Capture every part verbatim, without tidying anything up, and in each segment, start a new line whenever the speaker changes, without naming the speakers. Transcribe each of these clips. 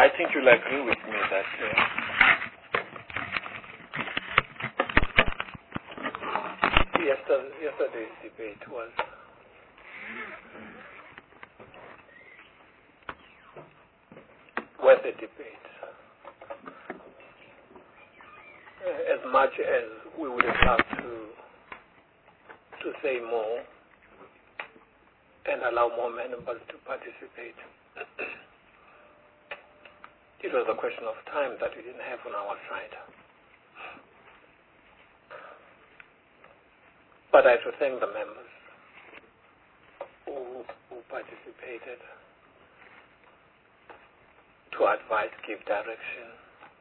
think you'll agree with me that uh, yesterday, yesterday's debate was worth a debate. Uh, as much as we would have loved to to say more and allow more members to participate, it was a question of time that we didn't have on our side. But I have to thank the members who, who participated to advise, give direction,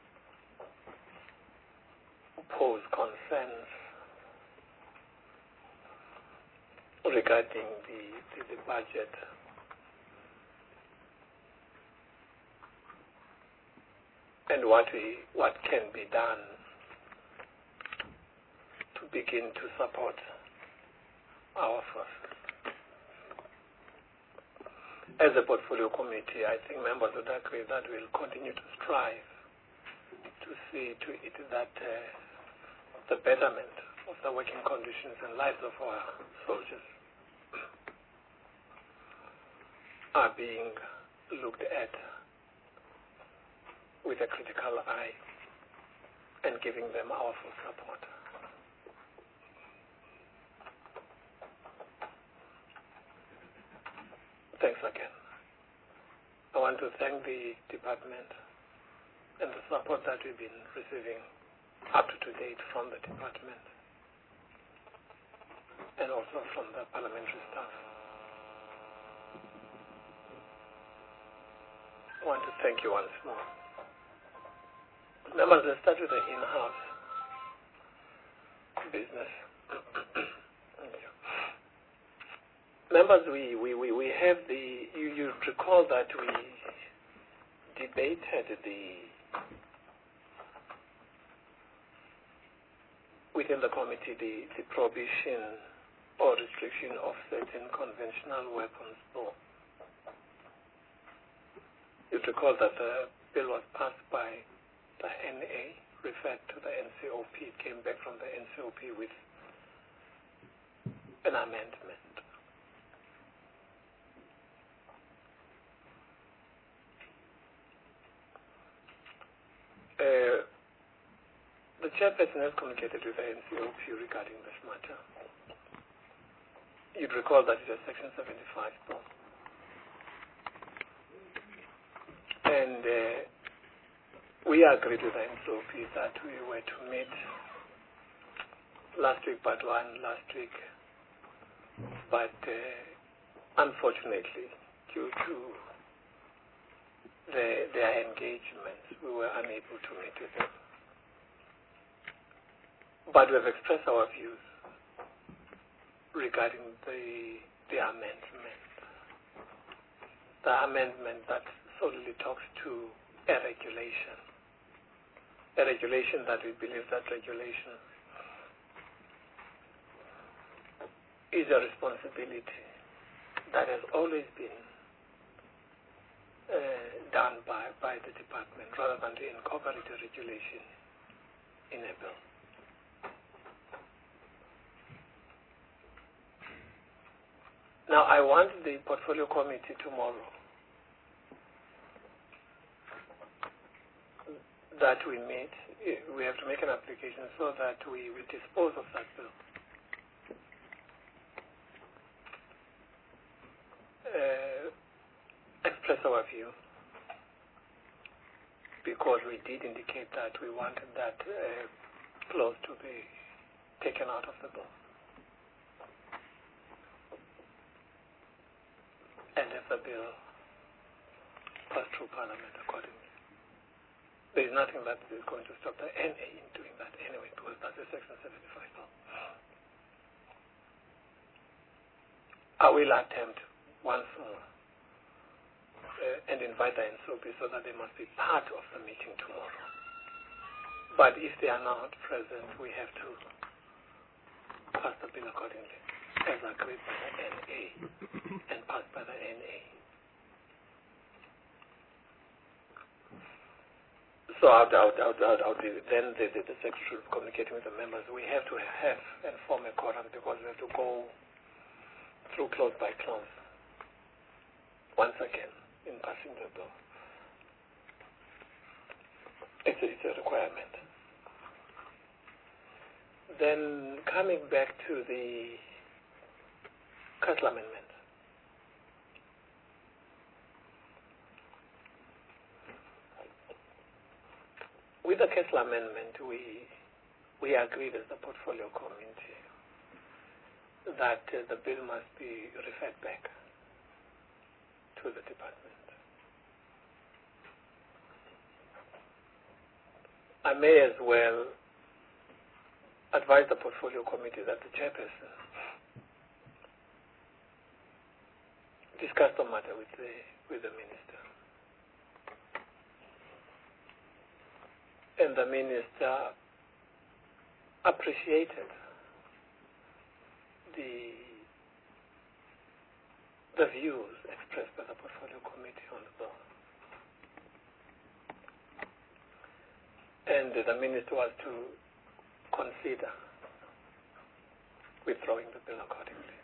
pose concerns regarding the, the, the budget. And what we what can be done to begin to support our forces. As a portfolio committee, I think members would agree that we'll continue to strive to see to it that uh, the betterment of the working conditions and lives of our soldiers are being looked at with a critical eye and giving them our full support. Thanks again. I want to thank the department and the support that we've been receiving up to date from the department and also from the parliamentary staff. I want to thank you once more. Members, let's start with the in-house business. Thank you. Members, we, we, we, we have the, you, you recall that we debated the, within the committee, the, the prohibition or restriction of certain conventional weapons bill. You recall that the bill was passed by the N A, referred to the N C O P. It came back from the N C O P with an amendment. Uh, the chairperson has communicated with the N C O P regarding this matter. You'd recall that it is Section seventy-five bill. And uh, we agreed with the N C O P that we were to meet last week, part one, last week, but uh, unfortunately, due to the, their engagements, we were unable to meet with them. But we have expressed our views regarding the, the amendment, the amendment that solely talks to a regulation. A regulation that we believe that regulation is a responsibility that has always been uh, done by, by the department rather than to incorporate a regulation in a bill. Now, I want the portfolio committee tomorrow that we meet, we have to make an application so that we, we dispose of that bill. Uh, express our view, because we did indicate that we wanted that uh, clause to be taken out of the bill. And if the bill passed through Parliament accordingly. There is nothing that is going to stop the N A in doing that anyway, because that's a Section seventy-five bill. I will attempt once more uh, and invite the N C O P so that they must be part of the meeting tomorrow. But if they are not present, we have to pass the bill accordingly, as agreed by the N A and passed by the N A. So out, out, out, out, out the, then the, the, the secretary should be communicating with the members. We have to have and form a quorum because we have to go through clause by clause once again in passing the bill. It's a, it's a requirement. Then coming back to the Castle Amendment. With the Castle Amendment, we we agreed as the portfolio committee that uh, the bill must be referred back to the department. I may as well advise the portfolio committee that the chairperson discuss the matter with the with the minister. And the minister appreciated the the views expressed by the portfolio committee on the bill. And the minister was to consider withdrawing the bill accordingly.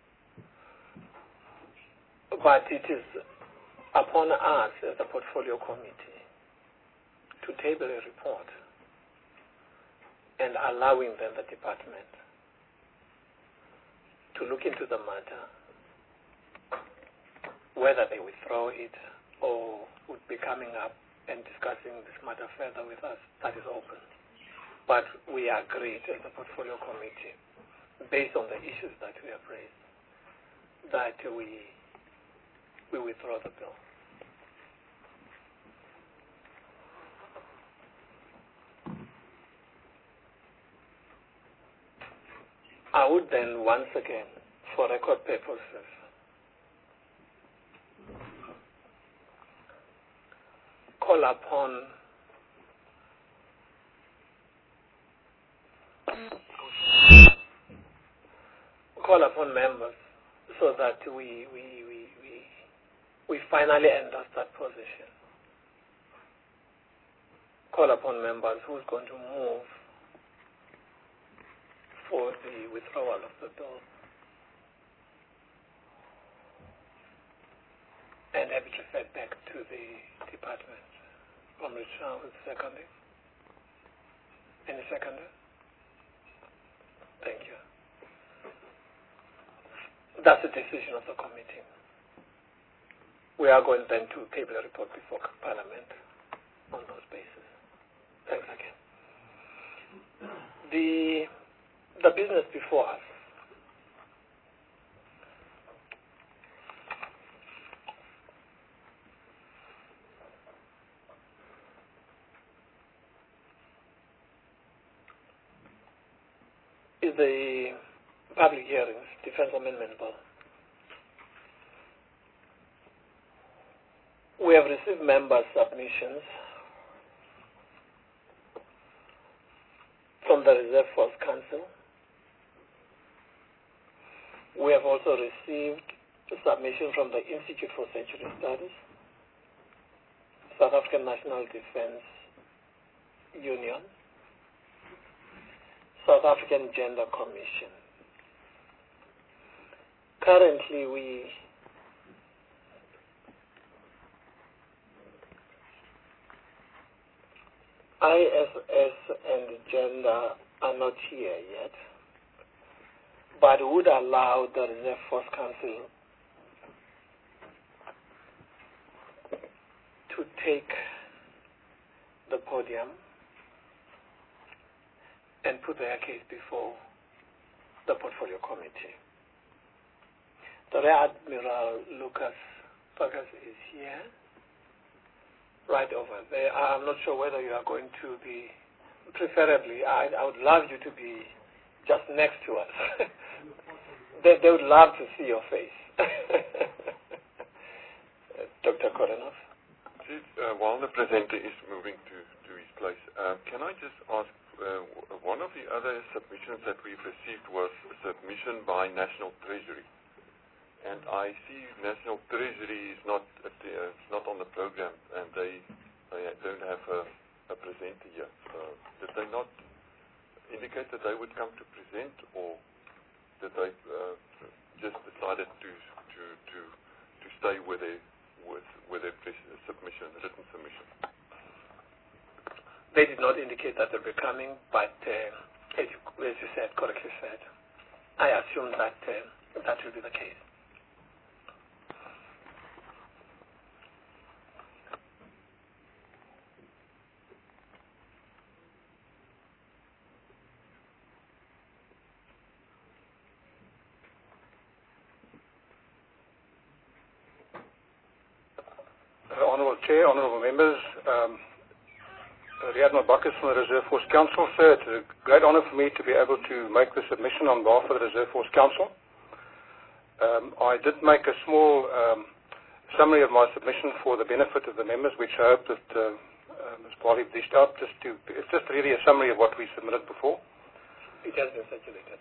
But it is upon us as the portfolio committee to table a report and allowing then the department to look into the matter, whether they withdraw it or would be coming up and discussing this matter further with us. That is open. But we agreed as a portfolio committee, based on the issues that we have raised, that we we withdraw the bill. I would then once again, for record purposes, call upon call upon members so that we we we we, we finally endorse that position. Call upon members who's going to move for the withdrawal of the bill and have it referred back to the department. Comrade Shah is seconding. Any seconder? Thank you. That's the decision of the committee. We are going then to table a report before Parliament on those bases. Thanks again. The The business before us is the public hearings, Defence Amendment Bill. We have received member submissions from the Reserve Force Council. We have also received a submission from the Institute for Century Studies, South African National Defence Union, South African Gender Commission. Currently, we I S S and gender are not here yet, but would allow the Reserve Force Council to take the podium and put their case before the portfolio committee. The Rear Admiral Lucas Fergus is here, right over there. I'm not sure whether you are going to be, preferably, I, I would love you to be just next to us. they, they would love to see your face. Doctor Korenov.
Uh, while the presenter is moving to, to his place, uh, can I just ask, uh, one of the other submissions that we've received was a submission by National Treasury. And I see National Treasury is not at the, uh, it's not on the program, and they, they don't have a, a presenter here. Uh, did they not indicate that they would come to present, or did they uh, just decided to to to to stay with their with with their submission, written submission?
They did not indicate that they were coming, but uh, as, you, as you said, correctly said, I assume that uh, that will be the case.
Uh, Honourable Chair, Honourable Members, um, Riyad Mabakis from the Reserve Force Council. Sir, it's a great honour for me to be able to make the submission on behalf of the Reserve Force Council. Um, I did make a small um, summary of my submission for the benefit of the members, which I hope that uh, uh, Miz Bali dished out. Just to, it's just really a summary of what we submitted before.
It has been circulated.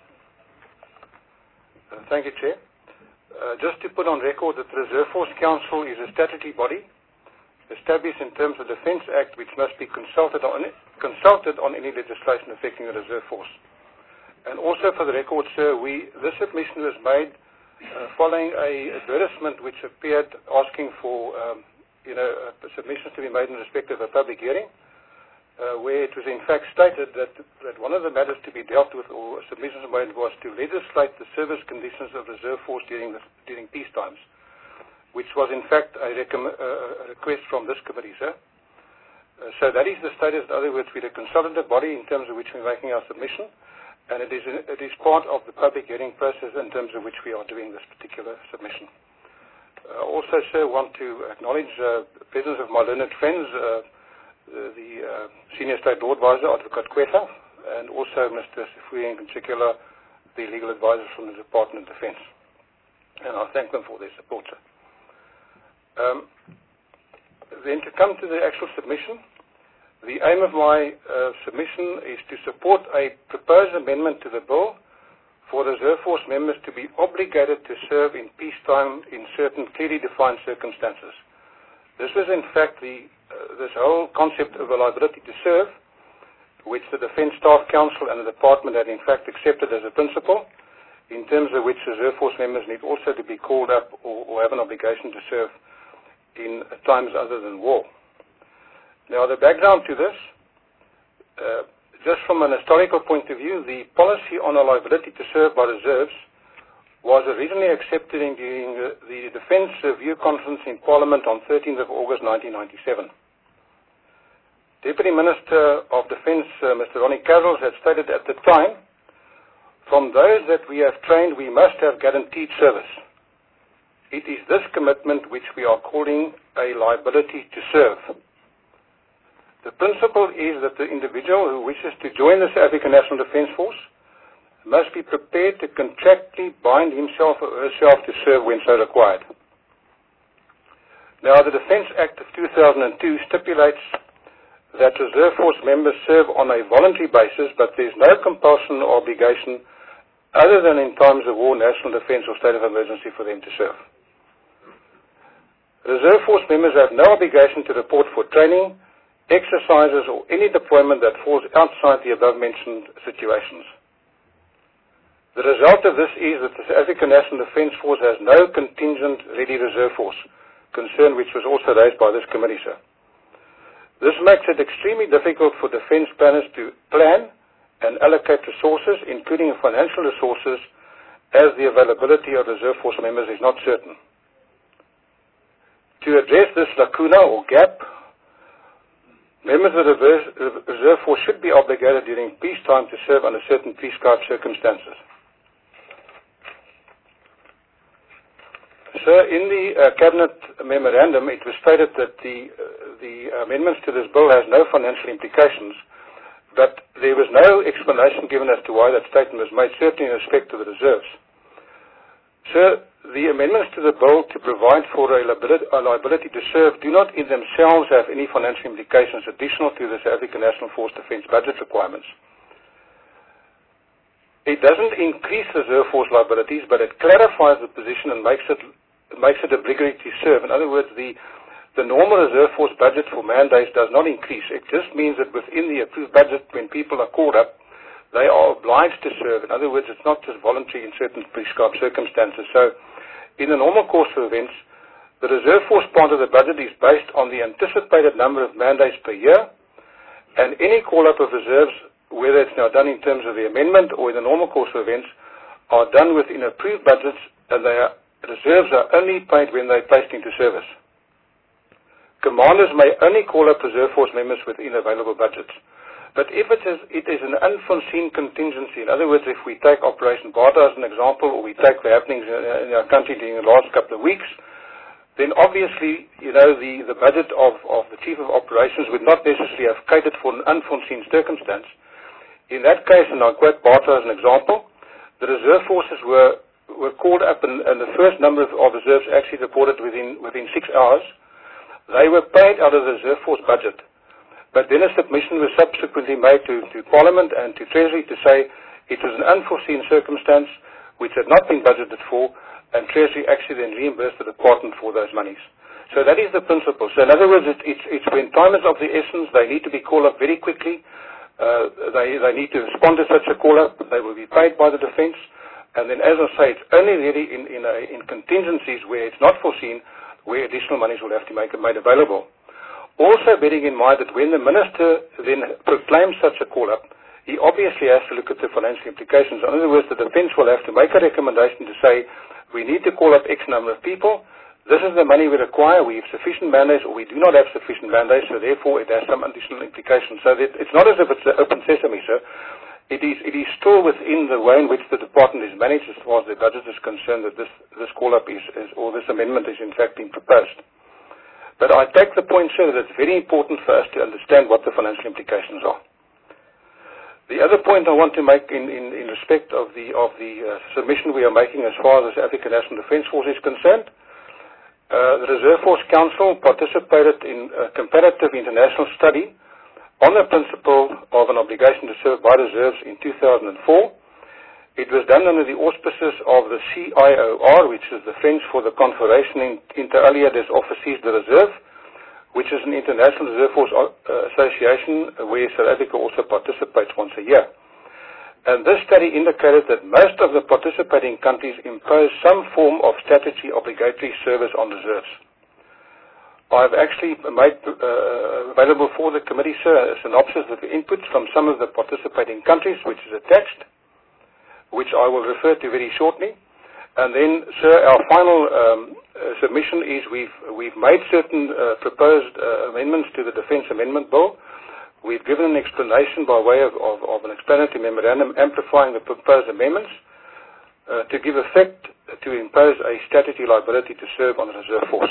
Uh, thank you, Chair. Uh, just to put on record that the Reserve Force Council is a statutory body established in terms of the Defence Act, which must be consulted on, consulted on any legislation affecting the Reserve Force. And also for the record, sir, we, this submission was made uh, following a advertisement which appeared asking for um, you know, uh, submissions to be made in respect of a public hearing, uh, where it was in fact stated that, that one of the matters to be dealt with or submissions made was to legislate the service conditions of the Reserve Force during, the, during peace times, which was in fact a, uh, a request from this committee, sir. Uh, so that is the status. In other words, we're a consultative body in terms of which we're making our submission, and it is, it is part of the public hearing process in terms of which we are doing this particular submission. Uh, also, sir, want to acknowledge uh, the presence of my learned friends, uh, the, the uh, Senior State Law Advisor, Advocate Quetta, and also Mister Sifuye in particular, the legal advisors from the Department of Defence. And I thank them for their support, sir. Um, then to come to the actual submission, the aim of my uh, submission is to support a proposed amendment to the bill for Reserve Force members to be obligated to serve in peacetime in certain clearly defined circumstances. This was in fact the, uh, this whole concept of a liability to serve, which the Defence Staff Council and the Department had in fact accepted as a principle, in terms of which Reserve Force members need also to be called up or, or have an obligation to serve in times other than war. Now, the background to this, uh, just from an historical point of view, the policy on a liability to serve by reserves was originally accepted in during the, the Defence Review Conference in Parliament on thirteenth of August nineteen ninety-seven. Deputy Minister of Defence, uh, Mister Ronnie Carroll, had stated at the time, "From those that we have trained, we must have guaranteed service. It is this commitment which we are calling a liability to serve." The principle is that the individual who wishes to join the South African National Defence Force must be prepared to contractually bind himself or herself to serve when so required. Now, the Defence Act of two thousand two stipulates that Reserve Force members serve on a voluntary basis, but there is no compulsion or obligation other than in times of war, national defence or state of emergency for them to serve. Reserve Force members have no obligation to report for training, exercises or any deployment that falls outside the above-mentioned situations. The result of this is that the South African National Defence Force has no contingent ready reserve force, concern which was also raised by this committee, sir. This makes it extremely difficult for defence planners to plan and allocate resources, including financial resources, as the availability of reserve force members is not certain. To address this lacuna or gap, members of the Reserve Force should be obligated during peacetime to serve under certain prescribed circumstances. Sir, in the uh, Cabinet Memorandum, it was stated that the, uh, the amendments to this bill has no financial implications, but there was no explanation given as to why that statement was made, certainly in respect to the reserves. Sir, the amendments to the bill to provide for a liability, a liability to serve do not in themselves have any financial implications additional to the South African National Force Defence budget requirements. It doesn't increase Reserve Force liabilities, but it clarifies the position and makes it, makes it obligatory to serve. In other words, the, the normal reserve force budget for man days does not increase. It just means that within the approved budget, when people are called up, they are obliged to serve. In other words, it's not just voluntary in certain prescribed circumstances. So, in the normal course of events, the reserve force part of the budget is based on the anticipated number of man days per year, and any call-up of reserves, whether it's now done in terms of the amendment or in the normal course of events, are done within approved budgets, and they are, reserves are only paid when they're placed into service. Commanders may only call up reserve force members within available budgets. But if it is, it is an unforeseen contingency, in other words, if we take Operation Barta as an example, or we take the happenings in, in our country during the last couple of weeks, then obviously, you know, the, the budget of, of the Chief of Operations would not necessarily have catered for an unforeseen circumstance. In that case, and I'll quote Barta as an example, the reserve forces were, were called up, and, and the first number of, of reserves actually reported within, within six hours. They were paid out of the reserve force budget. But then a submission was subsequently made to, to Parliament and to Treasury to say it was an unforeseen circumstance which had not been budgeted for, and Treasury actually then reimbursed the department for those monies. So that is the principle. So in other words, it, it's, it's when time is of the essence, they need to be called up very quickly. Uh, they, they need to respond to such a call-up. They will be paid by the defence. And then, as I say, it's only really in, in, a, in contingencies where it's not foreseen, where additional monies will have to make it made available. Also bearing in mind that when the Minister then proclaims such a call-up, he obviously has to look at the financial implications. In other words, the defence will have to make a recommendation to say, we need to call up X number of people, this is the money we require, we have sufficient mandates, or we do not have sufficient mandates, so therefore it has some additional implications. So that it's not as if it's an open sesame, sir. It is, it is still within the way in which the department is managed as far as the budget is concerned that this, this call-up is, is, or this amendment is in fact being proposed. But I take the point, sir, that it's very important for us to understand what the financial implications are. The other point I want to make in, in, in respect of the, of the uh, submission we are making as far as the African National Defence Force is concerned, uh, the Reserve Force Council participated in a comparative international study on the principle of an obligation to serve by reserves in two thousand four. It was done under the auspices of the C I O R, which is the French for the Confederation Inter Alia des Officiers de Reserve, which is an international reserve force uh, association where South Africa also participates once a year. And this study indicated that most of the participating countries impose some form of statutory obligatory service on reserves. I've actually made uh, available for the committee, sir, a synopsis of the inputs from some of the participating countries, which is attached, which I will refer to very shortly. And then, sir, our final um, uh, submission is we've, we've made certain uh, proposed uh, amendments to the Defence Amendment Bill. We've given an explanation by way of, of, of an explanatory memorandum amplifying the proposed amendments uh, to give effect to impose a statutory liability to serve on the reserve force.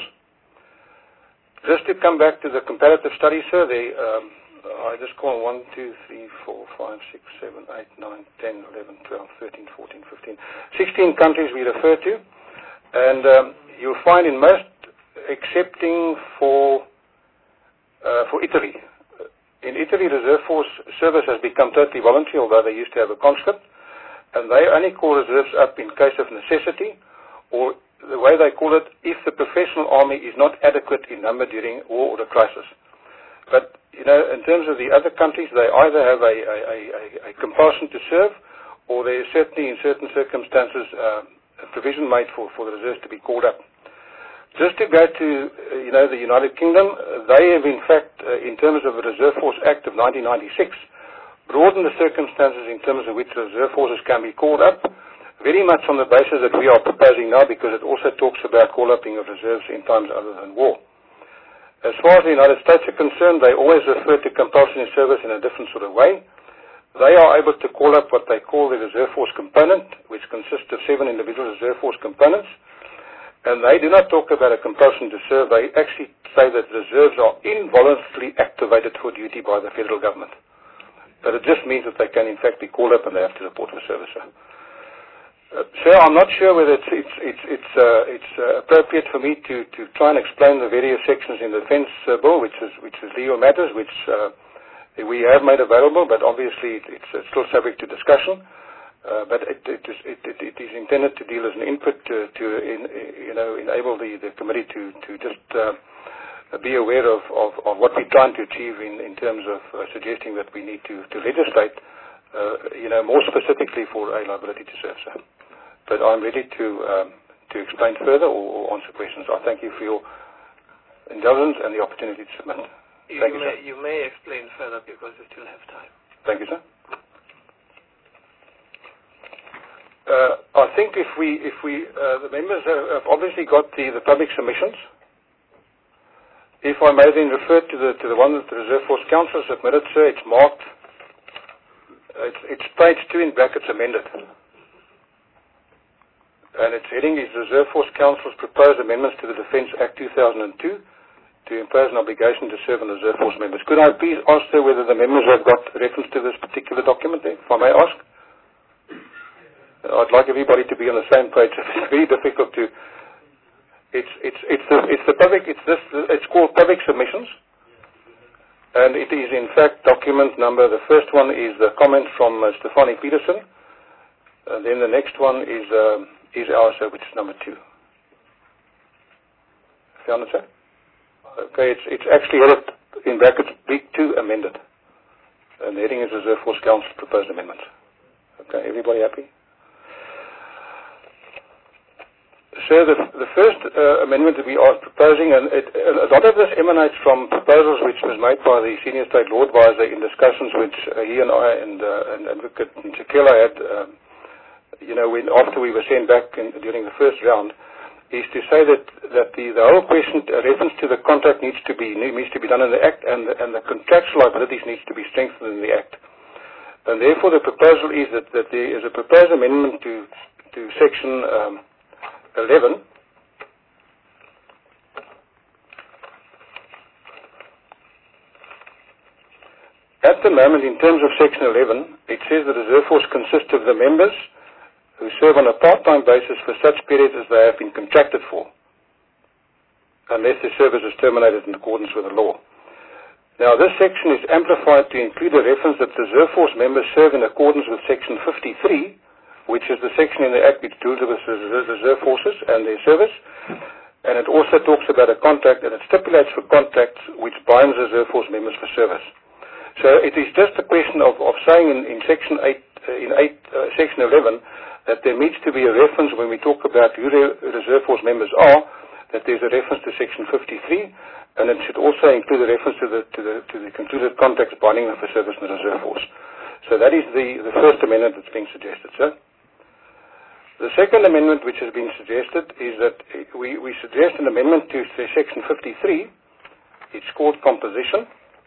Just to come back to the comparative study, sir, they, um, I just call one, two, three, four, five, six, seven, eight, nine, ten, eleven, twelve, thirteen, fourteen, fifteen, sixteen countries we refer to, and um, you'll find in most, excepting for uh, for Italy. In Italy, reserve force service has become totally voluntary, although they used to have a conscript, and they only call reserves up in case of necessity, or the way they call it, if the professional army is not adequate in number during war or a crisis. But, you know, in terms of the other countries, they either have a, a, a, a compulsion to serve, or there is certainly in certain circumstances uh, a provision made for, for the reserves to be called up. Just to go to, uh, you know, the United Kingdom, uh, they have in fact, uh, in terms of the Reserve Force Act of nineteen ninety-six, broadened the circumstances in terms of which the reserve forces can be called up, very much on the basis that we are proposing now, because it also talks about call-upping of reserves in times other than war. As far as the United States are concerned, they always refer to compulsory service in a different sort of way. They are able to call up what they call the reserve force component, which consists of seven individual reserve force components. And they do not talk about a compulsion to serve. They actually say that reserves are involuntarily activated for duty by the federal government. But it just means that they can in fact be called up and they have to report for service. Uh, sir, I'm not sure whether it's it's it's it's, uh, it's uh, appropriate for me to, to try and explain the various sections in the defence uh, bill, which is which is legal matters, which uh, we have made available, but obviously it, it's uh, still subject to discussion. Uh, but it, it, is, it, it, it is intended to deal as an input to, to in, you know, enable the, the committee to, to just uh, be aware of, of, of what we're trying to achieve in, in terms of uh, suggesting that we need to, to legislate, uh, you know, more specifically for a liability to serve, sir. But I'm ready to um, to explain further or, or answer questions. I thank you for your indulgence and the opportunity to submit.
You,
Thank
you,
you,
may,
sir.
you may explain further because you still have time.
Thank you, sir. Uh, I think if we, if we, uh, the members have, have obviously got the, the public submissions. If I may then refer to the to the one that the Reserve Force Council submitted, sir, it's marked. Uh, it's, it's page two in brackets amended. And its heading is Reserve Force Council's proposed amendments to the Defence Act two thousand two to impose an obligation to serve on Reserve Force members. Could I please ask, sir, whether the members have got reference to this particular document there, if I may ask? I'd like everybody to be on the same page. It's very difficult to... It's, it's, it's, the, it's the public, it's this, it's called public submissions. And it is in fact document number, the first one is the comment from uh, Stefanie Peterson. And then the next one is... Um, is ours, which is number two. Found it, sir? Okay, it's, it's actually headed in brackets big two amended. And the heading is Reserve Force Council proposed amendments. Okay, everybody happy? Sir, the, the first uh, amendment that we are proposing, and it, a lot of this emanates from proposals which was made by the Senior State Law Advisor in discussions which uh, he and I and, uh, and Advocate Nchikela had um, you know, when after we were sent back in, during the first round, is to say that, that the, the whole question, uh, reference to the contract needs to be needs to be done in the Act, and the, and the contractual liabilities needs to be strengthened in the Act. And therefore the proposal is that, that there is a proposed amendment to, to Section um, eleven, at the moment, in terms of Section eleven, it says the Reserve Force consists of the members who serve on a part-time basis for such periods as they have been contracted for, unless their service is terminated in accordance with the law. Now, this section is amplified to include a reference that Reserve Force members serve in accordance with Section fifty-three, which is the section in the Act which deals with the Reserve Forces and their service, and it also talks about a contract, and it stipulates for contracts which binds Reserve Force members for service. So it is just a question of, of saying in, in Section eight, uh, in eight, uh, Section eleven, that there needs to be a reference when we talk about who the Reserve Force members are, that there's a reference to Section fifty-three, and it should also include a reference to the to the to the concluded contracts binding them for service in the Reserve Force. So that is the, the first amendment that's being suggested, sir. The second amendment which has been suggested is that we, we suggest an amendment to Section fifty-three. It's called composition.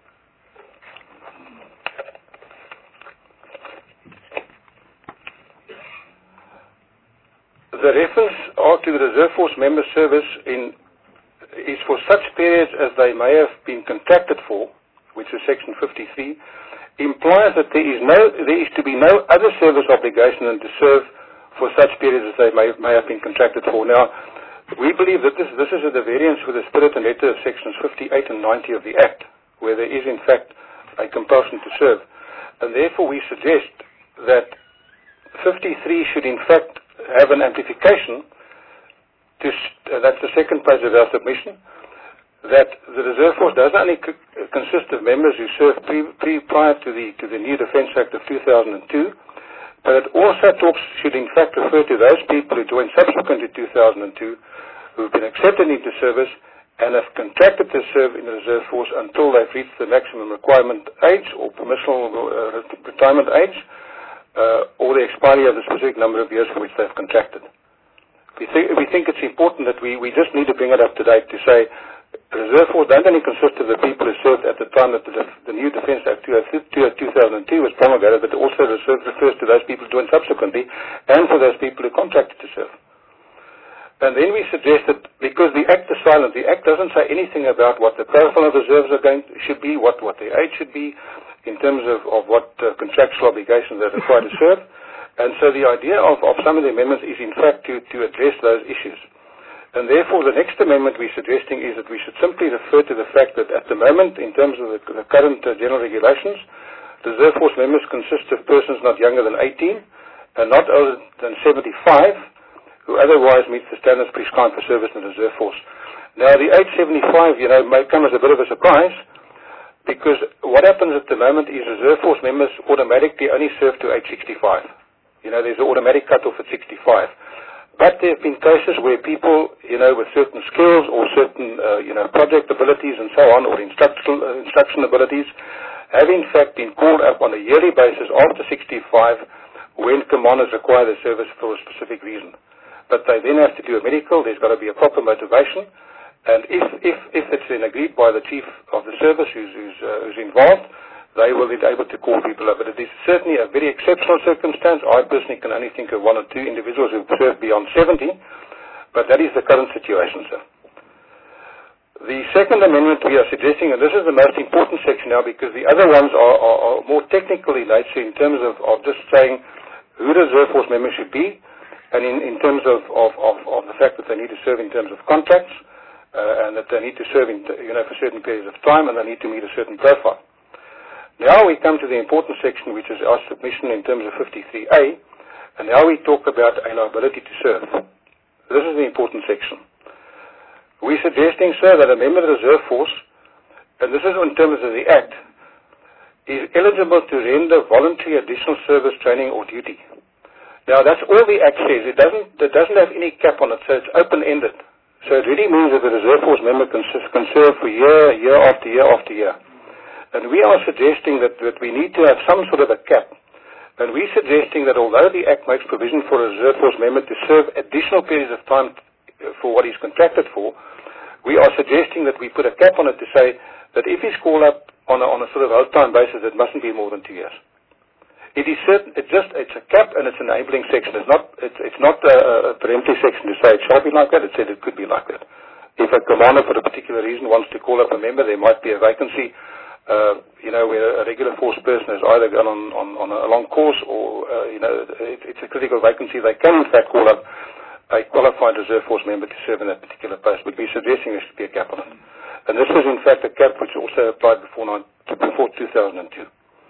The reference to the Reserve Force member service in, is for such periods as they may have been contracted for, which is Section fifty-three, implies that there is no, there is to be no other service obligation than to serve for such periods as they may, may have been contracted for. Now, we believe that this, this is at the variance with the spirit and letter of Sections fifty-eight and ninety of the Act, where there is in fact a compulsion to serve. And therefore we suggest that fifty-three should in fact have an amplification to, uh, that's the second page of our submission, that the Reserve Force does not only c consist of members who served pre, pre, prior to the, to the new Defence Act of two thousand two, but it also talks, should in fact refer to those people who joined subsequent to two thousand two, who have been accepted into service and have contracted to serve in the Reserve Force until they've reached the maximum requirement age or permissible uh, retirement age, Uh, or the expiry of the specific number of years for which they've contracted. We think, we think it's important that we, we just need to bring it up to date to say the Reserve Force don't only consist of the people who served at the time that the, the new Defence Act two thousand two was promulgated, but also reserve, refers to those people who joined subsequently and for those people who contracted to serve. And then we suggest that because the Act is silent, the Act doesn't say anything about what the profile of reserves are going to, should be, what, what their age should be, in terms of, of what uh, contractual obligations they're required to serve. And so the idea of, of some of the amendments is in fact to, to address those issues. And therefore the next amendment we're suggesting is that we should simply refer to the fact that at the moment, in terms of the, the current uh, general regulations, Reserve Force members consist of persons not younger than eighteen and not older than seventy-five who otherwise meets the standards prescribed for service in the reserve force. Now, the eight seventy-five, you know, may come as a bit of a surprise, because what happens at the moment is reserve force members automatically only serve to age sixty-five. You know, there's an automatic cut-off at sixty-five. But there have been cases where people, you know, with certain skills or certain, uh, you know, project abilities and so on, or instructional, uh, instruction abilities, have in fact been called up on a yearly basis after sixty-five when commanders require the service for a specific reason. But they then have to do a medical, there's got to be a proper motivation, and if, if, if it's then agreed by the chief of the service who's, who's, uh, who's involved, they will be able to call people up. But it is certainly a very exceptional circumstance. I personally can only think of one or two individuals who have served beyond seventy, but that is the current situation, sir. The second amendment we are suggesting, and this is the most important section now because the other ones are, are, are more technical in nature in terms of, of just saying who the reserve force members should be, and in, in terms of, of, of, of the fact that they need to serve in terms of contracts, uh, and that they need to serve in, you know, for certain periods of time, and they need to meet a certain profile. Now we come to the important section, which is our submission in terms of fifty-three A, and now we talk about a liability to serve. This is the important section. We're suggesting, sir, that a member of the reserve force, and this is in terms of the Act, is eligible to render voluntary additional service, training, or duty. Now that's all the Act says. It doesn't, it doesn't have any cap on it, so it's open-ended. So it really means that the reserve force member can, can serve for year, year after year after year. And we are suggesting that, that we need to have some sort of a cap. And we're suggesting that although the Act makes provision for a reserve force member to serve additional periods of time for what he's contracted for, we are suggesting that we put a cap on it to say that if he's called up on a, on a sort of old-time basis, it mustn't be more than two years. It is certain, it's just, it's a cap and it's an enabling section. It's not, it's, it's not a, a preemptive section to say it shall be like that. It said it could be like that. If a commander for a particular reason wants to call up a member, there might be a vacancy. Uh, you know, where a regular force person has either gone on, on, on a long course or, uh, you know, it, it's a critical vacancy. They can, in fact, call up a qualified reserve force member to serve in that particular post. We'd be suggesting there should be a cap on it. And this was, in fact, a cap which also applied before, before two thousand two.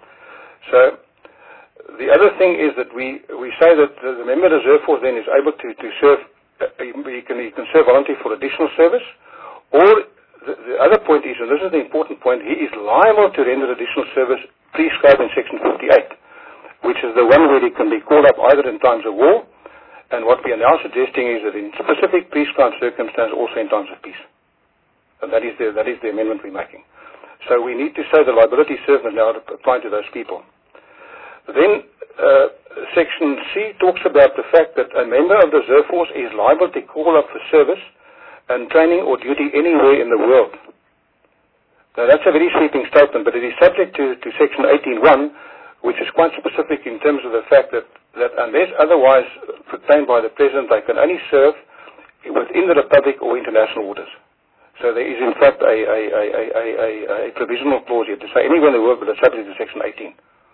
So, the other thing is that we, we say that the member of the reserve force then is able to, to serve, uh, he, can, he can serve voluntarily for additional service, or The, the other point is, and this is the important point, he is liable to render additional service prescribed in Section fifty-eight, which is the one where he can be called up either in times of war, and what we are now suggesting is that in specific prescribed circumstances, also in times of peace. And that is the, that is the amendment we're making. So we need to say the liability served now to apply to those people. Then uh, Section C talks about the fact that a member of the reserve force is liable to call up for service and training or duty anywhere in the world. Now that's a very sweeping statement, but it is subject to, to Section eighteen one, which is quite specific in terms of the fact that, that unless otherwise proclaimed by the President, they can only serve within the Republic or international orders. So there is in fact a, a, a, a, a, a provisional clause here to say anywhere in the world, but it's subject to Section eighteen.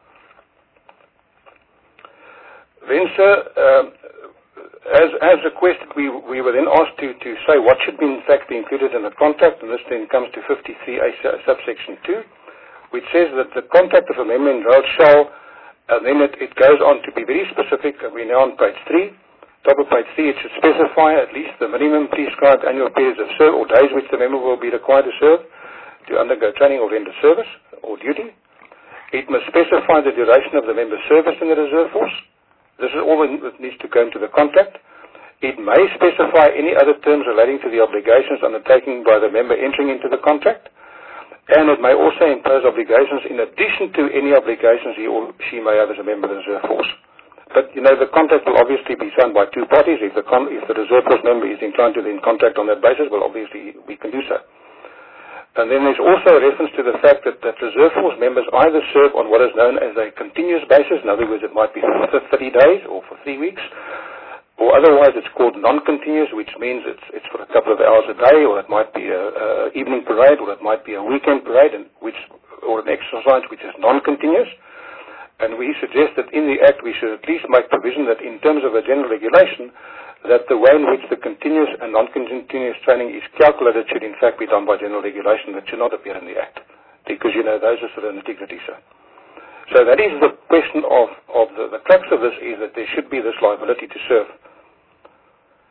Then, sir, um, As, as requested, we, we were then asked to, to say what should be in fact be included in the contract, and this then comes to fifty-three A subsection two, which says that the contract of a member enrolled shall, and then it, it goes on to be very specific, and we're now on page three. Top of page three, it should specify at least the minimum prescribed annual periods of service or days which the member will be required to serve, to undergo training or render service or duty. It must specify the duration of the member's service in the reserve force. This is all that needs to go into the contract. It may specify any other terms relating to the obligations undertaken by the member entering into the contract, and it may also impose obligations in addition to any obligations he or she may have as a member of the reserve force. But, you know, the contract will obviously be signed by two parties. If the, con if the reserve force member is inclined to then contract on that basis, well, obviously we can do so. And then there's also a reference to the fact that, that reserve force members either serve on what is known as a continuous basis, in other words, it might be for thirty days or for three weeks, or otherwise it's called non-continuous, which means it's, it's for a couple of hours a day, or it might be a, a evening parade, or it might be a weekend parade, and which, or an exercise which is non-continuous. And we suggest that in the Act we should at least make provision that in terms of a general regulation, that the way in which the continuous and non-continuous training is calculated should in fact be done by general regulation. That should not appear in the Act, because, you know, those are sort of nitty-gritty, sir. So that is the question of, of the, the crux of this, is that there should be this liability to serve.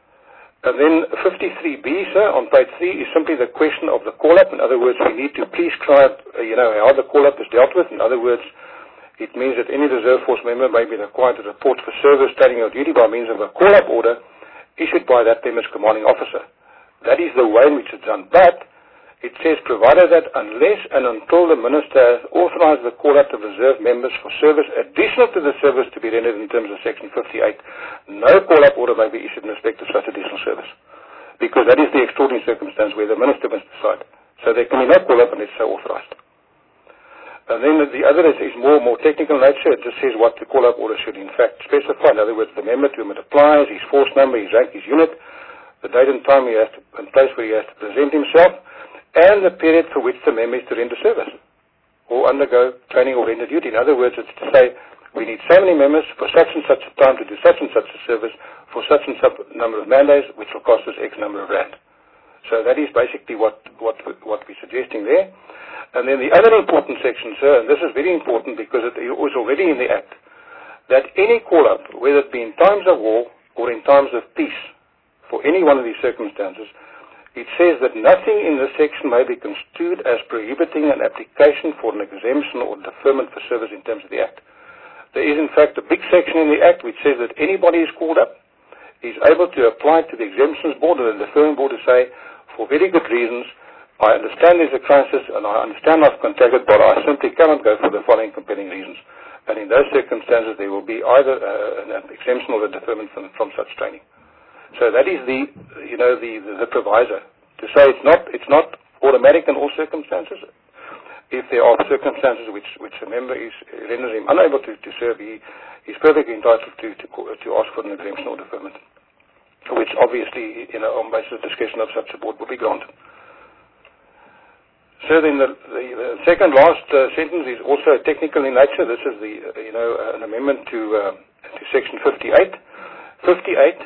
And then fifty-three B, sir, on page three, is simply the question of the call-up. In other words, we need to prescribe, uh, you know, how the call-up is dealt with. In other words, it means that any reserve force member may be required to report for service, training, or duty by means of a call-up order issued by that member's commanding officer. That is the way in which it's done. But it says, provided that unless and until the minister has authorized the call-up of reserve members for service additional to the service to be rendered in terms of Section fifty-eight, no call-up order may be issued in respect of such additional service. Because that is the extraordinary circumstance where the minister must decide. So there can be no call-up unless so authorized. And then the other is, is more more technical nature. It just says what the call-up order should in fact specify. In other words, the member to whom it applies, his force number, his rank, his unit, the date and time he has to, and place where he has to present himself, and the period for which the member is to render service or undergo training or render duty. In other words, it's to say we need so many members for such and such a time to do such and such a service for such and such a number of man days, which will cost us X number of rand. So that is basically what, what, what we're suggesting there. And then the other important section, sir, and this is very important because it was already in the Act, that any call-up, whether it be in times of war or in times of peace, for any one of these circumstances, it says that nothing in this section may be construed as prohibiting an application for an exemption or deferment for service in terms of the Act. There is, in fact, a big section in the Act which says that anybody who's called up is able to apply to the exemptions board or the deferment board to say, for very good reasons, I understand there's a crisis and I understand I've contacted, but I simply cannot go for the following compelling reasons. And in those circumstances, there will be either uh, an exemption or a deferment from, from such training. So that is the, you know, the, the, the proviso. To say it's not, it's not automatic in all circumstances. If there are circumstances which, which a member is, renders him unable to, to serve, he is perfectly entitled to, to, to ask for an exemption or deferment, which obviously, you know, on basis of discretion of such a board will be granted. So then the, the, the second last uh, sentence is also technical in nature. This is the, uh, you know, uh, an amendment to, uh, to Section fifty-eight. fifty-eight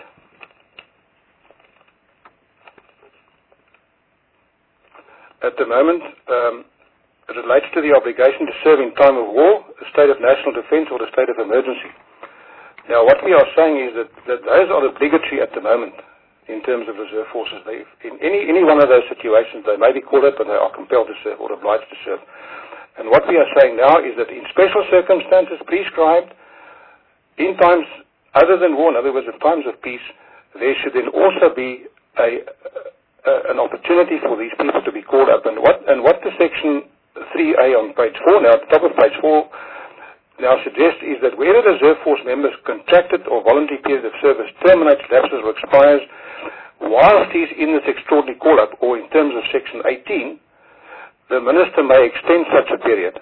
at the moment, um, it relates to the obligation to serve in time of war, a state of national defense, or a state of emergency. Now, what we are saying is that, that those are obligatory at the moment in terms of reserve forces. They, in any, any one of those situations, they may be called up and they are compelled to serve or obliged to serve. And what we are saying now is that in special circumstances prescribed, in times other than war, in other words, in times of peace, there should then also be a Uh, an opportunity for these people to be called up. And what and what the Section three A on page four, now at the top of page four, now suggests is that where a reserve force member's contracted or voluntary period of service terminates, lapses, or expires whilst he's in this extraordinary call-up, or in terms of Section eighteen, the minister may extend such a period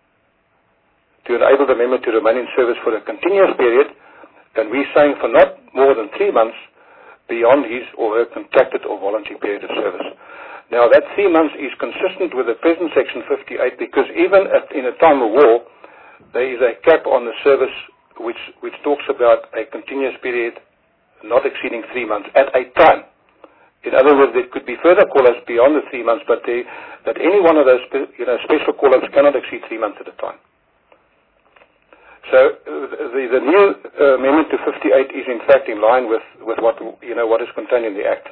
to enable the member to remain in service for a continuous period, and we're saying for not more than three months beyond his or her contracted or voluntary period of service. Now, that three months is consistent with the present Section fifty-eight because even at, in a time of war, there is a cap on the service which, which talks about a continuous period not exceeding three months at a time. In other words, there could be further call-ups beyond the three months, but they, that any one of those spe, you know, special call-ups cannot exceed three months at a time. So uh, the, the new uh, amendment to fifty-eight is in fact in line with, with what, you know, what is contained in the Act.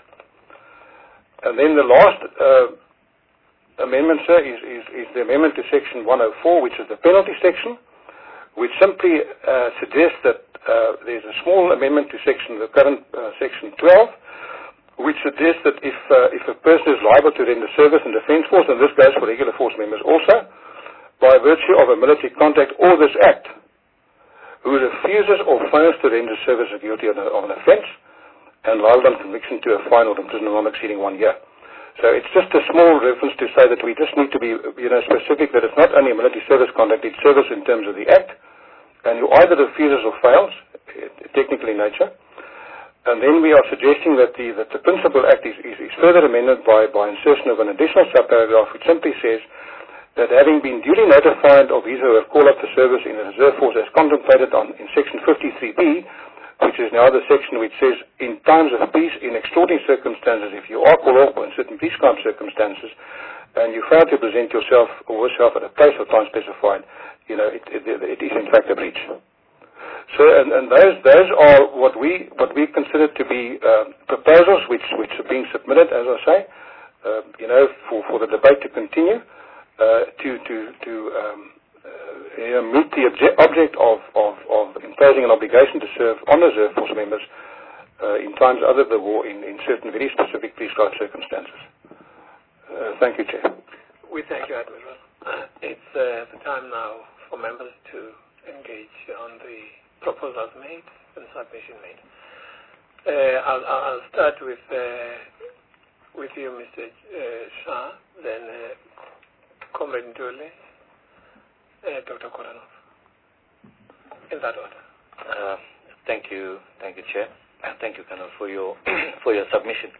And then the last uh, amendment, sir, is, is, is the amendment to Section one oh four, which is the penalty section, which simply uh, suggests that uh, there's a small amendment to section, the current uh, Section twelve, which suggests that if, uh, if a person is liable to render service in defence force, and this goes for regular force members also, by virtue of a military contract or this Act, who refuses or fails to render service is guilty of, of an offence and liable on conviction to a fine or imprisonment not exceeding one year. So it's just a small reference to say that we just need to be, you know, specific that it's not only a military service conduct, it's service in terms of the Act, and who either refuses or fails, technically in nature. And then we are suggesting that the, that the Principal Act is, is, is further amended by, by insertion of an additional subparagraph which simply says that having been duly notified of his or her call-up for service in the reserve force as contemplated on, in Section fifty-three B, which is now the section which says, in times of peace, in extraordinary circumstances, if you are called off in certain peacetime circumstances, and you fail to present yourself or yourself at a place or time specified, you know, it, it, it is in fact a breach. So, and, and those those are what we what we consider to be uh, proposals which which are being submitted, as I say, uh, you know, for, for the debate to continue, uh, to to to um, uh, you know, meet the obje object of, of of imposing an obligation to serve on reserve force members uh, in times other than the war in, in certain very specific prescribed circumstances. Uh, thank you, Chair.
We thank you, Admiral. Uh, it's uh, the time now for members to engage on the proposals made and submission made. Uh, I'll, I'll start with uh, with you, Mister Uh, Shah, then uh, Comrade Ndule, uh, Doctor Koranov. In that order.
Uh, thank you, thank you, Chair. And thank you, Colonel, for your for your submission.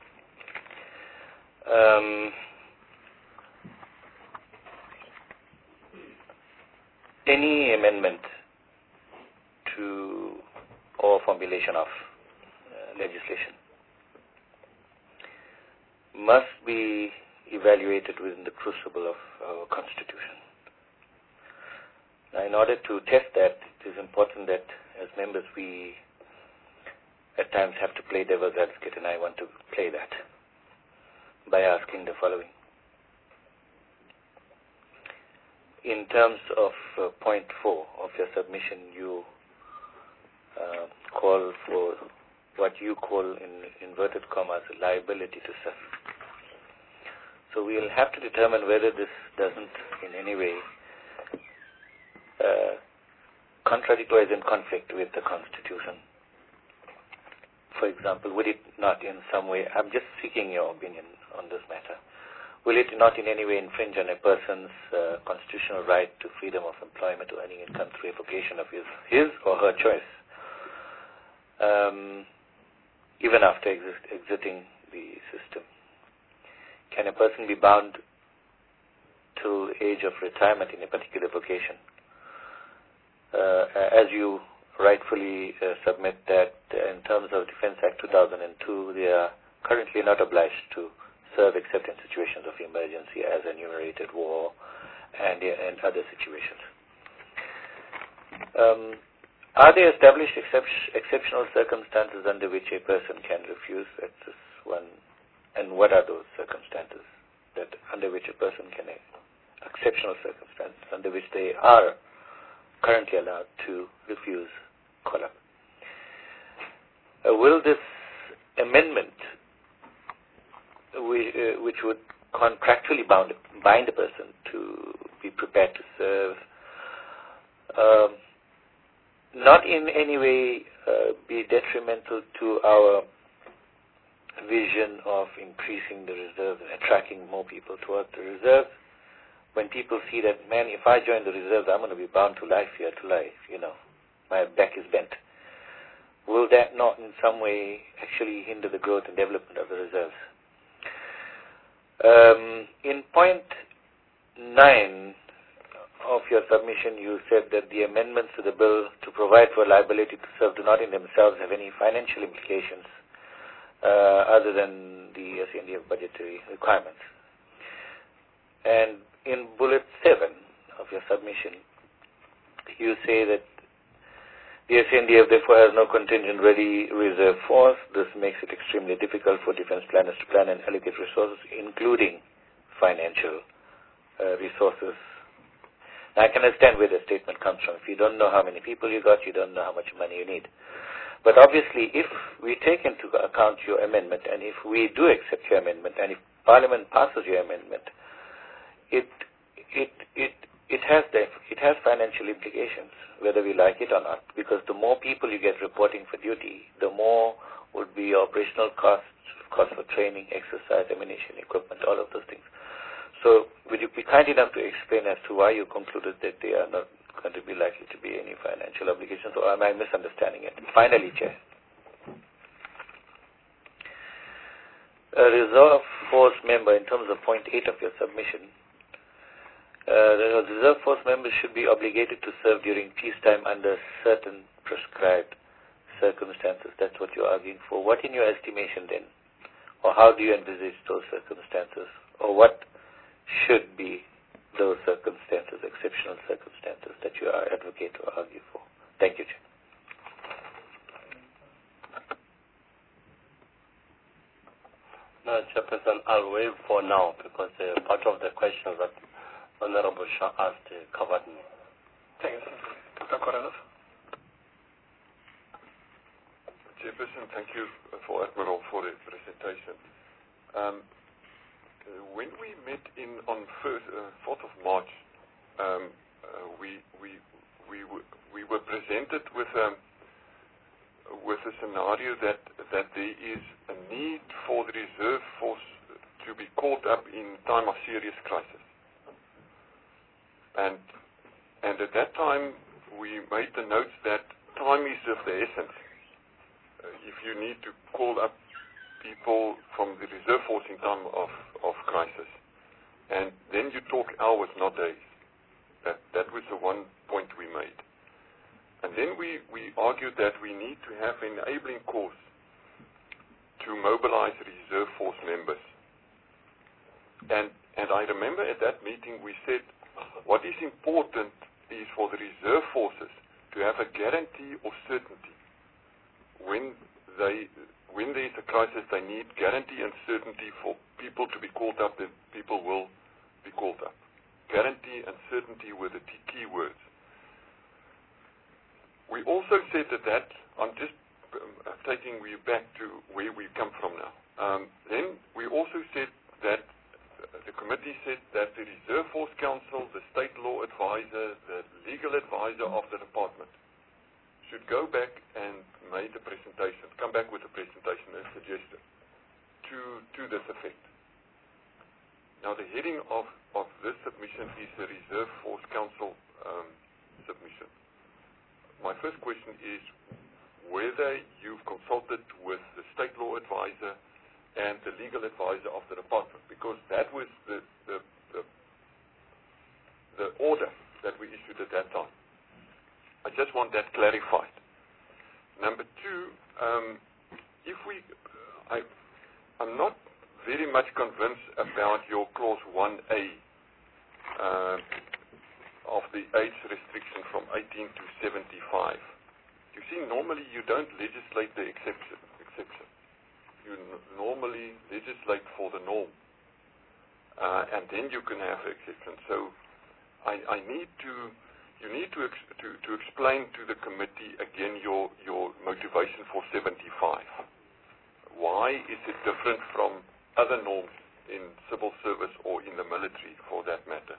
Um, any amendment to or formulation of uh, legislation must be evaluated within the crucible of our Constitution. Now, in order to test that, it is important that as members we at times have to play devil's advocate, and I want to play that by asking the following. In terms of uh, point four of your submission, you uh, call for what you call, in inverted commas, liability to serve. So we'll have to determine whether this doesn't in any way uh, contradict or is in conflict with the Constitution. For example, would it not in some way, I'm just seeking your opinion on this matter, will it not in any way infringe on a person's uh, constitutional right to freedom of employment or earning income through a vocation of his, his or her choice, um, even after exist, exiting the system? Can a person be bound till age of retirement in a particular vocation? Uh, as you rightfully uh, submit that uh, in terms of Defence Act two thousand two, they are currently not obliged to serve except in situations of emergency as enumerated war and, and other situations. Um, are there established excep exceptional circumstances under which a person can refuse? That's this one. And what are those circumstances that under which a person can, exceptional circumstances under which they are currently allowed to refuse call-up? Uh, will this amendment, we, uh, which would contractually bound, bind a person to be prepared to serve, um, not in any way uh, be detrimental to our vision of increasing the reserve and attracting more people towards the reserve? When people see that, man, if I join the reserve, I'm going to be bound to life here to life, you know, my back is bent. Will that not in some way actually hinder the growth and development of the reserves? Um, in point nine of your submission, you said that the amendments to the bill to provide for liability to serve do not in themselves have any financial implications uh, other than the S A N D F budgetary requirements. And in bullet seven of your submission, you say that the S A N D F therefore has no contingent ready reserve force. This makes it extremely difficult for defense planners to plan and allocate resources, including financial uh, resources. Now, I can understand where the statement comes from. If you don't know how many people you got, you don't know how much money you need. But obviously, if we take into account your amendment, and if we do accept your amendment, and if Parliament passes your amendment, it it it it has the, it has financial implications, whether we like it or not. Because the more people you get reporting for duty, the more would be operational costs, costs for training, exercise, ammunition, equipment, all of those things. So, would you be kind enough to explain as to why you concluded that they are not going to be likely to be any financial obligations, or am I misunderstanding it? Finally, Chair, a reserve force member, in terms of point eight of your submission, uh, the reserve force members should be obligated to serve during peacetime under certain prescribed circumstances. That's what you're arguing for. What, in your estimation, then, or how do you envisage those circumstances, or what should be those circumstances, exceptional circumstances that you are advocate or argue for? Thank you, Chair.
Uh, Chairperson, I'll waive for now because uh, part of the questions that Honorable Shah asked uh, covered me.
Thanks, Doctor Koranov.
Chairperson, thank you for Admiral for the presentation. Um, when we met in on first, uh, fourth of March, um, uh, we we we were, we were presented with um, with a scenario that that there is a need for the reserve force to be caught up in time of serious crisis. And and at that time we made the notes that time is of the essence. Uh, if you need to call up people from the reserve force in time of, of crisis, and then you talk hours, not days. That that was the one point we made. And then we, we argued that we need to have an enabling course to mobilize reserve force members. And, and I remember at that meeting we said what is important is for the reserve forces to have a guarantee of certainty. When, they, when there is a crisis, they need guarantee and certainty for people to be called up, that people will be called up. Guarantee and certainty were the key words. We also said that, that I'm just um, taking you back to where we come from now. Um, then we also said that uh, the committee said that the Reserve Force Council, the State Law Advisor, the Legal Advisor of the Department should go back and make a presentation, come back with a presentation and suggestion to, to this effect. Now the heading of, of this submission is the Reserve Force Council um, submission. My first question is whether you've consulted with the State Law Advisor and the Legal Advisor of the Department, because that was the, the, the, the order that we issued at that time. I just want that clarified. Number two, um, if we, I, I'm not very much convinced about your clause one A. Uh, of the age restriction from eighteen to seventy-five. You see, normally you don't legislate the exception. exception. You n normally legislate for the norm. Uh, and then you can have exceptions. So I, I need to, you need to, ex to, to explain to the committee again your, your motivation for seventy-five. Why is it different from other norms in civil service or in the military for that matter?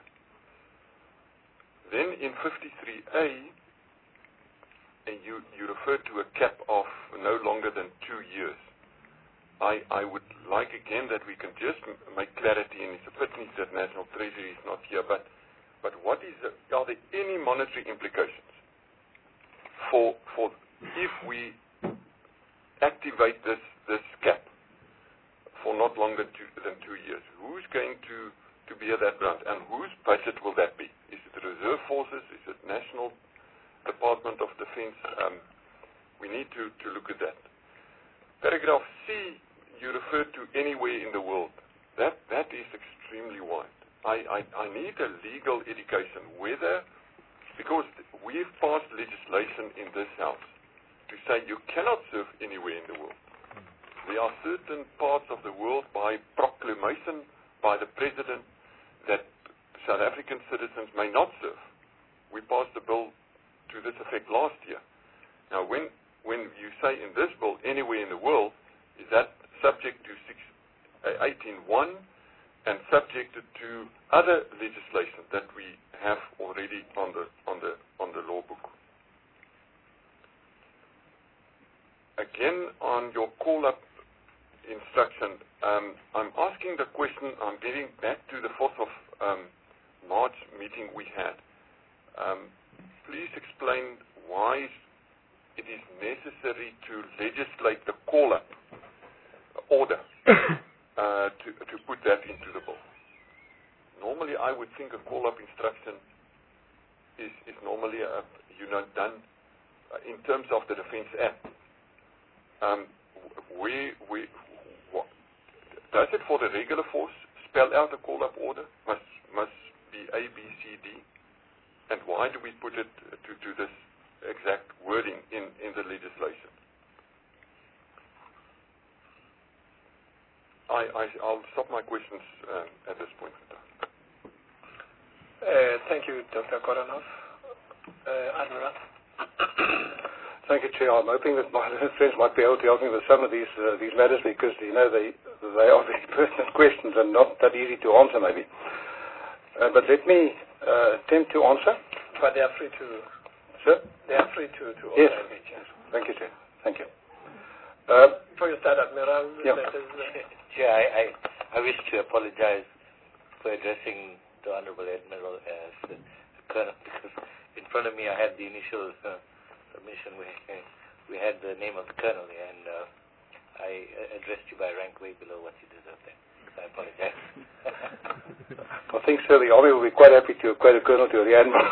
Then in fifty-three A, and you, you refer to a cap of no longer than two years. I, I would like again that we can just make clarity, and it's a pity that National Treasury is not here, but, but what is the, are there any monetary implications for, for if we activate this, this cap for not longer two, than two years? Who's going to to bear that brunt, and whose budget will that be? Is it the Reserve Forces? Is it National Department of Defense? Um, we need to, to look at that. Paragraph C, you refer to anywhere in the world. That, that is extremely wide. I, I, I need a legal education, whether, because we've passed legislation in this House to say you cannot serve anywhere in the world. There are certain parts of the world by proclamation by the President that South African citizens may not serve. We passed a bill to this effect last year. Now, when, when you say in this bill, anywhere in the world, is that subject to eighteen one and subjected to other legislation that we have already on the, on the, on the law book? Again, on your call-up instruction, um, I'm asking the question, I'm getting back to the fourth of um, March meeting we had. Um, please explain why it is necessary to legislate the call-up order uh, to, to put that into the bill. Normally, I would think a call-up instruction is, is normally a, you know, done uh, in terms of the Defence Act. Um, we, we, what, does it for the regular force spell out a call-up order? Must must be A, B, C, D? And why do we put it to, to this exact wording in, in the legislation? I, I, I, I'll stop my questions um, at this point in time.
Uh, thank you, Doctor Koronov. Uh, Admiral.
Thank you, Chair. I'm hoping that my friends might be able to help me with some of these uh, these matters because, you know, they they are very pertinent questions and not that easy to answer, maybe. Uh, but let me uh, attempt to answer.
But they are free to...
Sir?
They are free to, to
yes.
also engage. Yes.
Thank you, Chair. Thank you. Uh,
Before you start, Admiral,
yeah.
that is, uh,
Chair, I, I, I wish to apologize for addressing the Honorable Admiral as the Colonel, because in front of me I had the initial uh, submission. We, we had the name of the Colonel, and uh, I addressed you by rank way below what you deserve there. So I apologize.
I think, sir, the Army will be quite happy to equate a Colonel to a Admiral.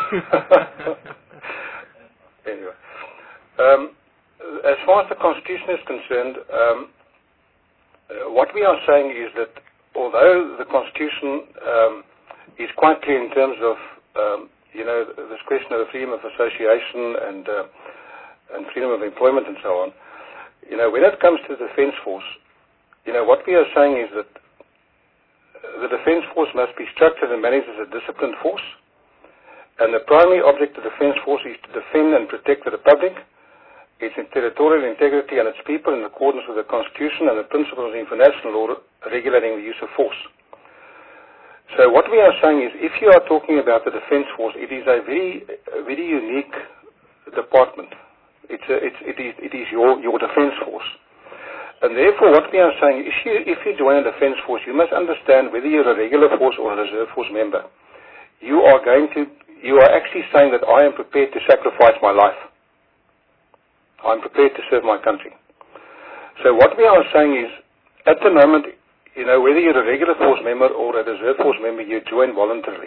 Anyway. Um, as far as the Constitution is concerned, um, uh, what we are saying is that although the Constitution um, is quite clear in terms of, um, you know, this question of the freedom of association and uh, and freedom of employment and so on, you know, when it comes to the Defence Force, you know, what we are saying is that the Defence Force must be structured and managed as a disciplined force, and the primary object of the Defence Force is to defend and protect the Republic, its territorial integrity and its people in accordance with the Constitution and the principles of international law regulating the use of force. So what we are saying is, if you are talking about the Defence Force, it is a very, a very unique department. It's a, it's, it is, it is your, your Defence Force. And therefore what we are saying, if you, if you join a Defence Force, you must understand whether you're a regular force or a reserve force member. You are going to, you are actually saying that I am prepared to sacrifice my life. I'm prepared to serve my country. So what we are saying is, at the moment, you know, whether you're a regular force member or a reserve force member, you join voluntarily.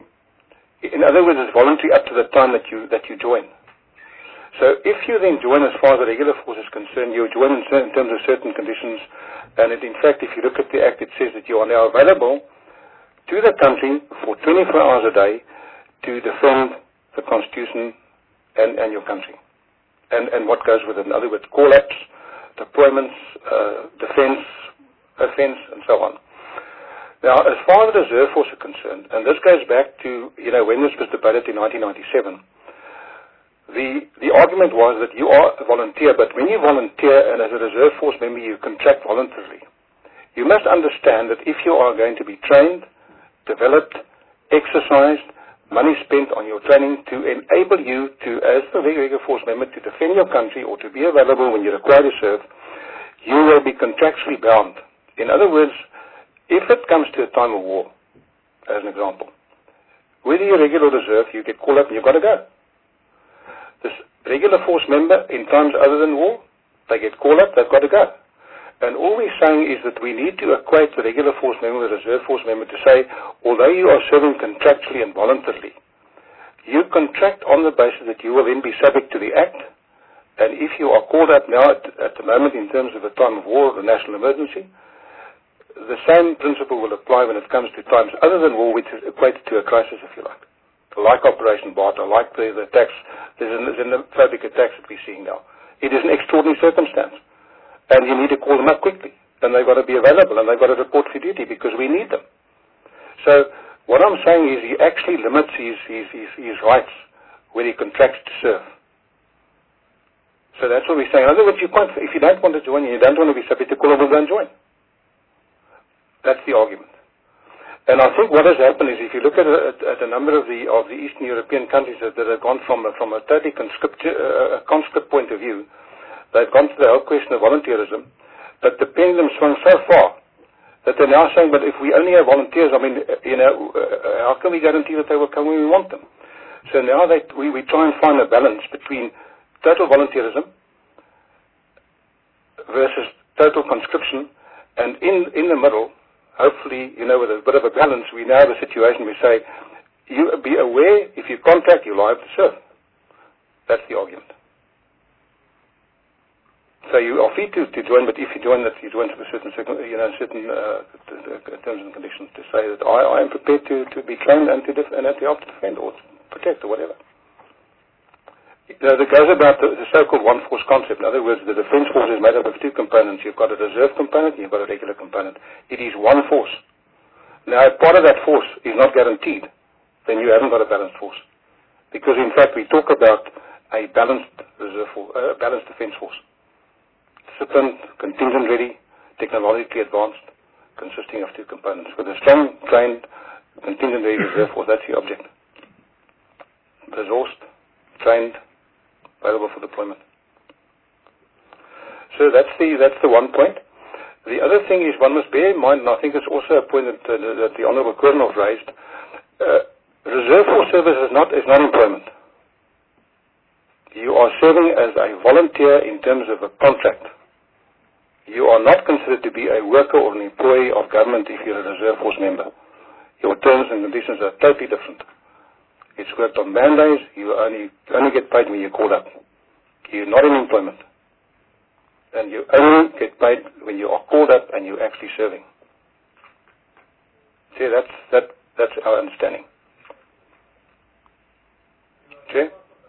In other words, it's voluntary up to the time that you that you join. So if you then join as far as the regular force is concerned, you join in, certain, in terms of certain conditions, and it, in fact, if you look at the Act, it says that you are now available to the country for twenty-four hours a day to defend the Constitution and, and your country. And, and what goes with it. In other words, call-ups, deployments, uh, defense, offense, and so on. Now, as far as the reserve force are concerned, and this goes back to, you know, when this was debated in nineteen ninety-seven, the, the argument was that you are a volunteer, but when you volunteer and as a reserve force member you contract voluntarily, you must understand that if you are going to be trained, developed, exercised, money spent on your training to enable you to, as a regular force member, to defend your country or to be available when you're required to serve, you will be contractually bound. In other words, if it comes to a time of war, as an example, whether you're regular or reserve, you get called up and you've got to go. This regular force member, in times other than war, they get called up, they've got to go. And all we're saying is that we need to equate the regular force member with the reserve force member to say, although you are serving contractually and voluntarily, you contract on the basis that you will then be subject to the Act, and if you are called up now at, at the moment in terms of a time of war or a national emergency, the same principle will apply when it comes to times other than war, which is equated to a crisis, if you like. Like Operation Barter, like the, the attacks, the xenophobic attacks that we're seeing now. It is an extraordinary circumstance. And you need to call them up quickly. And they've got to be available, and they've got to report for duty because we need them. So what I'm saying is he actually limits his, his, his, his rights when he contracts to serve. So that's what we're saying. In other words, you can't, if you don't want to join and you don't want to be subject to call, well, don't join. That's the argument. And I think what has happened is, if you look at a, at a number of the of the Eastern European countries that, that have gone from a, from a totally conscript, uh, a conscript point of view, they've gone to the whole question of volunteerism, but the pendulum swung so far that they're now saying, but if we only have volunteers, I mean, you know, uh, how can we guarantee that they will come when we want them? So now they, we, we try and find a balance between total volunteerism versus total conscription, and in, in the middle, hopefully, you know, with a bit of a balance, we now have a situation we say, you be aware, if you contract, you're liable to serve. That's the argument. So you are free to, to join, but if you join, that you join to certain, you know, certain uh, terms and conditions to say that I, I am prepared to, to be trained and to, def and to help to defend or to protect or whatever. You know, that goes about the, the so-called one force concept. In other words, the defense force is made up of two components. You've got a reserve component and you've got a regular component. It is one force. Now, if part of that force is not guaranteed, then you haven't got a balanced force. Because, in fact, we talk about a balanced reserve force, uh, balanced defense force. Disciplined, contingent ready, technologically advanced, consisting of two components. With a strong, trained, contingent ready reserve force, that's the object. Resourced, trained, available for deployment. So that's the that's the one point. The other thing is one must bear in mind, and I think it's also a point that, uh, that the Honourable Colonel raised. Uh, reserve force service is not is not employment. You are serving as a volunteer in terms of a contract. You are not considered to be a worker or an employee of government if you're a reserve force member. Your terms and conditions are totally different. It's worked on band days. You only only get paid when you're called up. You're not in employment. And you only get paid when you are called up and you're actually serving. See, that's, that, that's our understanding. Chair?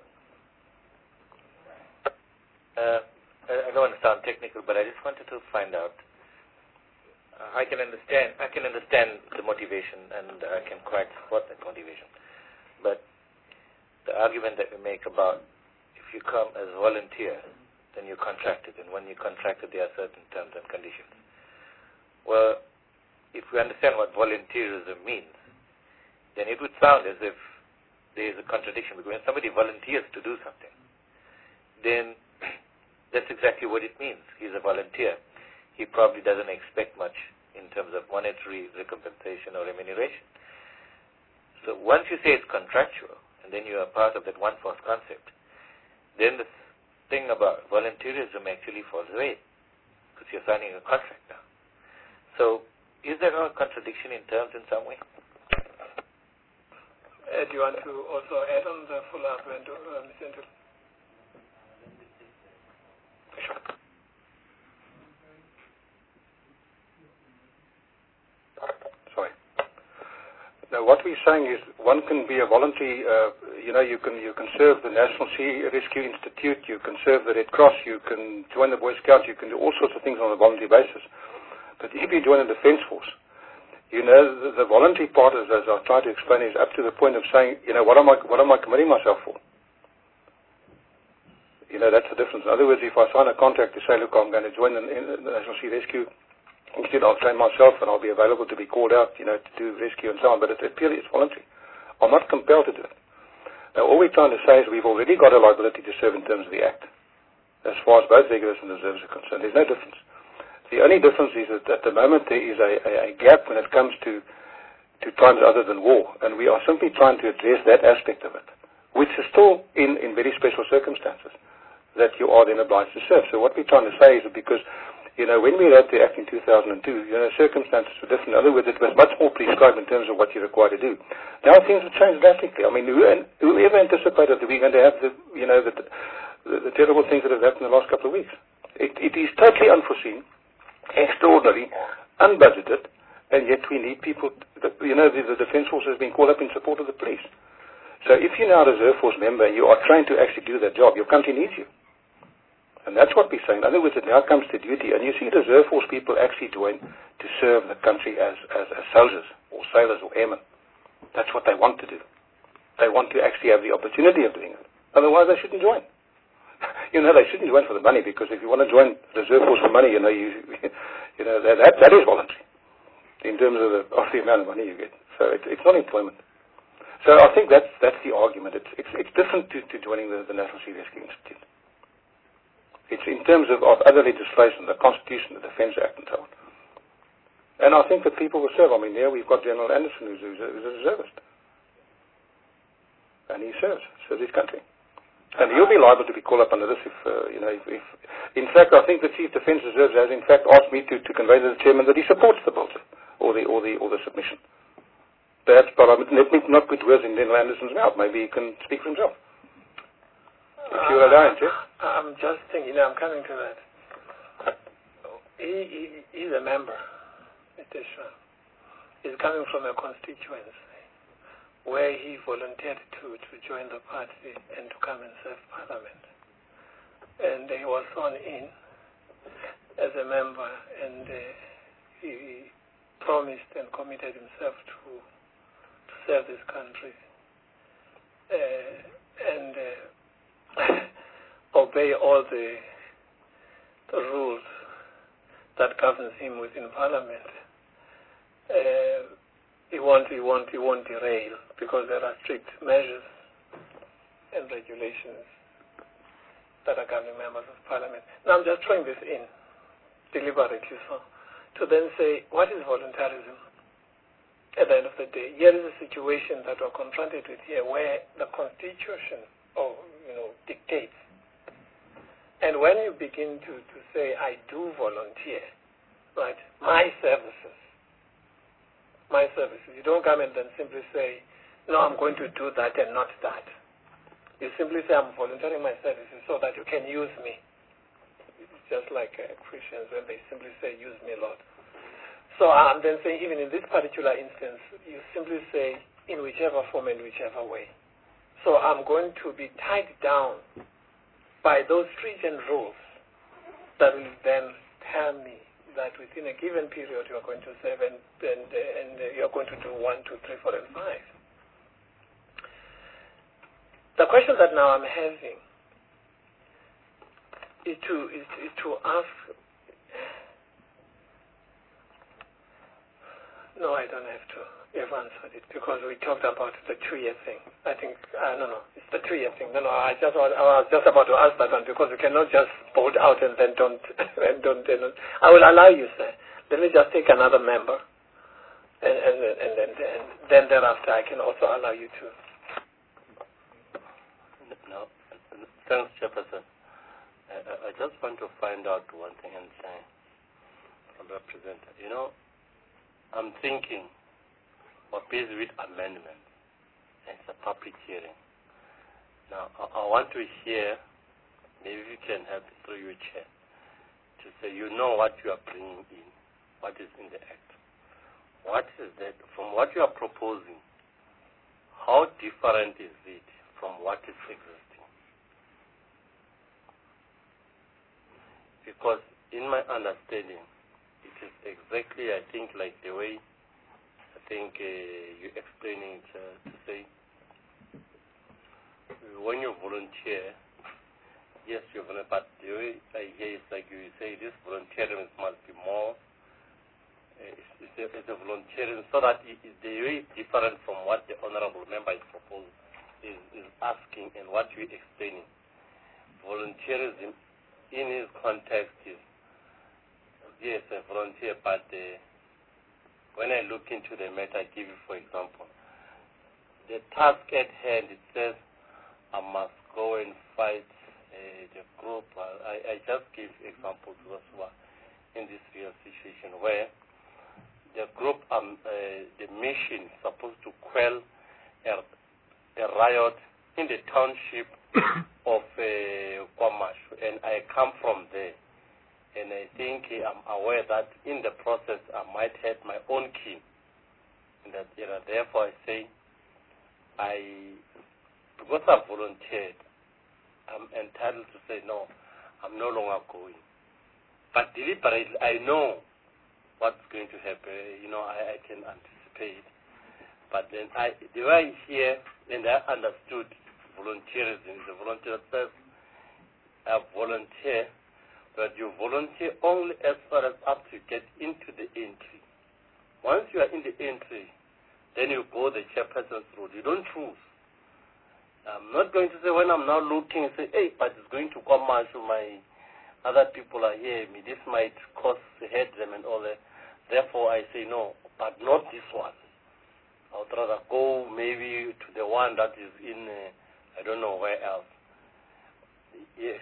Uh, I don't want to sound technical, but I just wanted to find out. Uh, I can understand. I can understand the motivation, and I can quite support that motivation. But the argument that we make about if you come as a volunteer, then you're contracted, and when you're contracted, there are certain terms and conditions. Well, if we understand what volunteerism means, then it would sound as if there is a contradiction, because when somebody volunteers to do something, then that's exactly what it means. He's a volunteer. He probably doesn't expect much in terms of monetary recompensation or remuneration. So once you say it's contractual, and then you are part of that one force concept, then the thing about volunteerism actually falls away, because you're signing a contract now. So is there a contradiction in terms in some way?
Uh, do you want to also add on the follow-up, uh, Mister Andrew? Sure.
Sorry. Now, what we're saying is one can be a voluntary, uh, you know, you can you can serve the National Sea Rescue Institute, you can serve the Red Cross, you can join the Boy Scouts, you can do all sorts of things on a voluntary basis. But if you join a defense force, you know, the, the voluntary part, is, as I tried to explain, is up to the point of saying, you know, what am I, what am I committing myself for? You know, that's the difference. In other words, if I sign a contract to say, look, I'm going to join the, the National Sea Rescue, instead I'll train myself and I'll be available to be called out, you know, to do rescue and so on, but it, it purely is voluntary. I'm not compelled to do it. Now, all we're trying to say is we've already got a liability to serve in terms of the Act, as far as both regulars and reserves are concerned. There's no difference. The only difference is that at the moment there is a, a, a gap when it comes to, to times other than war, and we are simply trying to address that aspect of it, which is still in, in very special circumstances that you are then obliged to serve. So what we're trying to say is that because, you know, when we wrote the Act in two thousand two, you know, circumstances were different. In other words, it was much more prescribed in terms of what you're required to do. Now things have changed drastically. I mean, who, whoever anticipated that we're going to have the, you know, the, the, the terrible things that have happened in the last couple of weeks? It, it is totally unforeseen, extraordinary, unbudgeted, and yet we need people, the, you know, the, the Defence Force has been called up in support of the police. So if you're now a Reserve Force member and you are trained to actually do that job, your country needs you. And that's what we're saying. In other words, it now comes to duty. And you see Reserve Force people actually join to serve the country as, as, as soldiers or sailors or airmen. That's what they want to do. They want to actually have the opportunity of doing it. Otherwise, they shouldn't join. You know, they shouldn't join for the money, because if you want to join Reserve Force for money, you know, you, you know that, that, that is voluntary in terms of the, of the amount of money you get. So it, it's not employment. So I think that's, that's the argument. It's, it's, it's different to, to joining the, the National Sea Rescue Institute. It's in terms of, of other legislation, the Constitution, the Defence Act, and so on. And I think that people will serve. I mean, there we've got General Anderson, who's, who's, a, who's a reservist. And he serves, serves his country. And he'll be liable to be called up under this if, uh, you know, if, if... In fact, I think the Chief Defence Reserves has, in fact, asked me to, to convey to the Chairman that he supports the bill, or the, or the, or the submission. Perhaps, but let me not put words in General Anderson's mouth. Maybe he can speak for himself. If you allow him, Chair.
I'm just thinking, you know, I'm coming to that. He, he, he's a member, Mister Shah. He's coming from a constituency where he volunteered to, to join the party and to come and serve Parliament. And he was sworn in as a member, and uh, he promised and committed himself to, to serve this country uh, and uh, obey all the, the rules that governs him within Parliament. Uh, he won't, he won't, he won't derail because there are strict measures and regulations that are governing members of Parliament. Now I'm just throwing this in deliberately so to then say, what is voluntarism? At the end of the day, here is a situation that we're confronted with here where the Constitution or, you know, dictates. And when you begin to, to say, I do volunteer, right, my services, my services, you don't come and then simply say, no, I'm going to do that and not that. You simply say, I'm volunteering my services so that you can use me. It's just like uh, Christians when they simply say, use me, Lord. So I'm then saying, even in this particular instance, you simply say, in whichever form and whichever way. So I'm going to be tied down by those stringent rules that will then tell me that within a given period you are going to serve and, and, uh, and uh, you are going to do one, two, three, four, and five. The question that now I'm having is to, is, is to ask, no, I don't have to. You've answered it because we talked about the two-year thing. I think, uh, no, no, it's the two-year thing. No, no, I just was, I was just about to ask that one because we cannot just vote out and then don't, and don't, and don't. I will allow you, sir. Let me just take another member, and, and, and, and, and then thereafter I can also allow you to.
No, thanks, Chairperson. I, I just want to find out one thing and say from the presenter. You know, I'm thinking of busy with amendments. It's a public hearing. Now, I, I want to hear, maybe you can help through your chair, to say you know what you are bringing in, what is in the Act. What is that? From what you are proposing, how different is it from what is existing? Because in my understanding, it is exactly, I think, like the way I think uh, you're explaining it uh, to say, when you volunteer, yes, you're volunteer, but the way I hear is like you say, this volunteering must be more, uh, it's, it's, a, it's a volunteering, so that it, it, the way is different from what the honorable member is proposing, is, is asking and what you're explaining. Volunteerism in his context is, yes, a volunteer, but uh, when I look into the matter, I give you, for example, the task at hand, it says, I must go and fight uh, the group. I, I just give examples to those who are in this real situation where the group, um, uh, the mission is supposed to quell a, a riot in the township of uh, Kwamashu, and I come from there. And I think I'm aware that in the process I might hurt my own kin. And that, you know, therefore I say, I, because I volunteered, I'm entitled to say, no, I'm no longer going. But deliberately, I know what's going to happen. You know, I, I can anticipate. But then I, the way I hear and I understood volunteerism, the volunteer says, I volunteer, but you volunteer only as far as up to get into the entry. Once you are in the entry, then you go the chairperson's road. You don't choose. I'm not going to say when I'm now looking and say, hey, but it's going to come out to my other people are here. Me, this might cause hurt them and all that. Therefore, I say no, but not this one. I would rather go maybe to the one that is in, uh, I don't know where else. Yeah.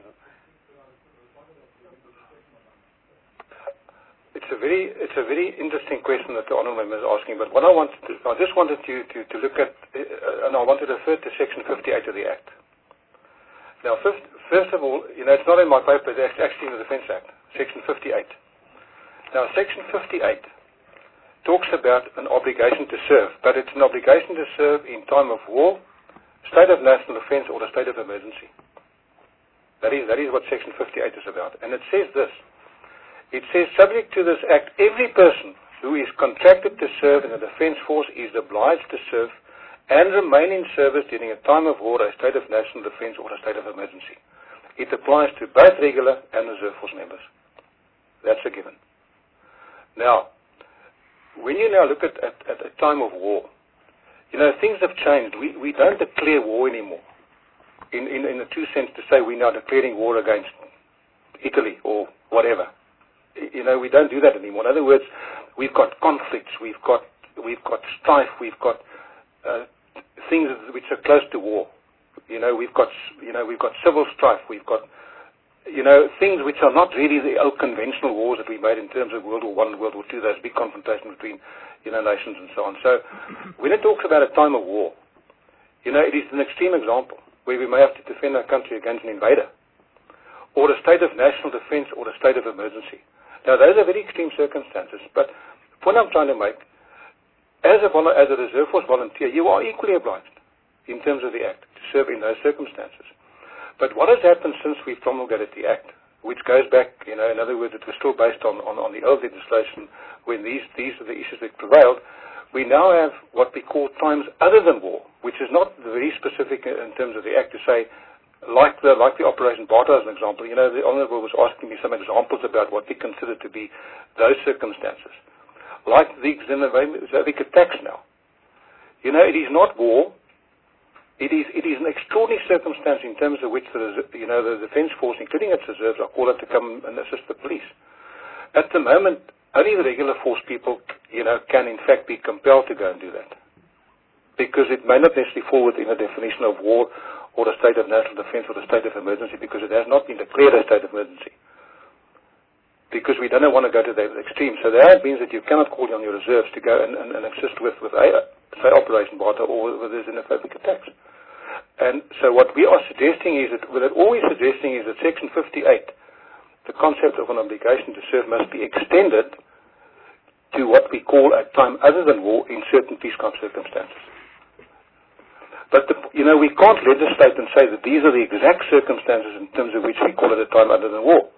It's a very, it's a very interesting question that the honourable member is asking. But what I wanted, to, I just wanted you to, to look at, uh, and I want to refer to Section fifty-eight of the Act. Now, first, first of all, you know, it's not in my paper. It's actually in the Defence Act, Section fifty-eight. Now, Section fifty-eight talks about an obligation to serve, but it's an obligation to serve in time of war, state of national defense, or a state of emergency. That is, that is what Section fifty-eight is about. And it says this. It says, subject to this Act, every person who is contracted to serve in the Defence Force is obliged to serve and remain in service during a time of war, a state of national defense, or a state of emergency. It applies to both regular and reserve force members. That's a given. Now, when you now look at, at, at a time of war, you know, things have changed. We, we don't declare war anymore in, in, in the true sense to say we're now declaring war against Italy or whatever. You know, we don't do that anymore. In other words, we've got conflicts, we've got, we've got strife, we've got uh, things which are close to war. You know, we've got, you know, we've got civil strife, we've got, you know, things which are not really the old conventional wars that we made in terms of World War One and World War Two, those big confrontations between, you know, nations and so on. So when it talks about a time of war, you know, it is an extreme example where we may have to defend our country against an invader, or a state of national defense, or a state of emergency. Now, those are very extreme circumstances, but the point I'm trying to make, as a, as a reserve force volunteer, you are equally obliged in terms of the Act to serve in those circumstances. But what has happened since we promulgated the Act, which goes back, you know, in other words, it was still based on, on, on the old legislation when these, these are the issues that prevailed, we now have what we call times other than war, which is not very specific in terms of the Act to say, like the, like the Operation Barta as an example. You know, the Honourable was asking me some examples about what we consider to be those circumstances. Like the Xenophobic attacks now. You know, it is not war. It is, it is an extraordinary circumstance in terms of which the, you know, the Defence Force, including its reserves, are called up to come and assist the police. At the moment, only the regular force people, you know, can in fact be compelled to go and do that. Because it may not necessarily fall within a definition of war or a state of national defense or a state of emergency, because it has not been declared a state of emergency. Because we don't want to go to the extreme. So that means that you cannot call on your reserves to go and, and, and assist with, with a, say, Operation Barta or with the xenophobic attacks. And so what we are suggesting is that, what all we're suggesting is that Section fifty-eight, the concept of an obligation to serve, must be extended to what we call a time other than war in certain peace-time circumstances. But, the, you know, we can't legislate and say that these are the exact circumstances in terms of which we call it a time other than war.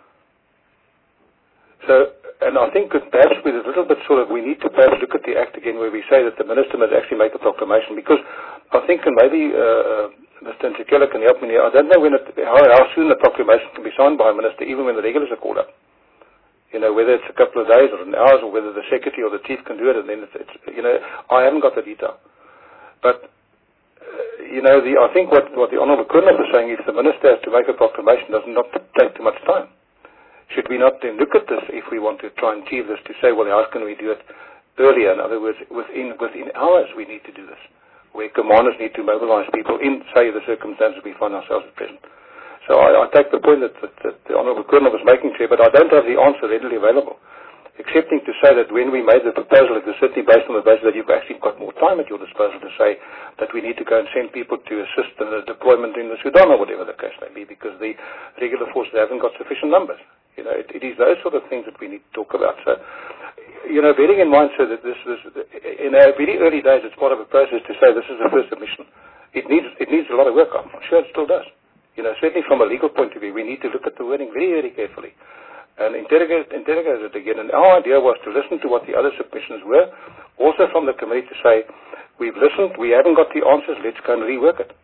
So, and I think that perhaps with a little bit sort of, we need to perhaps look at the Act again where we say that the Minister must actually make a proclamation, because I think, and maybe uh, Mister Nchikela can help me here, I don't know when it, how, how soon the proclamation can be signed by a Minister, even when the regulars are called up. You know, whether it's a couple of days or an hours, or whether the Secretary or the Chief can do it, and then it's, it's you know, I haven't got the detail. But, uh, you know, the, I think what, what the Honourable Colonel was saying, if the Minister has to make a proclamation, does not take too much time. Should we not then look at this if we want to try and achieve this, to say, well, how can we do it earlier? In other words, within, within hours we need to do this, where commanders need to mobilize people in, say, the circumstances we find ourselves at present. So I, I take the point that, that, that the Honourable Colonel was making here, but I don't have the answer readily available, excepting to say that when we made the proposal, it was certainly based on the basis that you've actually got more time at your disposal to say that we need to go and send people to assist in the deployment in the Sudan or whatever the case may be, because the regular forces haven't got sufficient numbers. You know, it, it is those sort of things that we need to talk about. So, you know, bearing in mind, sir, that this is, in our very early days, it's part of a process to say this is the first submission. It needs, it needs a lot of work. I'm sure it still does. You know, certainly from a legal point of view, we need to look at the wording very, very carefully and interrogate, interrogate it again. And our idea was to listen to what the other submissions were, also from the committee to say, we've listened, we haven't got the answers, let's go and rework it.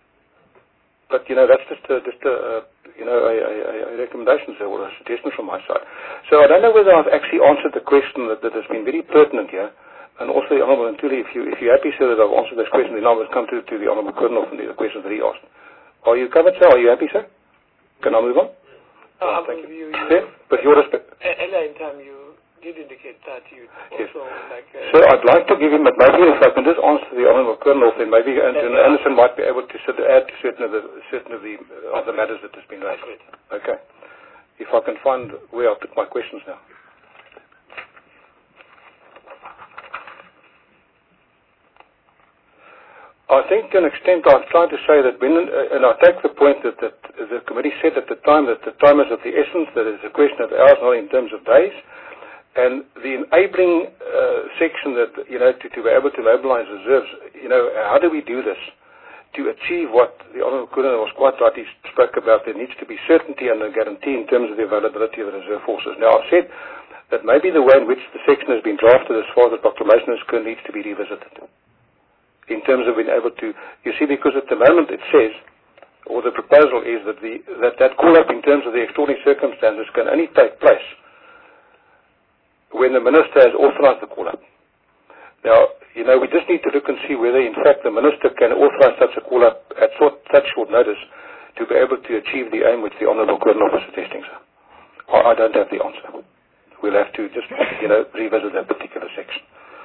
But, you know, that's just a, just a, uh, you know, a, a, a recommendation, sir, or a suggestion from my side. So I don't know whether I've actually answered the question that, that has been very pertinent here. And also, the Honourable Ntuli, if, you, if you're happy, sir, that I've answered this question, then I will come to, to the Honourable Colonel from the, the questions that he asked. Are you covered, sir? Are you happy, sir? Can I move on?
Uh, oh, thank you. you, you
yeah, with your respect.
Earlier in time, you did indicate that you
yes.
also like... Uh,
so I'd like to give him, but maybe if I can just answer the Honourable Colonel, then maybe Anthony Anderson might be able to sort of add to certain of the, certain of the, uh, of the matters that has been raised. Okay. If I can find where I'll put my questions now. I think to an extent I've tried to say that when, uh, and I take the point that, that the committee said at the time that the time is of the essence, that it's a question of hours, not in terms of days. And the enabling uh, section that, you know, to, to be able to mobilize reserves, you know, how do we do this to achieve what the Honourable Colonel was quite right, he spoke about? There needs to be certainty and a guarantee in terms of the availability of the reserve forces. Now, I've said that maybe the way in which the section has been drafted as far as the proclamation is concerned needs to be revisited in terms of being able to, you see, because at the moment it says, or the proposal is that the, that, that call-up in terms of the extraordinary circumstances can only take place when the minister has authorized the call-up. Now, you know, we just need to look and see whether, in fact, the minister can authorize such a call-up at short, such short notice to be able to achieve the aim which the Honourable Colonel was suggesting, sir. I, I don't have the answer. We'll have to just, you know, revisit that particular section.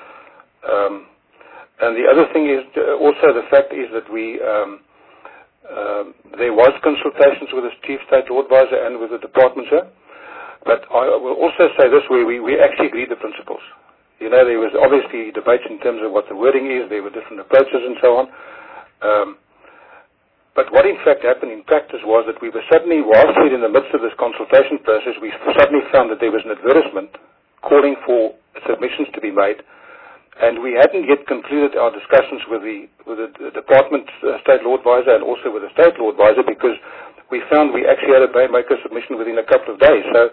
Um, and the other thing is, uh, also the fact is that we, um, um, there was consultations with the Chief State Law Advisor and with the department, sir. But I will also say this, where we, we actually agreed the principles. You know, there was obviously debates in terms of what the wording is, there were different approaches and so on. Um, but what in fact happened in practice was that we were suddenly, whilst we were in the midst of this consultation process, we suddenly found that there was an advertisement calling for submissions to be made, and we hadn't yet concluded our discussions with the, with the, the Department uh, State Law Advisor and also with the State Law Advisor, because we found we actually had to make a submission within a couple of days. So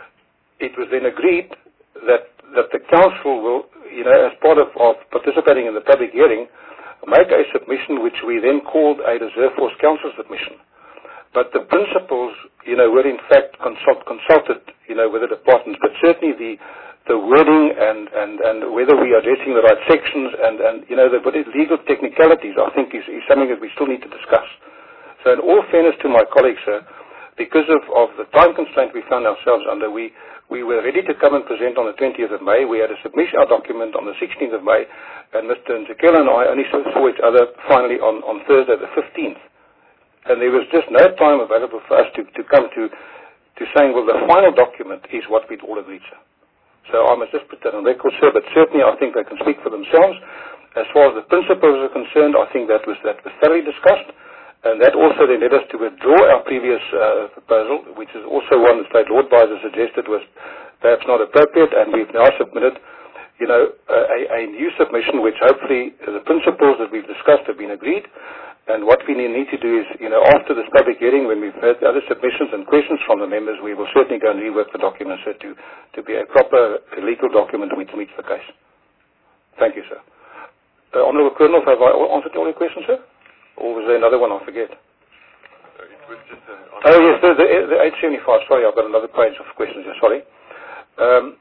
it was then agreed that, that the council will, you know, as part of, of participating in the public hearing, make a submission which we then called a Reserve Force Council submission. But the principles, you know, were in fact consult, consulted, you know, with the departments, but certainly the, the wording and, and, and whether we are addressing the right sections and, and you know, the legal technicalities, I think is, is something that we still need to discuss. So in all fairness to my colleagues, sir, because of, of the time constraint we found ourselves under, we, we were ready to come and present on the twentieth of May. We had to submit our document on the sixteenth of May, and Mister Nzekela and I only saw each other finally on, on Thursday the fifteenth. And there was just no time available for us to, to come to, to saying, well, the final document is what we'd all agreed, sir. So I must just put that on record, sir, but certainly I think they can speak for themselves. As far as the principles are concerned, I think that was, that was thoroughly discussed. And that also then led us to withdraw our previous uh, proposal, which is also one the State Law Advisor suggested was perhaps not appropriate, and we've now submitted, you know, a, a new submission which hopefully the principles that we've discussed have been agreed. And what we need to do is, you know, after this public hearing, when we've heard the other submissions and questions from the members, we will certainly go and rework the document, sir, to, to be a proper legal document which meets the case. Thank you, sir. Uh, Honourable Colonel, have I answered all your questions, sir? Or was there another one? I forget.
Uh, it was just a,
oh, yes, the, the, the eight seventy-five. Sorry, I've got another page of questions here. Sorry. Um,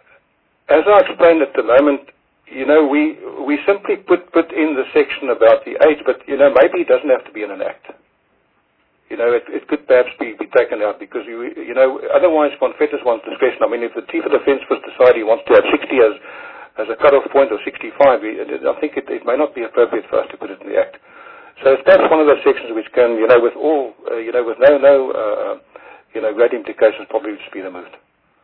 as I explained at the moment, you know, we we simply put, put in the section about the age, but, you know, maybe it doesn't have to be in an act. You know, it, it could perhaps be, be taken out because, you, you know, otherwise one fetters one's discretion. I mean, if the Chief of Defence Force decide he wants to have sixty as, as a cut-off point or sixty-five, I think it, it may not be appropriate for us to put it in the act. So that's one of those sections which can, you know, with all, uh, you know, with no, no, uh, you know, great implications, probably just be removed.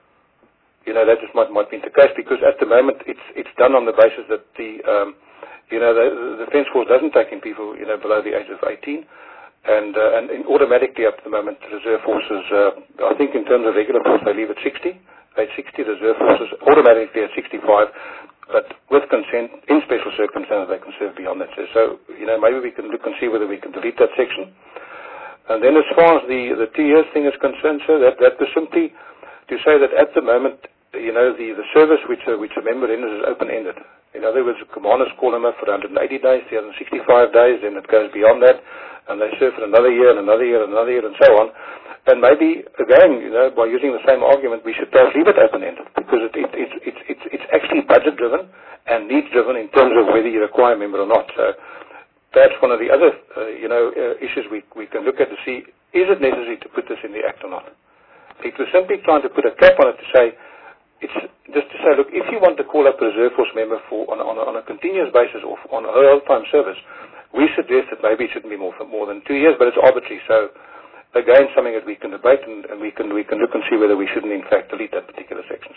You know, that just might, might be the case because at the moment it's it's done on the basis that the, um, you know, the, the Defence Force doesn't take in people, you know, below the age of eighteen, and uh, and in automatically up to the moment the Reserve Forces, uh, I think in terms of regular force they leave at sixty, age sixty, the Reserve Forces automatically at sixty-five. But with consent, in special circumstances, they can serve beyond that. So, you know, maybe we can look and see whether we can delete that section. And then as far as the, the two years thing is concerned, sir, that, that was simply to say that at the moment, you know, the, the service which a, which a member enters is open-ended. In other words, commanders call them up for one hundred eighty days, three hundred sixty-five days, then it goes beyond that, and they serve for another year, and another year, and another year, and so on. And maybe, again, you know, by using the same argument, we should perhaps leave it open-ended, because it, it, it, it, it, it's actually budget-driven and needs-driven in terms of whether you require a member or not. So that's one of the other, uh, you know, uh, issues we, we can look at to see, is it necessary to put this in the Act or not? It was simply trying to put a cap on it to say, it's just to say, look, if you want to call up a Reserve Force member for on, on, a, on a continuous basis or on a whole-time service, we suggest that maybe it shouldn't be more, for more than two years, but it's arbitrary. So again, something that we can debate, and, and we can we can look and see whether we shouldn't, in fact, delete that particular section.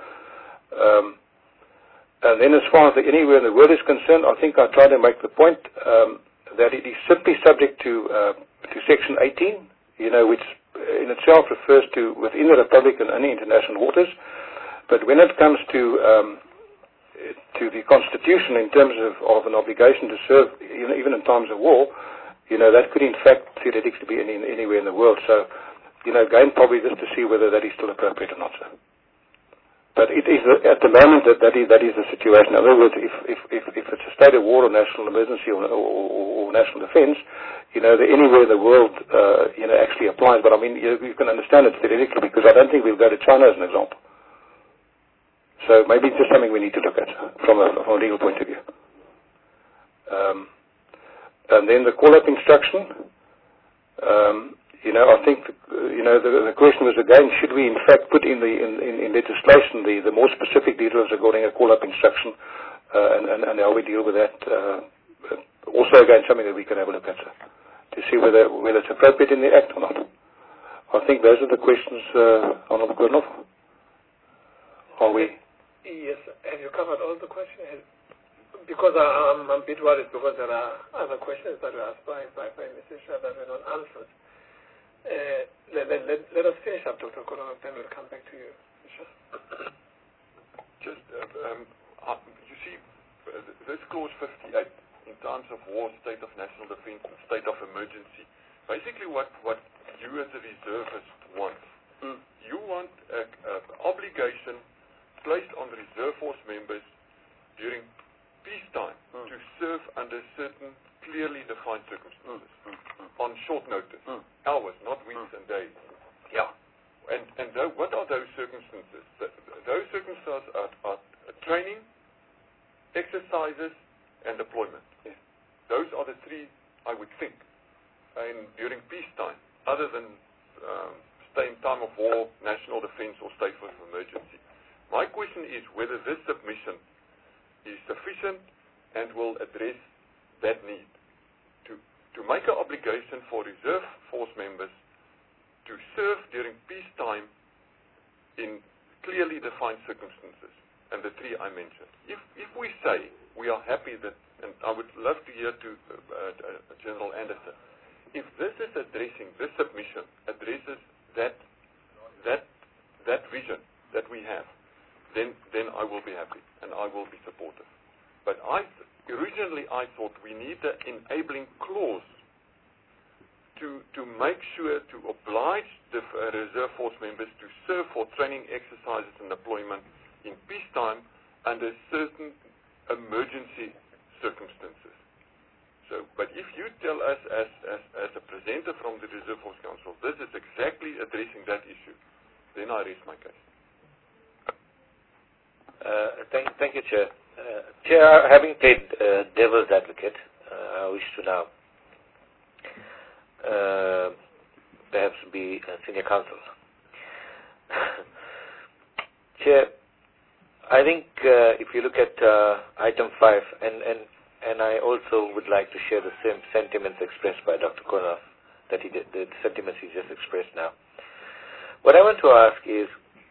Um, and then as far as the anywhere in the word is concerned, I think I tried to make the point um, that it is simply subject to uh, to Section eighteen, you know, which in itself refers to within the Republic and any international waters. But when it comes to um, to the Constitution in terms of, of an obligation to serve, you know, even in times of war, you know, that could in fact theoretically be any, anywhere in the world. So, you know, again, probably just to see whether that is still appropriate or not, sir. But it is, at the moment, that, that, is, that is the situation. In other words, if, if, if, if it's a state of war or national emergency or, or, or national defense, you know, the, anywhere in the world, uh, you know, actually applies. But I mean, you, you can understand it theoretically, because I don't think we'll go to China as an example. So maybe it's just something we need to look at from a, from a legal point of view. Um, and then the call-up instruction, um, you know, I think, uh, you know, the, the question was again, should we in fact put in the in, in, in legislation the, the more specific details regarding a call-up instruction, uh, and, and, and how we deal with that? Uh, also, again, something that we can have a look at, sir, to see whether whether it's appropriate in the Act or not. I think those are the questions, uh, Honourable Gordonov. Are we?
Yes. Have you covered all the questions? Because I, I'm, I'm a bit worried because there are other questions that were asked by, by, by Mister Shah that were not answered. Uh, let, let, let, let us finish up, Doctor Gordonov, then we'll come back to you.
Just, uh, um, uh, you see, uh, this clause fifty-eight, in times of war, state of national defense, and state of emergency, basically what, what you as a reservist want, mm. you want an obligation placed on the reserve force members during peacetime mm. to serve under certain clearly defined circumstances mm. Mm. on short notice, mm. hours, not weeks mm. and days.
Yeah.
And and th what are those circumstances? Th those circumstances are, are training, exercises, and deployment. Yeah. Those are the three, I would think, and during peacetime, other than um, stay in time of war, national defense, or state of emergency. My question is whether this submission is sufficient and will address that need. To, to make an obligation for reserve force members to serve during peacetime in clearly defined circumstances, and the three I mentioned. If, if we say we are happy that, and I would love to hear to uh, uh, General Anderson, if this is addressing, this submission addresses that, that, that vision that we have, then, then I will be happy and I will be supportive. But I, originally I thought we need an enabling clause to, to make sure to oblige the uh, reserve force members to serve for training exercises and deployment in peacetime under certain emergency circumstances. So, but if you tell us as, as, as a presenter from the Reserve Force Council, this is exactly addressing that issue, then I raise my case.
Uh, thank, thank you, Chair. Uh, Chair, having played uh, devil's advocate, uh, I wish to now uh, perhaps be a senior counsel. Chair, I think uh, if you look at uh, item five, and, and, and I also would like to share the same sentiments expressed by Doctor Gordonov, that he did, the sentiments he just expressed now. What I want to ask is,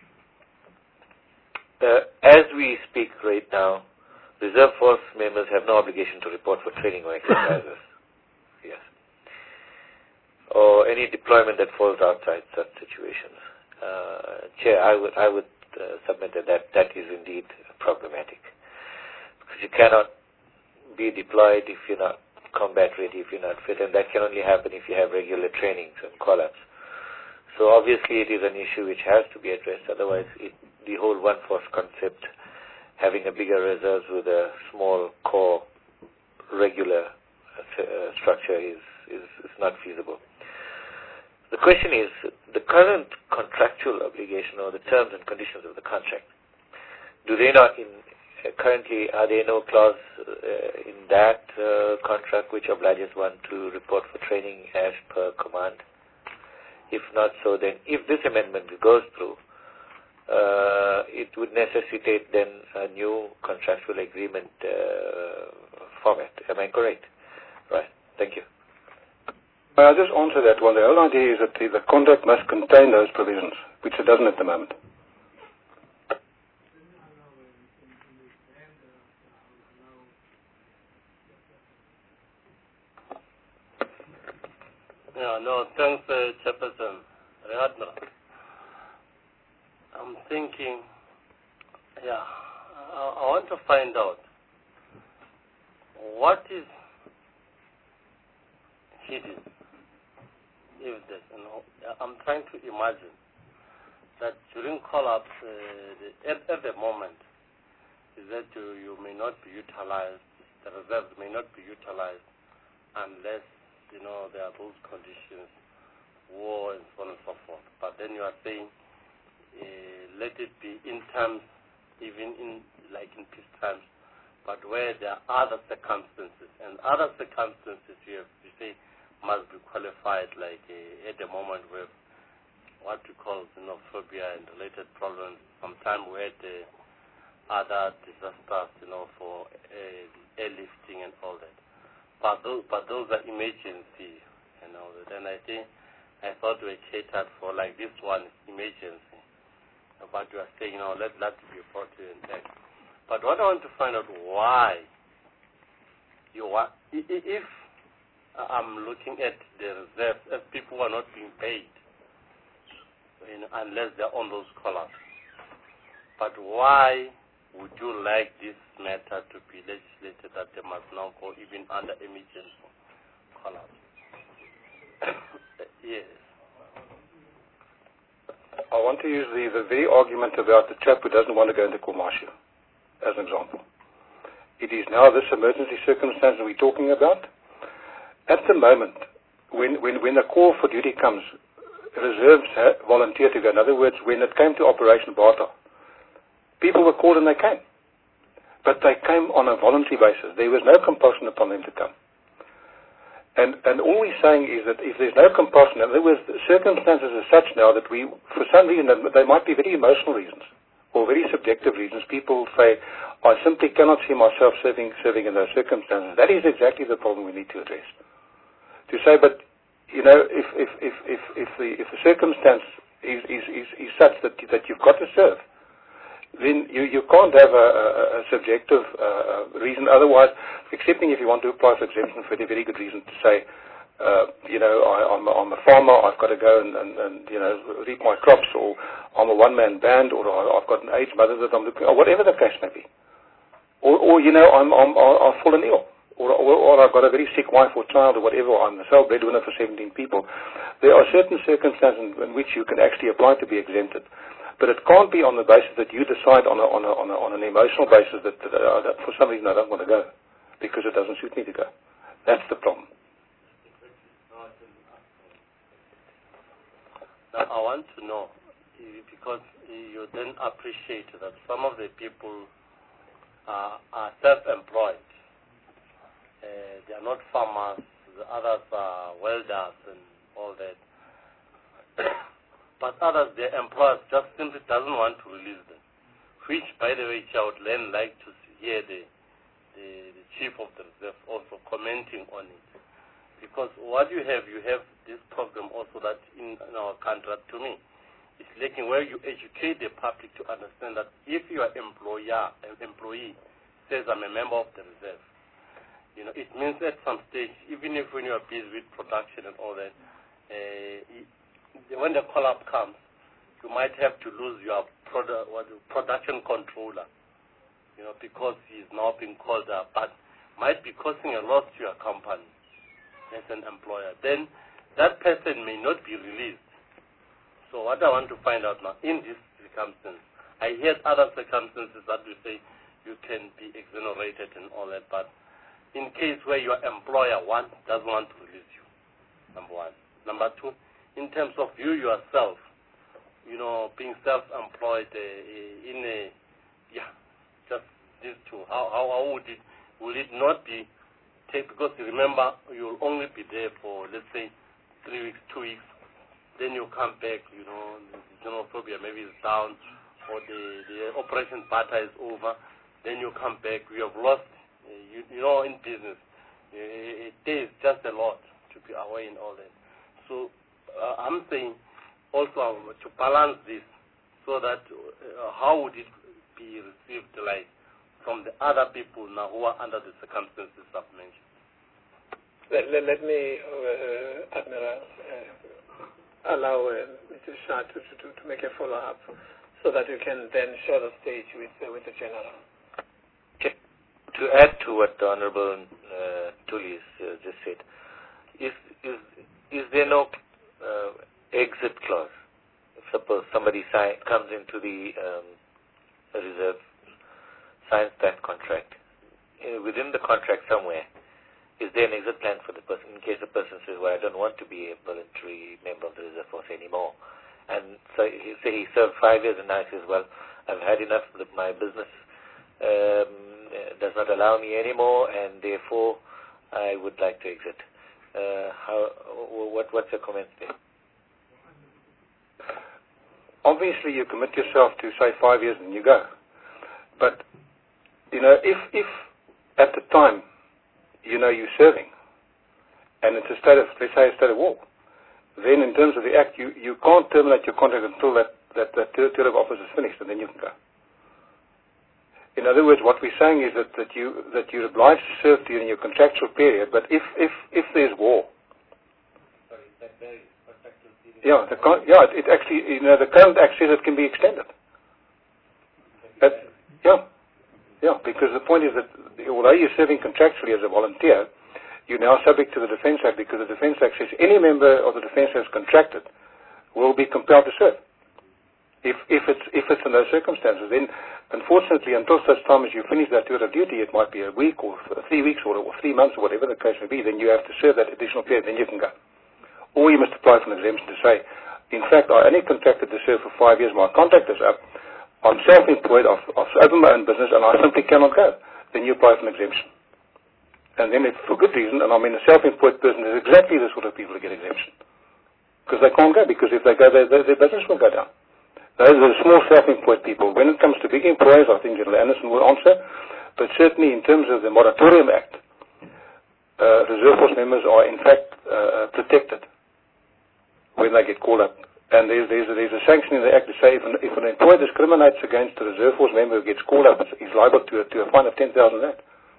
Uh, as we speak right now, reserve force members have no obligation to report for training or exercises. Yes. Or any deployment that falls outside such situations. Uh, Chair, I would, I would uh, submit that, that that is indeed problematic. Because you cannot be deployed if you're not combat ready, if you're not fit, and that can only happen if you have regular trainings and call-ups. So obviously it is an issue which has to be addressed, otherwise it the whole one force concept, having a bigger reserves with a small core regular uh, structure is, is, is not feasible. The question is, the current contractual obligation or the terms and conditions of the contract, do they not, in, uh, currently, are there no clause uh, in that uh, contract which obliges one to report for training as per command? If not so, then if this amendment goes through, Uh, it would necessitate then a new contractual agreement uh, format. Am I correct? Right. Thank you.
May I just answer that one? The whole idea is that the, the contract must contain those provisions, which it doesn't at the moment.
Yeah, no, thanks, uh, Chairperson. Admiral. I'm thinking Yeah, I, I want to find out what is hidden. If there's, you know, I'm trying to imagine that during collapse, uh, the, at, at the moment, is that you, you may not be utilized, the reserves may not be utilized unless, you know, there are those conditions, war and so on and so forth. But then you are saying, uh, let it be in terms, even in, like in peace times, but where there are other circumstances, and other circumstances you have, you say, must be qualified, like uh, at the moment with what we call xenophobia and related problems. Sometimes we had uh, other disasters, you know, for uh, airlifting and all that. But those, but those are emergency, you know. Then I think I thought we catered for like this one is emergency. But you are saying, you know, let that be brought to intact. But what I want to find out why you are, if I'm looking at the reserves, as people are not being paid, you know, unless they're on those collars. But why would you like this matter to be legislated that they must now go even under emergency collars? Yes.
I want to use the, the very argument about the chap who doesn't want to go into court-martial as an example. It is now this emergency circumstance that we're talking about. At the moment, when, when, when the call for duty comes, reserves volunteer to go. In other words, when it came to Operation Barter, people were called and they came. But they came on a voluntary basis. There was no compulsion upon them to come. And, and all we're saying is that if there's no compulsion, and there was circumstances as such now that we, for some reason, they might be very emotional reasons or very subjective reasons. People say, I simply cannot see myself serving, serving in those circumstances. That is exactly the problem we need to address. To say, but, you know, if, if, if, if, if, the, if the circumstance is, is, is, is such that, that you've got to serve, then you, you can't have a, a, a subjective uh, reason. Otherwise, excepting if you want to apply for exemption for a very good reason to say, uh, you know, I, I'm, a, I'm a farmer, I've got to go and, and, and, you know, reap my crops, or I'm a one-man band, or I've got an aged mother that I'm looking, or whatever the case may be. Or, or you know, I'm, I'm, I've fallen ill, or, or, or I've got a very sick wife or child, or whatever, I'm the sole breadwinner for seventeen people. There are certain circumstances in, in which you can actually apply to be exempted. But it can't be on the basis that you decide on, a, on, a, on, a, on an emotional basis that, that, uh, that for some reason I don't want to go because it doesn't suit me to go. That's the problem.
Now, I want to know, because you then appreciate that some of the people are, are self-employed. Uh, they are not farmers, the others are welders and all that. But others, their employers just simply doesn't want to release them. Which, by the way, I would then like to hear the, the, the chief of the reserve also commenting on it. Because what you have, you have this program also that in, in our country, to me, is looking where you educate the public to understand that if your employer, an employee says, I'm a member of the reserve, you know, it means at some stage, even if when you are busy with production and all that, uh, it, when the call-up comes, you might have to lose your produ what, production controller, you know, because he's now being called up, but might be causing a loss to your company as an employer. Then that person may not be released. So what I want to find out now, in this circumstance, I heard other circumstances that you say you can be exonerated and all that, but in case where your employer, one, doesn't want to release you, number one. Number two, in terms of you yourself, you know, being self-employed uh, in a, yeah, just these two, how, how, how would it, will it not be, take, because remember, you'll only be there for, let's say, three weeks, two weeks, then you come back, you know, the xenophobia maybe is down, or the, the Operation Barter is over, then you come back, you have lost, uh, you, you know, in business, uh, it takes just a lot to be away and all that. So, Uh, I'm saying also to balance this so that uh, how would it be received like from the other people now who are under the circumstances I've mentioned?
Let, let, let me, uh, Admiral, uh, allow uh, Mister Shah to, to, to make a follow-up. so that you can then share the stage with, uh, with the General.
Okay. To add to what the Honorable uh, Tuli uh, just said, is, is, is there no uh, exit clause? If suppose somebody sign, comes into the um, reserve, signs that contract, uh, within the contract somewhere, is there an exit plan for the person in case the person says, well, I don't want to be a voluntary member of the reserve force anymore? And so he say he served five years and now he says, well, I've had enough of my business um, does not allow me anymore, and therefore I would like to exit. Uh, how? What? What's your comment there?
Obviously, you commit yourself to say five years and you go. But you know, if if at the time you know you're serving, and it's a state of, let's say, a state of war, then in terms of the Act, you, you can't terminate your contract until that, that, that term of office is finished, and then you can go. In other words, what we're saying is that, that, you, that you're obliged to serve during your contractual period, but if, if, if there's war...
Sorry, that varies. Contractual period.
Yeah, the con yeah, it, it actually, you know, the current Act says it can be extended. That, yeah, yeah, because the point is that although you're serving contractually as a volunteer, you're now subject to the Defence Act, because the Defence Act says any member of the Defence Act contracted will be compelled to serve. If, if, it's, if it's in those circumstances, then unfortunately until such time as you finish that tour of duty, it might be a week or three weeks or, or three months or whatever the case may be, then you have to serve that additional period, then you can go. Or you must apply for an exemption to say, in fact, I only contracted to serve for five years, my contract is up, I'm self-employed, I've, I've opened my own business and I simply cannot go. Then you apply for an exemption. And then if for good reason, and I mean a self-employed person is exactly the sort of people who get exemption. Because they can't go, because if they go, their, their business will go down. Those are the small self-employed people. When it comes to big employers, I think General Anderson will answer, but certainly in terms of the Moratorium Act, uh, reserve force members are in fact uh, protected when they get called up. And there's, there's, a, there's a sanction in the Act to say if an, if an employer discriminates against a reserve force member who gets called up, he's liable to a, to a fine of ten thousand rand.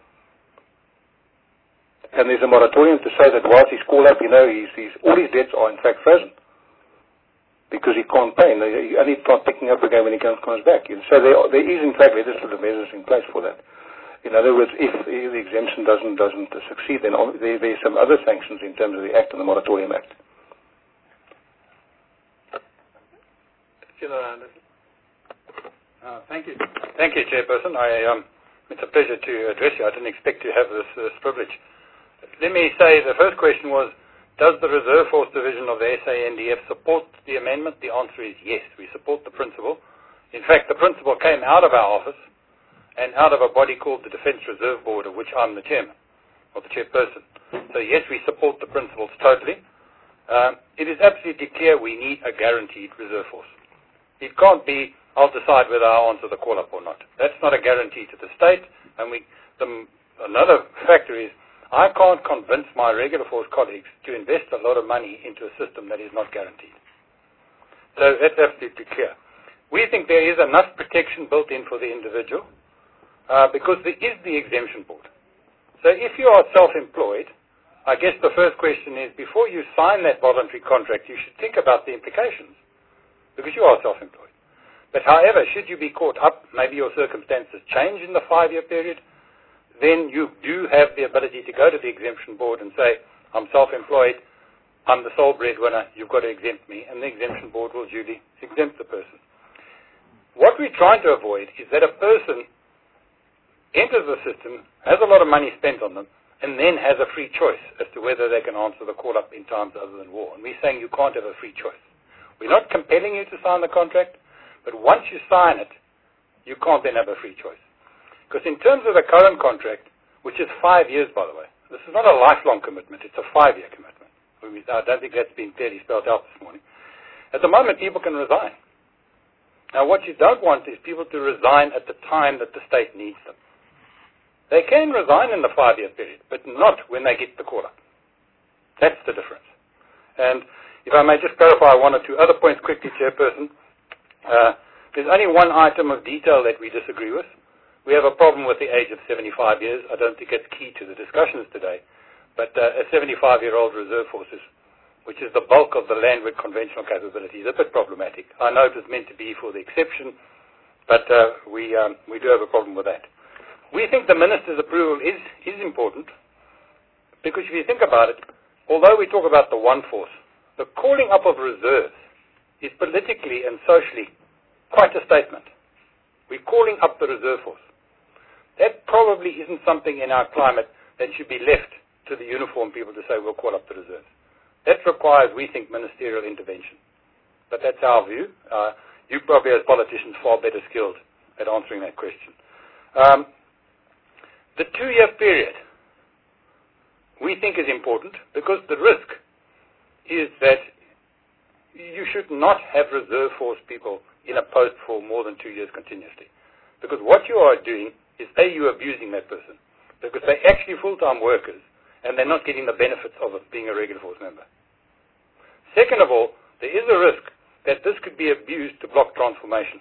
And there's a moratorium to say that whilst he's called up, you know, he's, he's, all his debts are in fact frozen because he can't pay. And he only start picking up again when he comes, comes back. And so there, there is in fact legislative measures in place for that. In other words, if, if the exemption doesn't doesn't uh, succeed, then there, there's some other sanctions in terms of the Act and the Moratorium Act.
Uh, thank you. Thank you, Chairperson. I, um, it's a pleasure to address you. I didn't expect to have this, this privilege. Let me say the first question was, does the Reserve Force Division of the S A N D F support the amendment? The answer is yes. We support the principle. In fact, the principle came out of our office and out of a body called the Defence Reserve Board, of which I'm the chairman, or the chairperson. So yes, we support the principles totally. Um, it is absolutely clear we need a guaranteed reserve force. It can't be, I'll decide whether I answer the call-up or not. That's not a guarantee to the state. And we, the, another factor is, I can't convince my regular force colleagues to invest a lot of money into a system that is not guaranteed. So that's absolutely clear. We think there is enough protection built in for the individual uh, because there is the exemption board. So if you are self-employed, I guess the first question is, before you sign that voluntary contract, you should think about the implications, because you are self-employed. But however, should you be caught up, maybe your circumstances change in the five-year period, then you do have the ability to go to the exemption board and say, I'm self-employed, I'm the sole breadwinner, you've got to exempt me, and the exemption board will duly exempt the person. What we're trying to avoid is that a person enters the system, has a lot of money spent on them, and then has a free choice as to whether they can answer the call-up in times other than war. And we're saying you can't have a free choice. We're not compelling you to sign the contract, but once you sign it, you can't then have a free choice. Because in terms of the current contract, which is five years, by the way, this is not a lifelong commitment, it's a five-year commitment. I don't think that's been clearly spelled out this morning. At the moment, people can resign. Now, what you don't want is people to resign at the time that the state needs them. They can resign in the five-year period, but not when they get the call-up. That's the difference. And if I may just clarify one or two other points quickly, Chairperson, uh, there's only one item of detail that we disagree with. We have a problem with the age of seventy-five years. I don't think it's key to the discussions today, but uh, a seventy-five-year-old reserve force is, which is the bulk of the land with conventional capability, is a bit problematic. I know it was meant to be for the exception, but uh, we um, we do have a problem with that. We think the minister's approval is, is important because if you think about it, although we talk about the one force, the calling up of reserves is politically and socially quite a statement. We're calling up the reserve force. That probably isn't something in our climate that should be left to the uniformed people to say we'll call up the reserves. That requires, we think, ministerial intervention. But that's our view. Uh, you probably, as politicians, far better skilled at answering that question. Um, the two-year period, we think, is important because the risk is that you should not have reserve force people in a post for more than two years continuously. Because what you are doing is, A, you're abusing that person because they're actually full-time workers and they're not getting the benefits of it being a regular force member. Second of all, there is a risk that this could be abused to block transformation.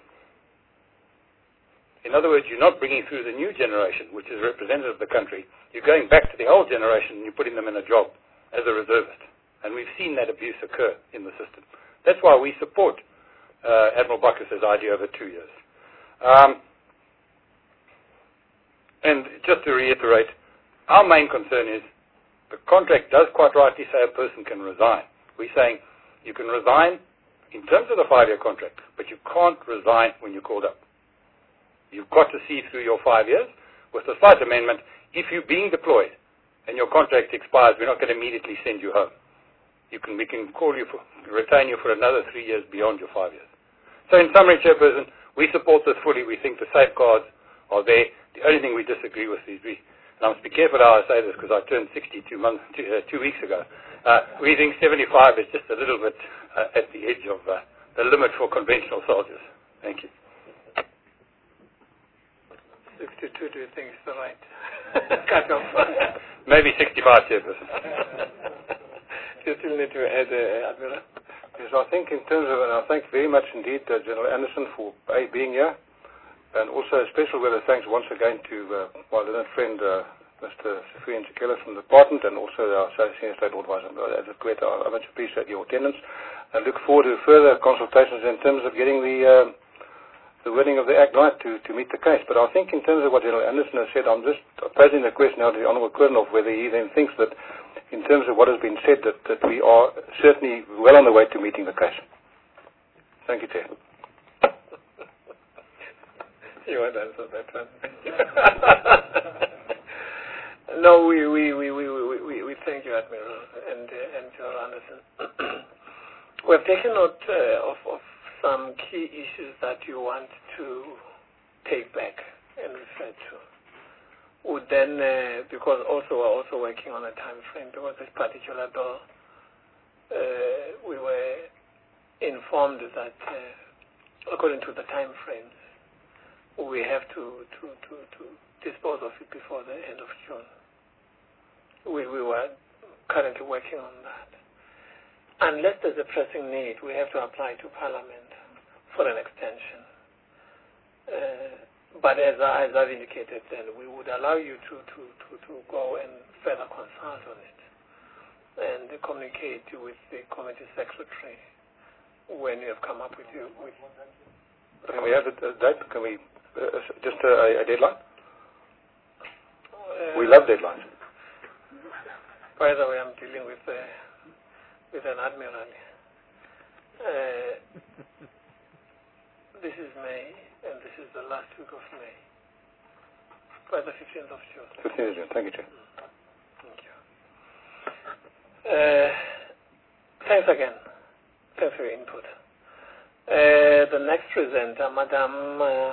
In other words, you're not bringing through the new generation, which is representative of the country. You're going back to the old generation and you're putting them in a job as a reservist. And we've seen that abuse occur in the system. That's why we support uh, Admiral Bacchus's idea over two years. Um, and just to reiterate, our main concern is the contract does quite rightly say a person can resign. We're saying you can resign in terms of the five-year contract, but you can't resign when you're called up. You've got to see through your five years. With the slight amendment, if you're being deployed and your contract expires, we're not going to immediately send you home. You can, we can call you, for, retain you for another three years beyond your five years. So in summary, Chairperson, we support this fully. We think the safeguards are there. The only thing we disagree with is we, and I must be careful how I say this because I turned sixty-two months, two, uh, two weeks ago. Uh, we think seventy-five is just a little bit uh, at the edge of uh, the limit for conventional soldiers. Thank you.
sixty-two, do you think is the right cut off?
Maybe sixty-five, Chairperson.
You still need to add, uh, Admiral?
Yes, I think in terms of, and I thank very much indeed uh, General Anderson for A, being here, and also a special word of thanks once again to uh, my learned friend, uh, Mister Sifuyen Chikela from the department, and also our Senior State Advisor, as a great, I much appreciate your attendance, and look forward to further consultations in terms of getting the uh, the wording of the Act right to, to meet the case. But I think in terms of what General Anderson has said, I'm just posing the question now to the Honourable Colonel whether he then thinks that in terms of what has been said, that, that we are certainly well on the way to meeting the case. Thank you, Chair.
You want to answer that one? No, we, we, we, we, we, we, we thank you, Admiral, and, uh, and General Anderson. We have taken note uh, of, of some key issues that you want to take back and refer to. Would then, uh, because also we're also working on a time frame, because this particular bill, uh, we were informed that uh, according to the time frames, we have to, to, to, to dispose of it before the end of June. We, we were currently working on that. Unless there's a pressing need, we have to apply to Parliament for an extension. Uh, but as, I, as I've indicated, then we would allow you to, to, to, to go and further consult on it and communicate with the committee secretary when you have come up with you. With
Can we have a date? Can we uh, just a, a deadline?
Uh,
we love deadlines.
By the way, I'm dealing with uh, with an admiral. Uh, this is May, and this is the last week of May. By the fifteenth of June.
fifteenth of June. Thank you, Chair.
Thank you. Uh, thanks again. Thanks for your input. Uh, the next presenter, Madame uh,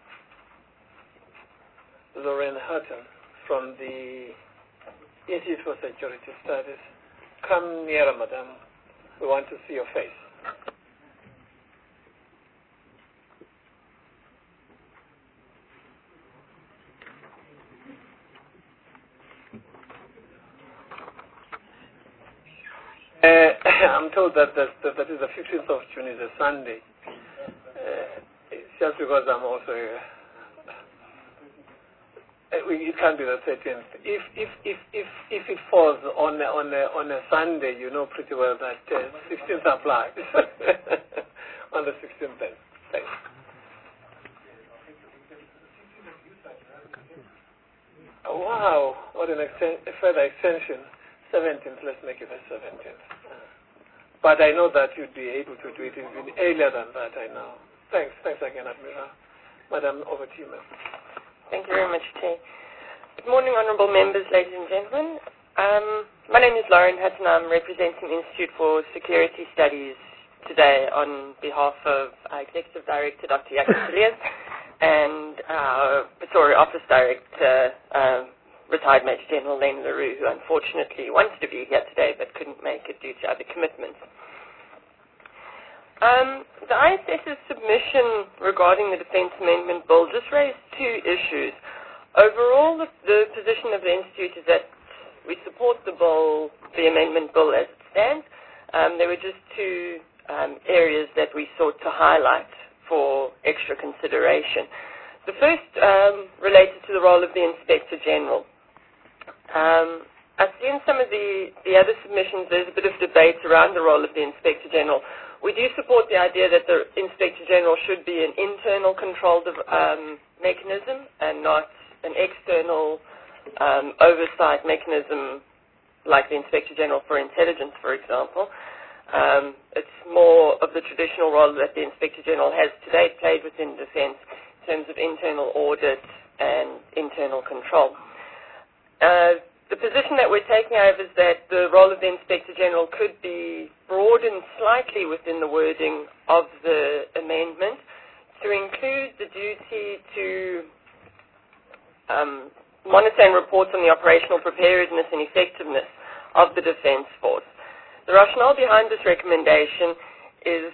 Lorraine Hutton from the Institute for Security Studies. Come nearer, Madame. We want to see your face. Uh, I'm told that, that, that, that is the fifteenth of June is a Sunday. Uh, it's just because I'm also a, it can't be the thirteenth. If if if if if it falls on a, on a, on a Sunday, you know pretty well that uh, sixteenth applies. On the sixteenth, then. Thanks. Oh, wow! What an exten- a further extension. Seventeenth. Let's make it the seventeenth. Uh, but I know that you'd be able to do it even earlier than that. I know. Thanks. Thanks again, Admiral. Madam, over to you, ma'am.
Thank you very much, Chair. Good morning, honourable members, ladies and gentlemen. Um, my name is Lauren Hutton. I'm representing the Institute for Security Studies today on behalf of our Executive Director, Doctor Jacob Villiers, and our Pretoria Office Director, um, retired Major General Len LaRue, who unfortunately wanted to be here today but couldn't make it due to other commitments. Um, the ISS's submission regarding the Defence Amendment Bill just raised two issues. Overall, the, the position of the Institute is that we support the bill, the amendment bill as it stands. Um, there were just two um, areas that we sought to highlight for extra consideration. The first um, related to the role of the Inspector General. Um, I see in some of the, the other submissions there's a bit of debate around the role of the Inspector General. We do support the idea that the Inspector General should be an internal control um, mechanism and not an external um, oversight mechanism like the Inspector General for Intelligence, for example. Um, it's more of the traditional role that the Inspector General has today played within defence in terms of internal audit and internal control. Uh, The position that we're taking over is that the role of the Inspector General could be broadened slightly within the wording of the amendment to include the duty to um, monitor and report on the operational preparedness and effectiveness of the Defence Force. The rationale behind this recommendation is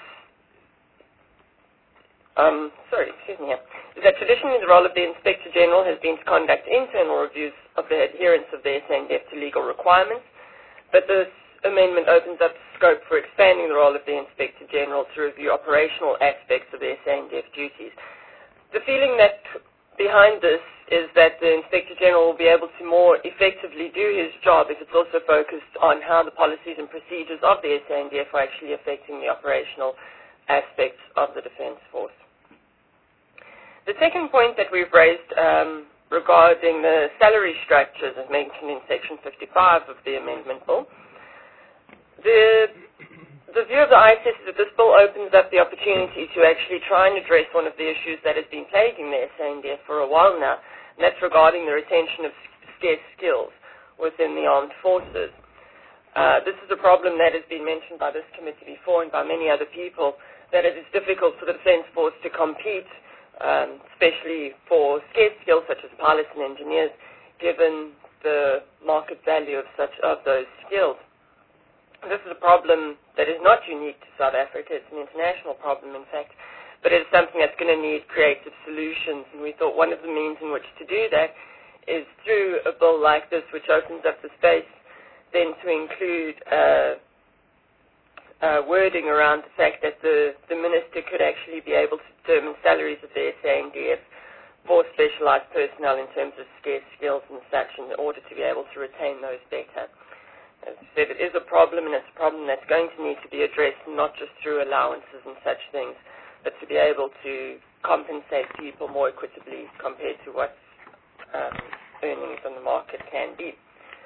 Um, sorry, excuse me here, is that traditionally the role of the Inspector General has been to conduct internal reviews of the adherence of the S A N D F to legal requirements, but this amendment opens up scope for expanding the role of the Inspector General to review operational aspects of the S A N D F duties. The feeling that behind this is that the Inspector General will be able to more effectively do his job if it's also focused on how the policies and procedures of the S A N D F are actually affecting the operational aspects of the Defence Force. The second point that we've raised um, regarding the salary structures, as mentioned in Section fifty-five of the Amendment Bill, the, the view of the I S S is that this bill opens up the opportunity to actually try and address one of the issues that has been plaguing the S A N D F for a while now, and that's regarding the retention of scarce skills within the armed forces. Uh, this is a problem that has been mentioned by this committee before and by many other people, that it is difficult for the Defence Force to compete, um, especially for scarce skills such as pilots and engineers, given the market value of such of those skills. This is a problem that is not unique to South Africa. It's an international problem, in fact, but it is something that's going to need creative solutions, and we thought one of the means in which to do that is through a bill like this, which opens up the space then to include uh, uh, wording around the fact that the, the minister could actually be able to determine salaries of the S A N D F for specialised personnel in terms of scarce skills and such in order to be able to retain those better. As I said, it is a problem, and it's a problem that's going to need to be addressed not just through allowances and such things, but to be able to compensate people more equitably compared to what um, earnings on the market can be.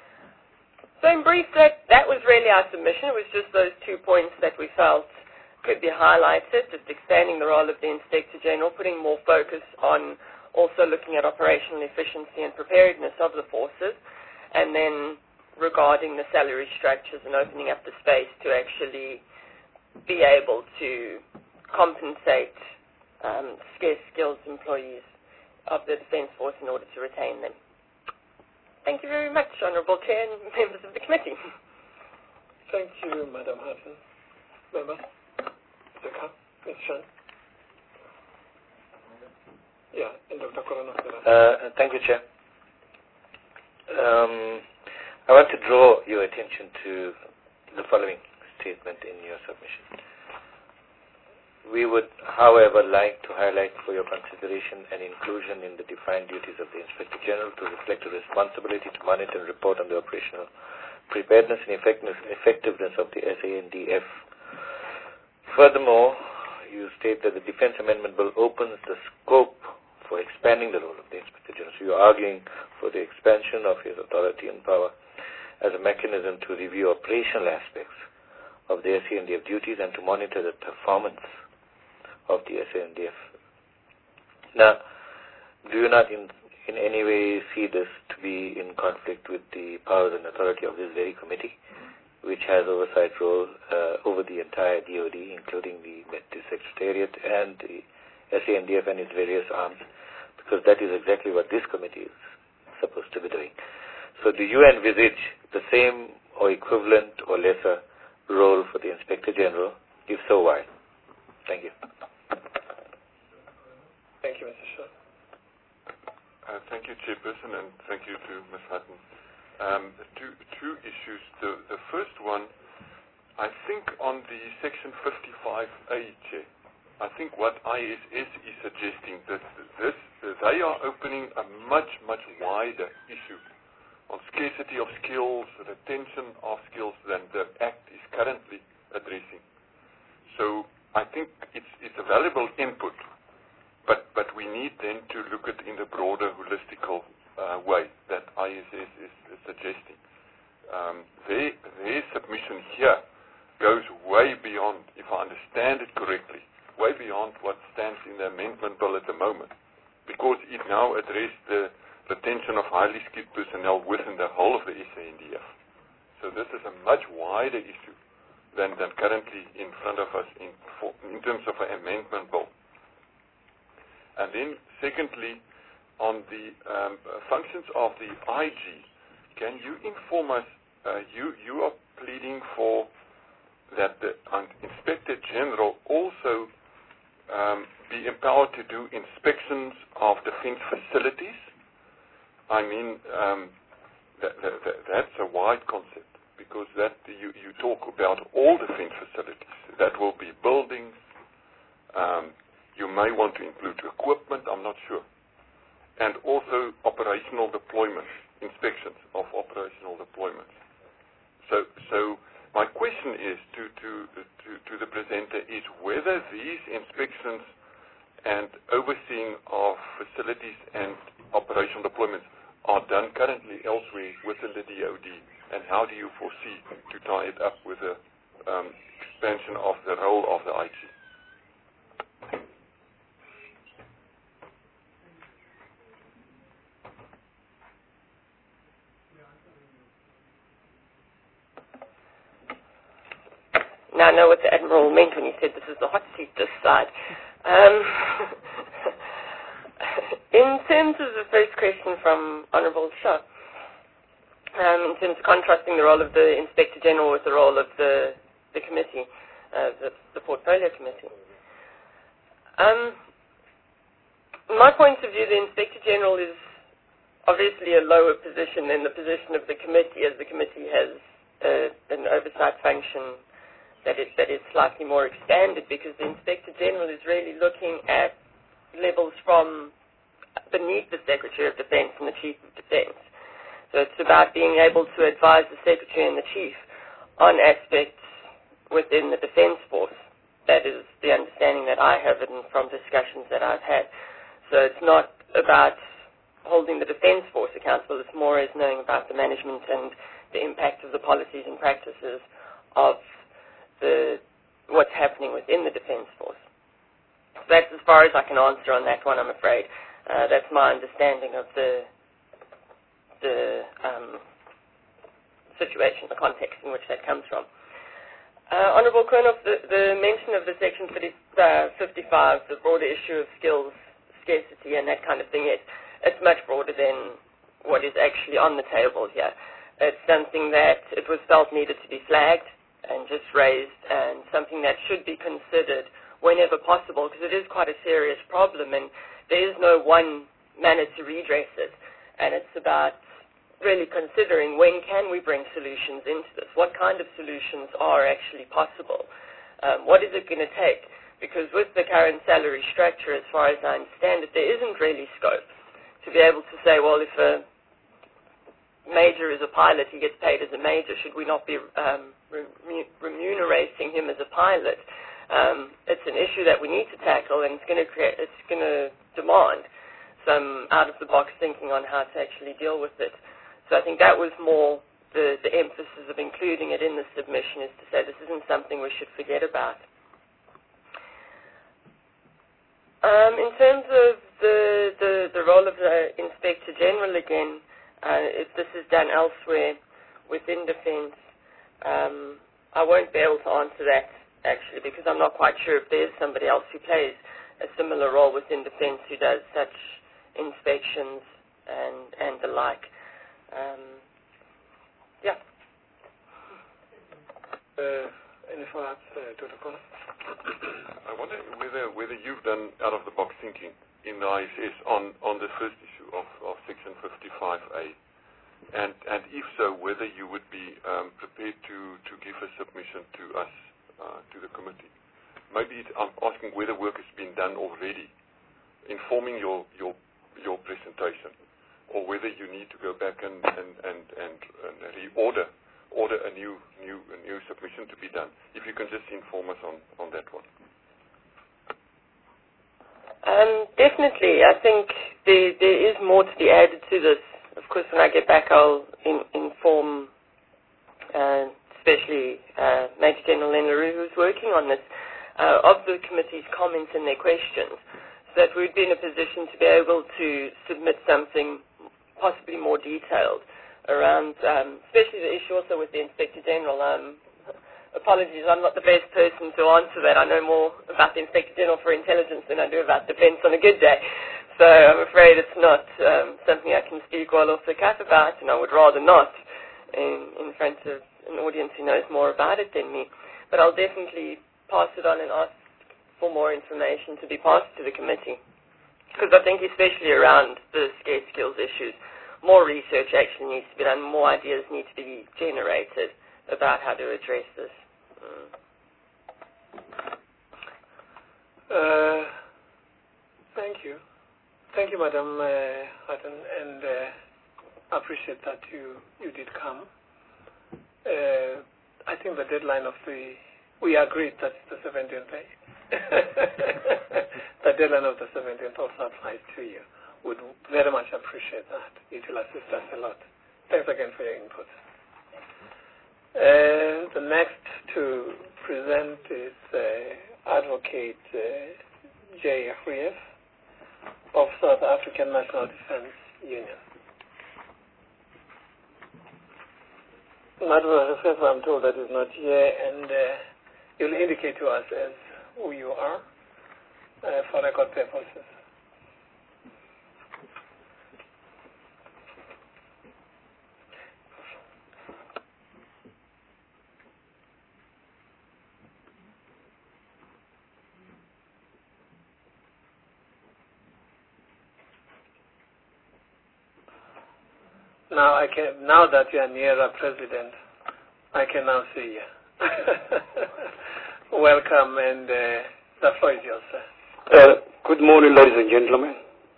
So in brief, that, that was really our submission. It was just those two points that we felt could be highlighted, just expanding the role of the Inspector General, putting more focus on also looking at operational efficiency and preparedness of the forces, and then regarding the salary structures and opening up the space to actually be able to compensate um, scarce skilled employees of the Defence Force in order to retain them. Thank you very much, Honourable Chair and members of the committee.
Thank you, Madam Hudson. Member? Mister Khan? Mister Shan? Yeah, and Doctor Corona.
Uh, thank you, Chair. Um, I want to draw your attention to the following statement in your submission. We would however, like to highlight for your consideration an inclusion in the defined duties of the Inspector General to reflect a responsibility to monitor and report on the operational preparedness and effectiveness of the S A N D F. Furthermore, you state that the Defense Amendment Bill opens the scope for expanding the role of the Inspector General. So you're arguing for the expansion of his authority and power as a mechanism to review operational aspects of the S A N D F duties and to monitor the performance of the S A N D F. Now, do you not in, in any way see this to be in conflict with the powers and authority of this very committee, which has oversight role uh, over the entire D O D, including the, the Secretariat and the S A N D F and its various arms, because that is exactly what this committee is supposed to be doing. So do you envisage the same or equivalent or lesser role for the Inspector General? If so, why? Thank you.
Thank you, Mister Shaw.
Uh, thank you, Chairperson, and thank you to Miz Hutton. Um, two, two issues. The, the first one, I think on the Section fifty-five A, Chair, I think what I S S is suggesting that this, they are opening a much, much wider issue on scarcity of skills, retention of skills than the Act is currently addressing. So I think it's, it's a valuable input, but, but we need then to look at it in the broader, holistical uh, way that I S S is, is suggesting. Um, their, their submission here goes way beyond, if I understand it correctly, way beyond what stands in the amendment bill at the moment, because it now addresses the retention of highly skilled personnel within the whole of the S A N D F. So this is a much wider issue than, than currently in front of us in, for, in terms of an amendment bill. And then secondly, on the um, functions of the I G, can you inform us, uh, you, you are pleading for that the um, Inspector General also um, be empowered to do inspections of defense facilities? I mean, um, that, that, that, that's a wide concept, because that you, you talk about all defense facilities. That will be buildings. Um, you may want to include equipment, I'm not sure. And also operational deployments, inspections of operational deployments. So, so my question is to, to, to, to the presenter is whether these inspections and overseeing of facilities and operational deployments are done currently elsewhere within the D O D, and how do you foresee to tie it up with the um, expansion of the role of the I G?
Now I know what the Admiral meant when he said this is the hot seat this side. Um, in terms of the first question from Honourable Shah, um, in terms of contrasting the role of the Inspector General with the role of the, the committee, uh, the, the Portfolio Committee. Um, in my point of view, the Inspector General is obviously a lower position than the position of the committee, as the committee has uh, an oversight function that is, that is slightly more expanded, because the Inspector General is really looking at levels from beneath the Secretary of Defense and the Chief of Defense. So it's about being able to advise the Secretary and the Chief on aspects within the Defense Force. That is the understanding that I have and from discussions that I've had. So it's not about holding the Defense Force accountable, it's more as knowing about the management and the impact of the policies and practices of the what's happening within the Defense Force. So that's as far as I can answer on that one, I'm afraid. Uh, that's my understanding of the the um, situation, the context in which that comes from. Uh, Honourable Kurnoff, the, the mention of the Section fifty-five, the broader issue of skills scarcity and that kind of thing, is it's much broader than what is actually on the table here. It's something that it was felt needed to be flagged and just raised, and something that should be considered whenever possible, because it is quite a serious problem, and there is no one manner to redress it. And it's about really considering when can we bring solutions into this, what kind of solutions are actually possible, um, what is it going to take Because with the current salary structure, as far as I understand it, there isn't really scope to be able to say, well, if a major is a pilot, he gets paid as a major. Should we not be um, remunerating him as a pilot? Um, it's an issue that we need to tackle, and it's going to create, it's going to demand some out-of-the-box thinking on how to actually deal with it. So I think that was more the, the emphasis of including it in the submission, is to say this isn't something we should forget about. Um, in terms of the, the, the role of the Inspector General again, uh, if this is done elsewhere within Defence, um, I won't be able to answer that actually, because I'm not quite sure if there's somebody else who plays a similar role within Defence who does such inspections and, and the like. Um, yeah.
Uh, any follow-ups, uh, Doctor Connor?
I wonder whether whether you've done out-of-the-box thinking in the I S S on, on the first issue of, of Section fifty-five A, and and if so, whether you would be um, prepared to, to give a submission to us, uh, to the committee. Maybe it, I'm asking whether work has been done already, informing your your your presentation, or whether you need to go back and and and, and, and reorder order a new new a new submission to be done. If you can just inform us on, on that one.
Um, definitely. I think there, there is more to be added to this. Of course, when I get back, I'll in, inform, uh, especially uh, Major General Len LaRue, who's working on this, uh, of the committee's comments and their questions, so that we'd be in a position to be able to submit something possibly more detailed around, um, especially the issue also with the Inspector General. Um, apologies, I'm not the best person to answer that. I know more about the Inspector General for intelligence than I do about defence on a good day. So I'm afraid it's not um, something I can speak well off the cuff about, and I would rather not in, in front of an audience who knows more about it than me. But I'll definitely pass it on and ask for more information to be passed to the committee. Because I think especially around the scarce skills issues, more research actually needs to be done, more ideas need to be generated about how to address this. Mm.
Uh, thank you. Thank you, Madam uh, Hutton, and uh, I appreciate that you, you did come. Uh, I think the deadline of the, we agreed that the seventeenth day. The deadline of the seventeenth also applies to you. Would very much appreciate that. It will assist us a lot. Thanks again for your input. Uh, the next to present is uh, Advocate uh, Jay Afrief of South African National Defence Union. Madam Afrief, I'm told that is not here, and uh, you'll indicate to us as who you are uh, for record purposes. Now I can. Now that you are near a president, I can now see you. Welcome, and uh, the floor is yours, sir.
Uh, good morning, ladies and gentlemen.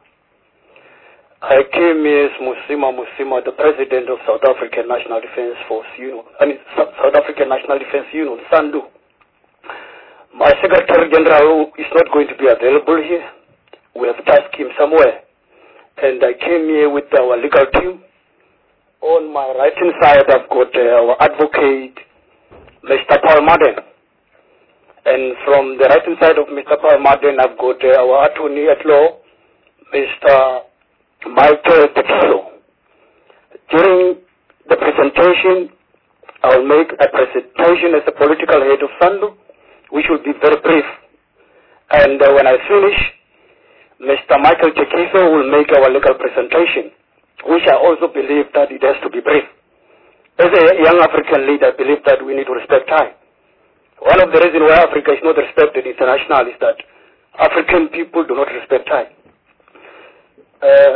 I came here as Musima Musima, the president of South African National Defence Force Union. I mean, South African National Defence Union, SANDU. My Secretary General is not going to be available here. We have tasked him somewhere, and I came here with our legal team. On my right-hand side, I've got uh, our advocate, Mister Paul Madden. And from the right-hand side of Mister Paul Madden, I've got uh, our attorney at law, Mister Michael Tekiso. During the presentation, I'll make a presentation as a political head of SANDU, which will be very brief. And uh, when I finish, Mister Michael Tekiso will make our legal presentation, which I also believe that it has to be brief. As a young African leader, I believe that we need to respect time. One of the reasons why Africa is not respected internationally is that African people do not respect time. Uh,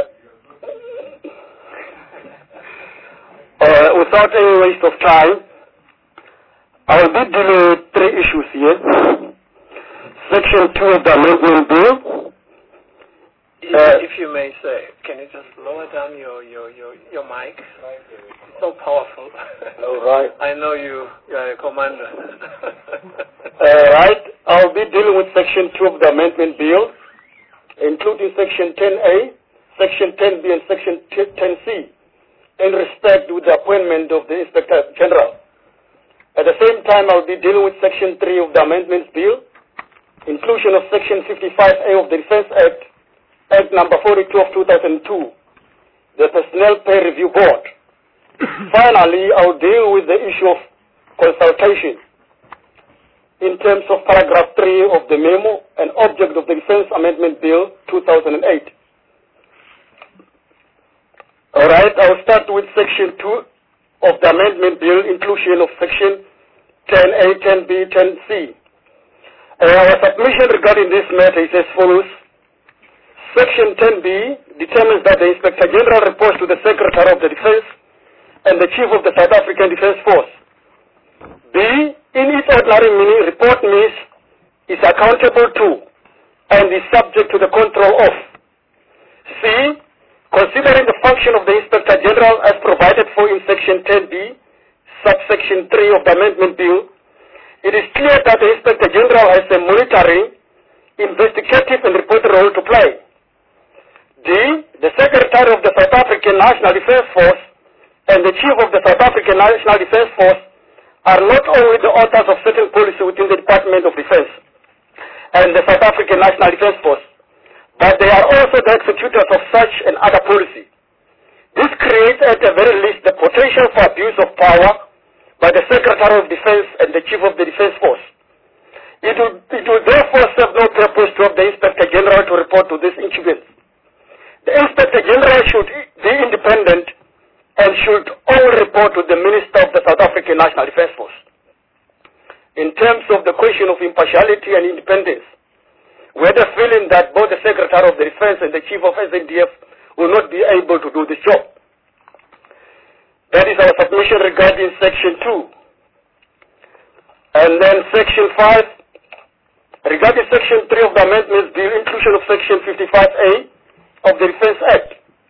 uh, without any waste of time, I will be dealing with three issues here. Section two of the amendment bill.
If,
Uh,
if you may say, can you just lower down your, your, your, your mic? It's so powerful.
All right.
I know you, you are a commander.
All right. I'll be dealing with Section two of the amendment bill, including Section ten A, Section ten B, and Section ten C, in respect with the appointment of the Inspector General. At the same time, I'll be dealing with Section three of the amendments bill, inclusion of Section fifty-five A of the Defense Act, Act number forty-two of two thousand two, the Personnel Pay Review Board. Finally, I'll deal with the issue of consultation in terms of paragraph three of the memo and object of the Defense Amendment Bill two thousand eight. All right, I'll start with Section two of the Amendment Bill, inclusion of Section ten A, ten B, ten C. Uh, our submission regarding this matter is as follows. Section ten B determines that the Inspector General reports to the Secretary of the Defense and the Chief of the South African Defense Force. B, in its ordinary meaning, report means is accountable to and is subject to the control of. C, considering the function of the Inspector General as provided for in Section ten B, subsection three of the Amendment Bill, it is clear that the Inspector General has a monitoring, investigative, and reporting role to play. D, the Secretary of the South African National Defense Force and the Chief of the South African National Defense Force are not only the authors of certain policy within the Department of Defense and the South African National Defense Force, but they are also the executors of such and other policy. This creates at the very least the potential for abuse of power by the Secretary of Defense and the Chief of the Defense Force. It will, it will therefore serve no purpose to have the Inspector General to report to this incident. The Inspector General should be independent and should only report to the Minister of the South African National Defense Force. In terms of the question of impartiality and independence, we had a feeling that both the Secretary of the Defense and the Chief of S A N D F will not be able to do this job. That is our submission regarding Section two. And then Section five, regarding Section three of the Amendments Bill, inclusion of Section fifty-five A of the Defense Act.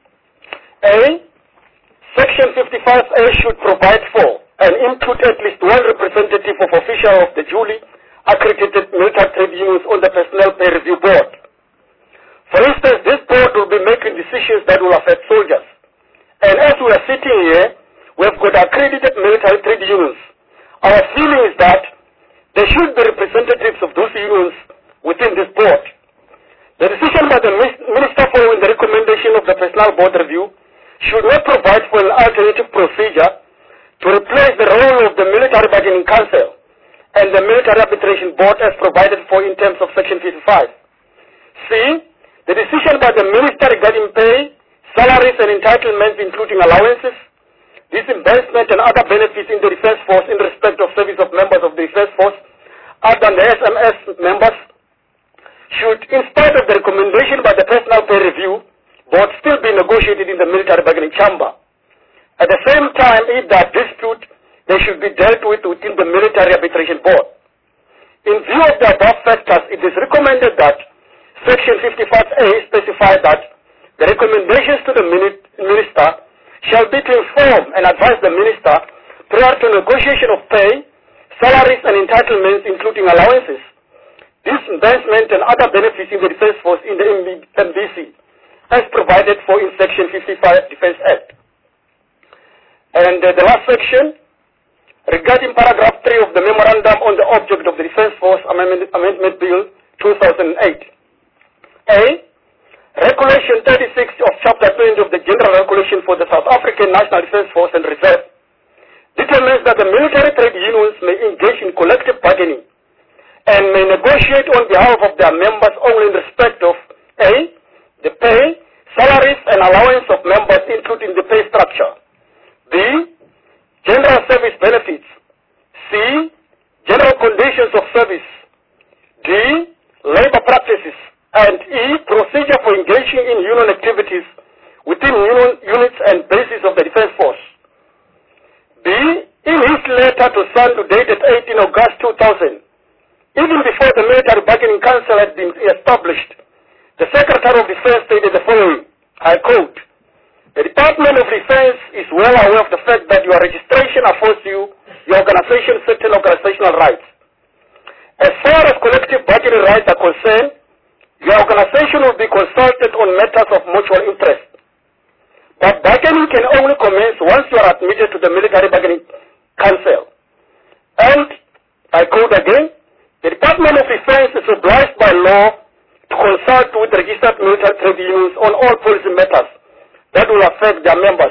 A, Section fifty-five A should provide for and include at least one representative of official of the duly accredited military trade unions on the Personnel Pay Review Board. For instance, this board will be making decisions that will affect soldiers. And as we are sitting here, we have got accredited military trade unions. Our feeling is that there should be representatives of those unions within this board. The decision by the Minister following the recommendation of the Personnel Board Review should not provide for an alternative procedure to replace the role of the Military Bargaining Council and the Military Arbitration Board as provided for in terms of Section fifty-five. C, the decision by the Minister regarding pay, salaries and entitlements including allowances, disbursement and other benefits in the Defense Force in respect of service of members of the Defense Force other than the S M S members should, in spite of the recommendation by the Personnel Pay Review Board, still be negotiated in the Military Bargaining Chamber. At the same time, if they are dispute, they should be dealt with within the Military Arbitration Board. In view of the above factors, it is recommended that Section fifty-five A specify that the recommendations to the Minister shall be to inform and advise the Minister prior to negotiation of pay, salaries and entitlements including allowances, disbursement and other benefits in the Defense Force in the M B C, as provided for in Section fifty-five Defense Act. And uh, the last section, regarding paragraph three of the Memorandum on the Object of the Defense Force Amendment, Amendment Bill two thousand eight. A, Regulation thirty-six of Chapter twenty of the General Regulation for the South African National Defense Force and Reserve determines that the military trade unions may engage in collective bargaining and may negotiate on behalf of their members only in respect of A, the pay, salaries and allowance of members including the pay structure, B, general service benefits, C, general conditions of service, D, labor practices, and E, procedure for engaging in union activities within union units and bases of the Defense Force. B, in his letter to SANDU dated eighteenth August two thousand, even before the Military Bargaining Council Council had been established, the Secretary of Defense stated the following, I quote, "The Department of Defense is well aware of the fact that your registration affords you, your organization, certain organizational rights. As far as collective bargaining rights are concerned, your organization will be consulted on matters of mutual interest. But bargaining can only commence once you are admitted to the Military Bargaining Council. And, I quote again, the Department of Defense is obliged by law to consult with registered military trade unions on all policy matters that will affect their members.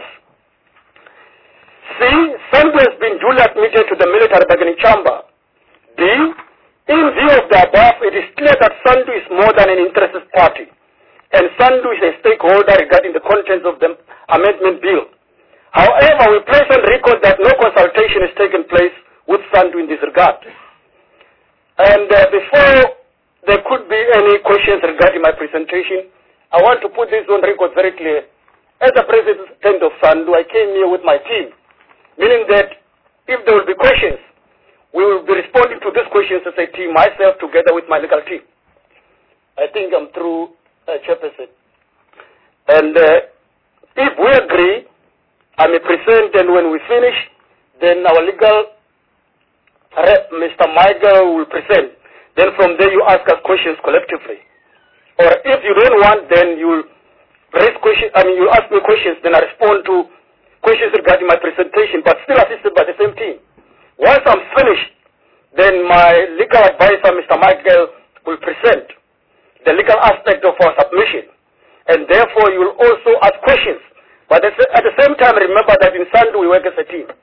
C. SANDU has been duly admitted to the Military Bargaining Chamber. D. In view of the above, it is clear that SANDU is more than an interested party, and SANDU is a stakeholder regarding the contents of the amendment bill. However, we place on record that no consultation has taken place with SANDU in this regard." And uh, before there could be any questions regarding my presentation, I want to put this on record very clear. As the president of SANDU, I came here with my team, meaning that if there will be questions, we will be responding to these questions as a team, myself together with my legal team. I think I'm through, uh, Chairperson. And uh, if we agree, I may present, and when we finish, then our legal rep, Mister Michael, will present. Then from there you ask us questions collectively. Or if you don't want, then you will raise questions, I mean you ask me questions, then I respond to questions regarding my presentation, but still assisted by the same team. Once I'm finished, then my legal advisor, Mister Michael, will present the legal aspect of our submission. And therefore, you will also ask questions. But at the same time, remember that in SANDU, we work as a team.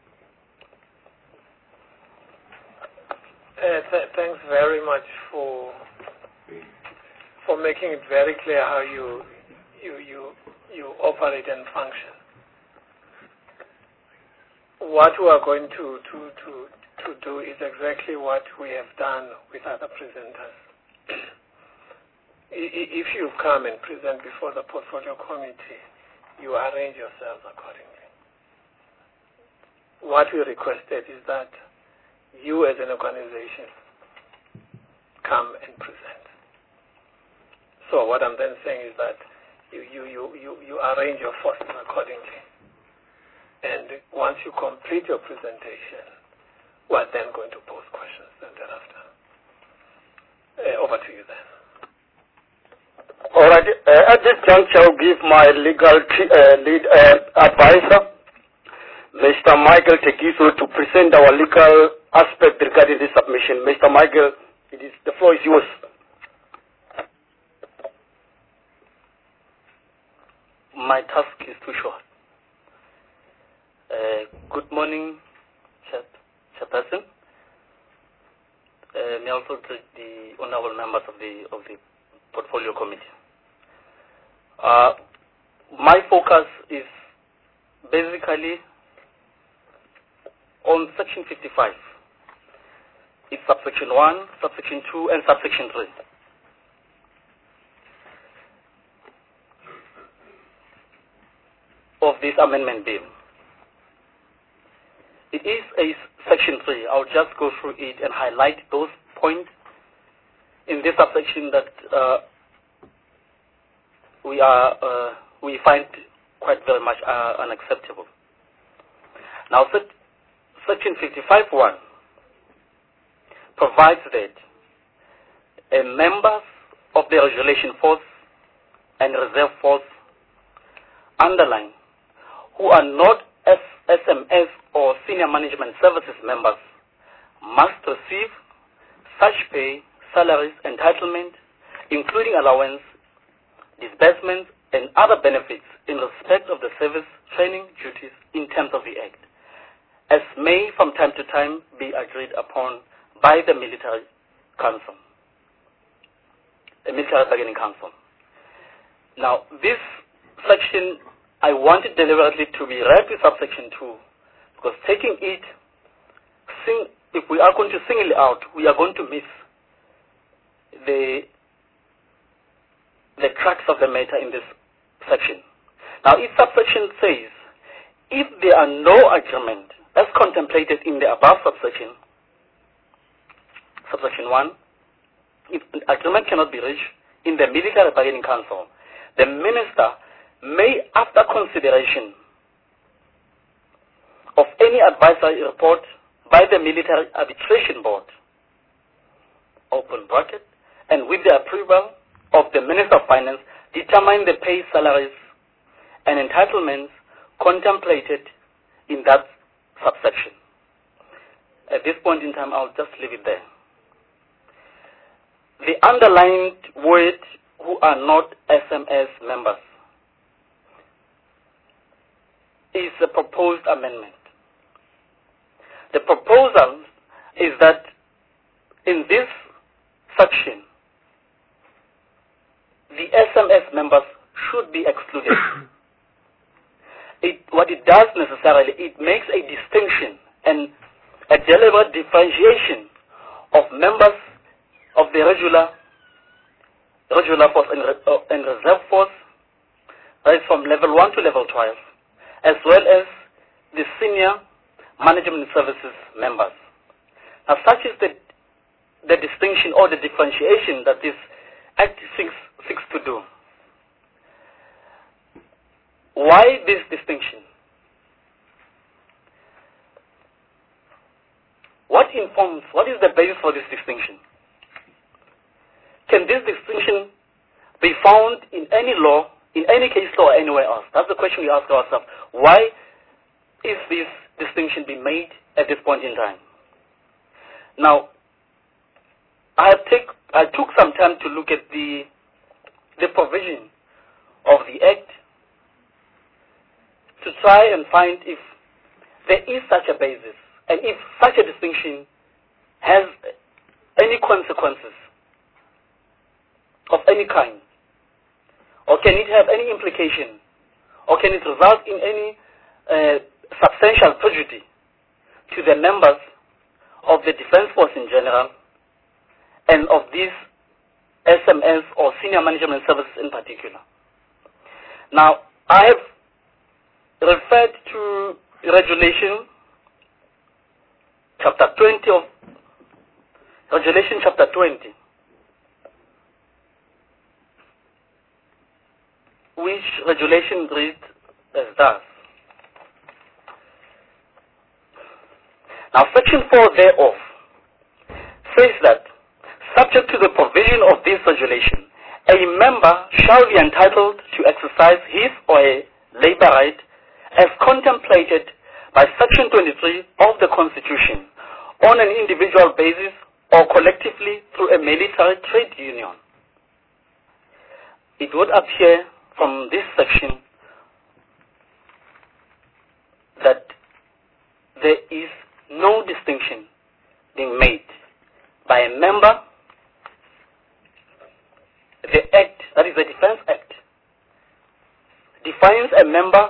Uh, th thanks very much for for making it very clear how you you you you operate and function. What we are going to to to to do is exactly what we have done with other presenters. If you come and present before the portfolio committee, you arrange yourselves accordingly. What we requested is that you as an organization come and present. So what I'm then saying is that you, you, you, you, you arrange your forces accordingly. And once you complete your presentation, we're then going to pose questions and thereafter. Uh, over to you then.
All right. Uh, at this juncture, I'll give my legal uh, lead uh, advisor, Mister Michael Tekiso, to present our legal aspect regarding this submission. Mister Michael, it is, the floor is yours.
My task is too short. Uh, good morning, Chair, Chairperson. Uh, may I also greet the honorable members of the of the portfolio committee. Uh, my focus is basically on section fifty-five. It's subsection one, subsection two, and subsection three. Of this amendment bill. It is a section three. I'll just go through it and highlight those points in this subsection that uh, we are uh, we find quite very much uh, unacceptable. Now, section fifty-five point one provides that a members of the regulation force and reserve force underline who are not S M S or senior management services members must receive such pay, salaries, entitlement, including allowance, disbursements, and other benefits in respect of the service training duties in terms of the Act, as may from time to time be agreed upon by the Military Council, the Military Bargaining Council. Now, this section, I wanted deliberately to be read with subsection two, because taking it, sing, if we are going to single it out, we are going to miss the the crux of the matter in this section. Now, if subsection says, if there are no agreement as contemplated in the above subsection, subsection one, if agreement cannot be reached in the Military Bargaining Council, the Minister may, after consideration of any advisory report by the Military Arbitration Board, open bracket, and with the approval of the Minister of Finance, determine the pay, salaries, and entitlements contemplated in that subsection. At this point in time, I'll just leave it there. The underlined word who are not S M S members is a proposed amendment. The proposal is that in this section, the S M S members should be excluded. It, what it does necessarily, it makes a distinction and a deliberate differentiation of members of the regular, regular force and, uh, and reserve force, right, from level one to level twelve, as well as the senior management services members. Now, such is the, the distinction or the differentiation that this Act seeks, seeks to do. Why this distinction? What informs, what is the basis for this distinction? Can this distinction be found in any law, in any case law or anywhere else? That's the question we ask ourselves. Why is this distinction being made at this point in time? Now, I, have take, I took some time to look at the, the provision of the Act to try and find if there is such a basis and if such a distinction has any consequences of any kind, or can it have any implication, or can it result in any uh, substantial prejudice to the members of the Defense Force in general and of these S M S or senior management services in particular. Now, I have referred to Regulation Chapter twenty of Regulation Chapter twenty, which regulation reads as thus. Now, Section four thereof says that, subject to the provision of this regulation, a member shall be entitled to exercise his or her labor right as contemplated by Section twenty-three of the Constitution on an individual basis or collectively through a military trade union. It would appear from this section that there is no distinction being made by a member. The Act, that is the Defense Act, defines a member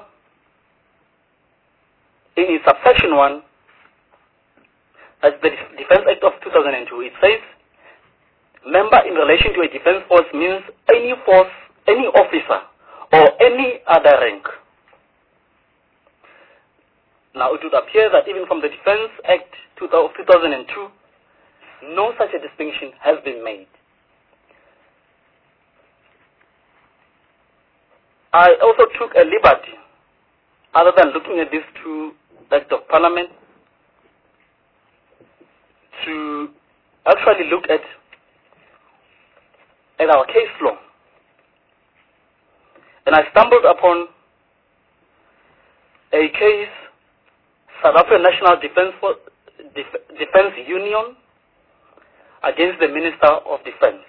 in its subsection one as the Defense Act of two thousand two. It says, member in relation to a defense force means any force, any officer, or any other rank. Now, it would appear that even from the Defense Act of two thousand two, no such a distinction has been made. I also took a liberty, other than looking at these two Acts of Parliament, to actually look at, at our case law. And I stumbled upon a case, South African National Defense, for, Def, Defense Union against the Minister of Defense.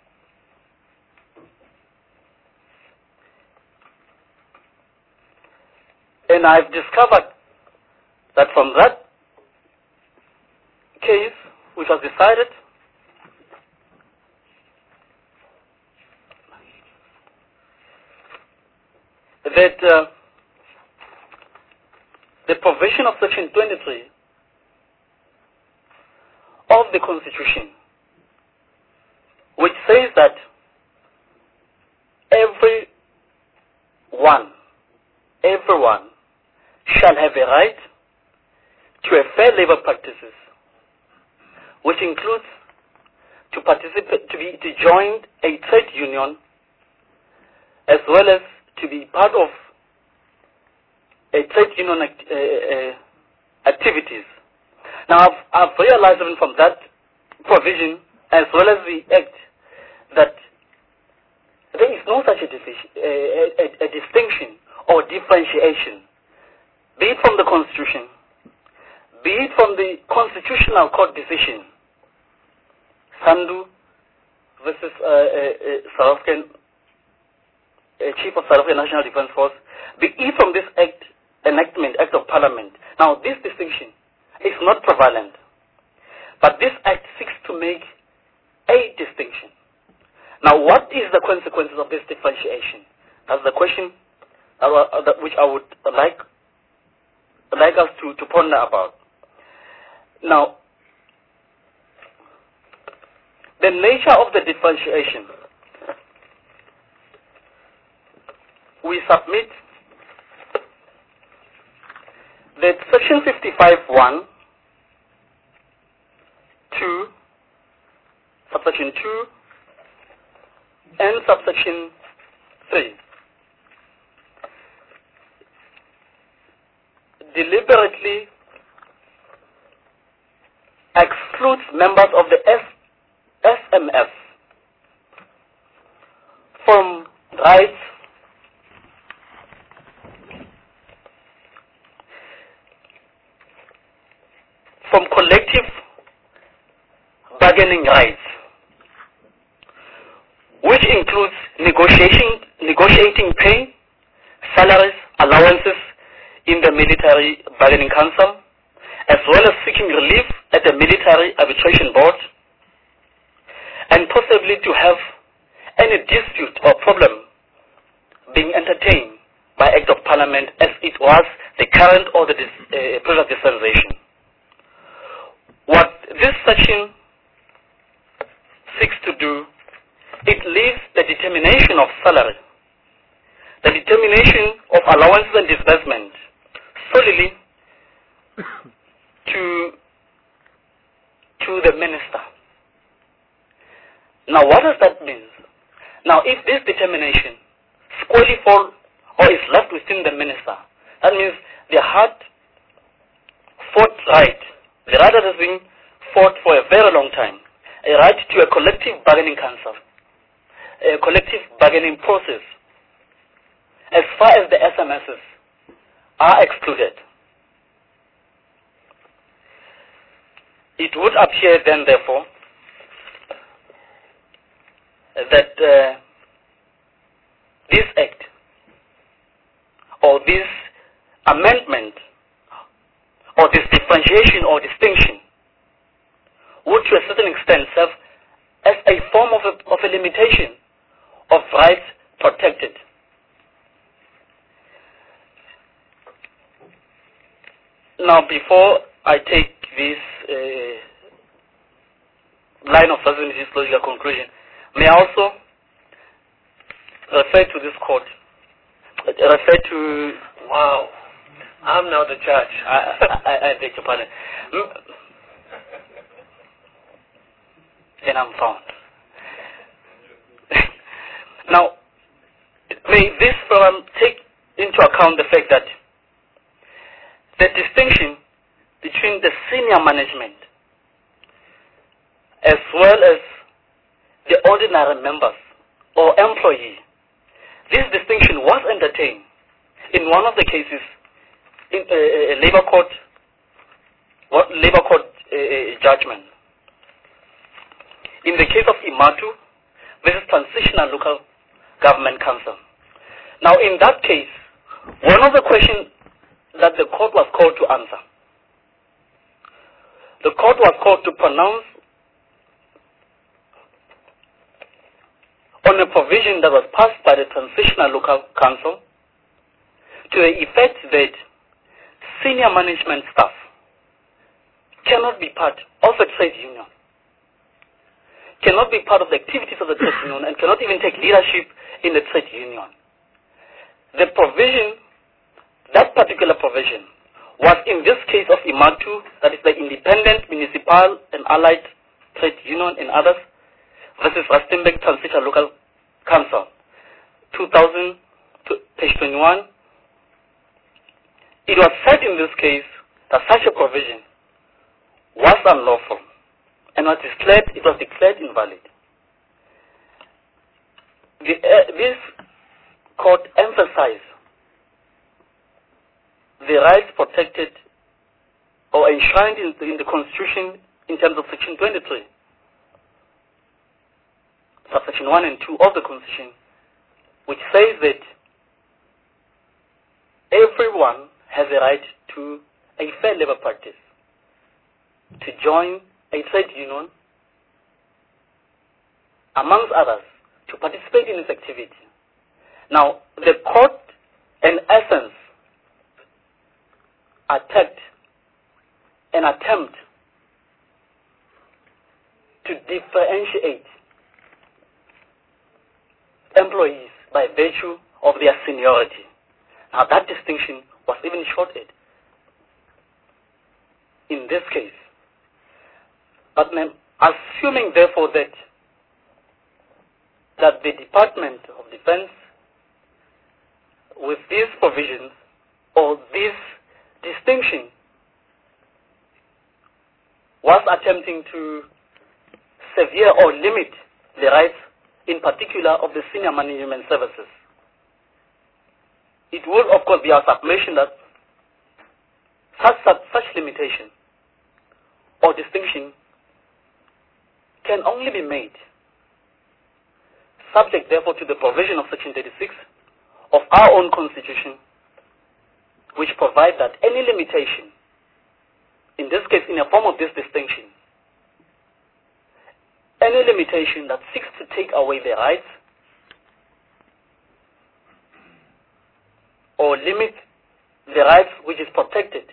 And I've discovered that from that case, which was decided, that uh, the provision of Section twenty-three of the Constitution, which says that everyone, everyone shall have a right to a fair labor practices, which includes to participate, to be, to join a trade union, as well as to be part of a trade union act, uh, uh, activities. Now, I've, I've realized even from that provision, as well as the act, that there is no such a, a, a, a distinction or differentiation, be it from the Constitution, be it from the Constitutional Court decision, Sandu versus uh, uh, uh, South African uh, Chief of South African National Defence Force, be it from this act, enactment, Act of Parliament. Now, this distinction is not prevalent, but this act seeks to make a distinction. Now, what is the consequences of this differentiation? That's the question that, uh, that which I would like like us to, to ponder about. Now, the nature of the differentiation, we submit that Section fifty-five one, two, subsection two, and subsection three deliberately excludes members of the S M F from rights from collective bargaining rights, which includes negotiating, negotiating pay, salaries, allowances in the Military Bargaining Council, as well as seeking relief at the Military Arbitration Board, and possibly to have any dispute or problem being entertained by Act of Parliament as it was the current or the uh, previous dispensation. What this section seeks to do, it leaves the determination of salary, the determination of allowances and disbursement solely to, to the minister. Now, what does that mean? Now, if this determination squarely falls or is left within the minister, that means the hard fought right, the right that has been fought for a very long time, a right to a collective bargaining council, a collective bargaining process, as far as the S M Ss are excluded. It would appear then, therefore, that uh, this act or this amendment or this differentiation or distinction would to a certain extent serve as a form of a, of a limitation of rights protected. Now, before I take this uh, line of reasoning, this logical conclusion, may I also refer to this court, refer to...
Wow, I'm now the judge.
I, I, I beg your pardon. And I'm found. Now, may this forum take into account the fact that the distinction between the senior management as well as the ordinary members or employee, this distinction was entertained in one of the cases in a, a labor court, what labor court uh, judgment. In the case of Imatu, this is Transitional Local Government Council. Now, in that case, one of the questions that the court was called to answer, the court was called to pronounce on a provision that was passed by the Transitional Local Council to the effect that senior management staff cannot be part of a trade union, cannot be part of the activities of the trade union, and cannot even take leadership in the trade union. The provision, that particular provision, was in this case of Imatu, that is the Independent Municipal and Allied Trade Union and others, versus Rustenburg Transita Local Council, two thousand, page twenty-one. It was said in this case that such a provision was unlawful and was declared, it was declared invalid. The, uh, this court emphasized the rights protected or enshrined in the, in the Constitution in terms of Section twenty-three, subsection one and two of the Constitution, which says that everyone has a right to a fair labor practice, to join a trade union, amongst others, to participate in its activity. Now, the court, in essence, attacked an attempt to differentiate employees by virtue of their seniority. Now, that distinction was even shorted in this case. But assuming, therefore, that that the Department of Defense, with these provisions or this distinction, was attempting to sever or limit the rights, in particular, of the senior management services, it would, of course, be our submission that such, such, such limitation or distinction can only be made subject, therefore, to the provision of Section thirty-six of our own Constitution, which provide that any limitation, in this case in the form of this distinction, any limitation that seeks to take away their rights or limit the rights which is protected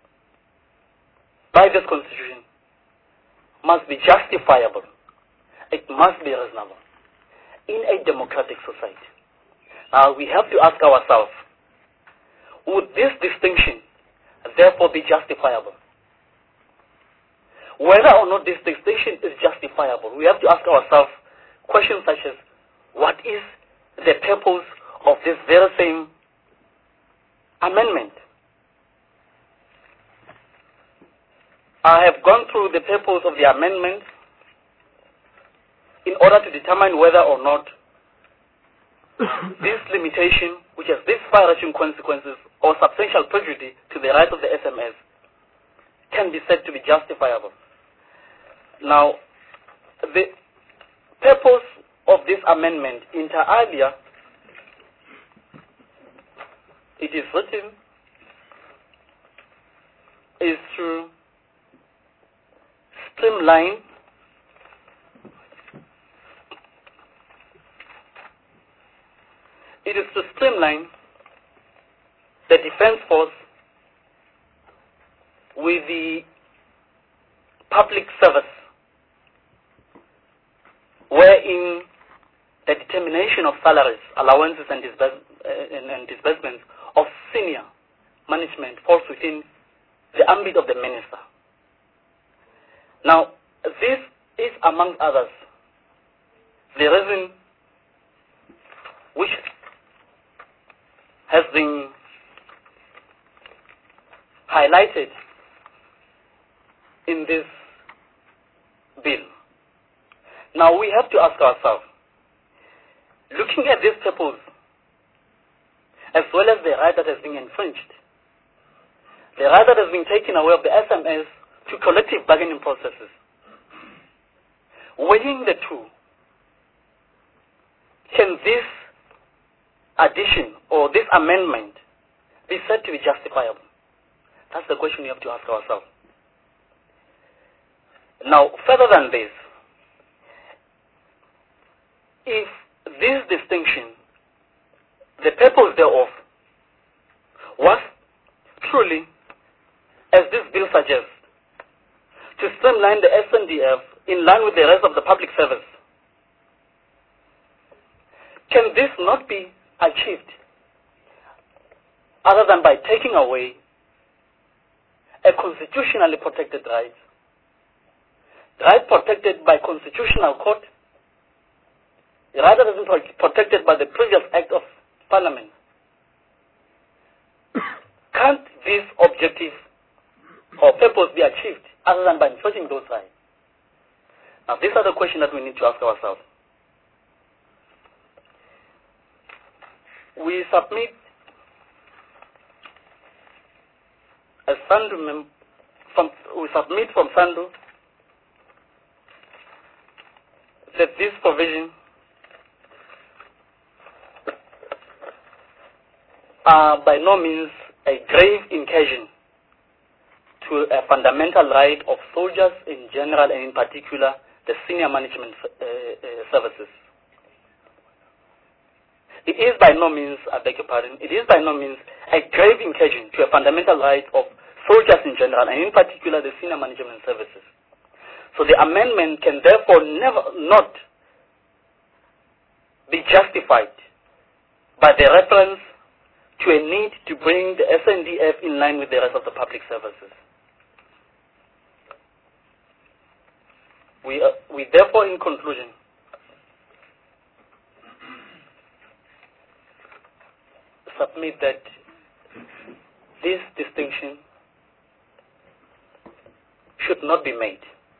by this Constitution must be justifiable. It must be reasonable in a democratic society. Now, we have to ask ourselves, would this distinction therefore be justifiable? Whether or not this distinction is justifiable, we have to ask ourselves questions such as, what is the purpose of this very same amendment? I have gone through the purpose of the amendment in order to determine whether or not this limitation, which has these far-reaching consequences or substantial prejudice to the rights of the S M S, can be said to be justifiable. Now, the purpose of this amendment, inter alia, it is written, is to streamline It is to streamline the defense force with the public service, wherein the determination of salaries, allowances, and, disburs uh, and, and disbursements of senior management falls within the ambit of the minister. Now, this is, among others, the reason which has been highlighted in this bill. Now, we have to ask ourselves, looking at this purpose, as well as the right that has been infringed, the right that has been taken away of the S M S to collective bargaining processes, weighing the two, can this addition or this amendment be said to be justifiable? That's the question we have to ask ourselves. Now, further than this, if this distinction, the purpose thereof, was truly, as this bill suggests, to streamline the S N D F in line with the rest of the public service, can this not be achieved other than by taking away a constitutionally protected right, right protected by constitutional court, rather than protected by the previous Act of Parliament. Can't this objective or purpose be achieved other than by enforcing those rights? Now, these are the questions that we need to ask ourselves. We submit a SANDU mem from, we submit from SANDU that this provision are by no means a grave incursion to a fundamental right of soldiers in general and in particular the senior management uh, uh, services. It is by no means, I beg your pardon, it is by no means a grave incursion to a fundamental right of soldiers in general and in particular the senior management services. So the amendment can therefore never not be justified by the reference to a need to bring the S N D F in line with the rest of the public services. We, uh, we therefore, in conclusion, submit that this distinction should not be made.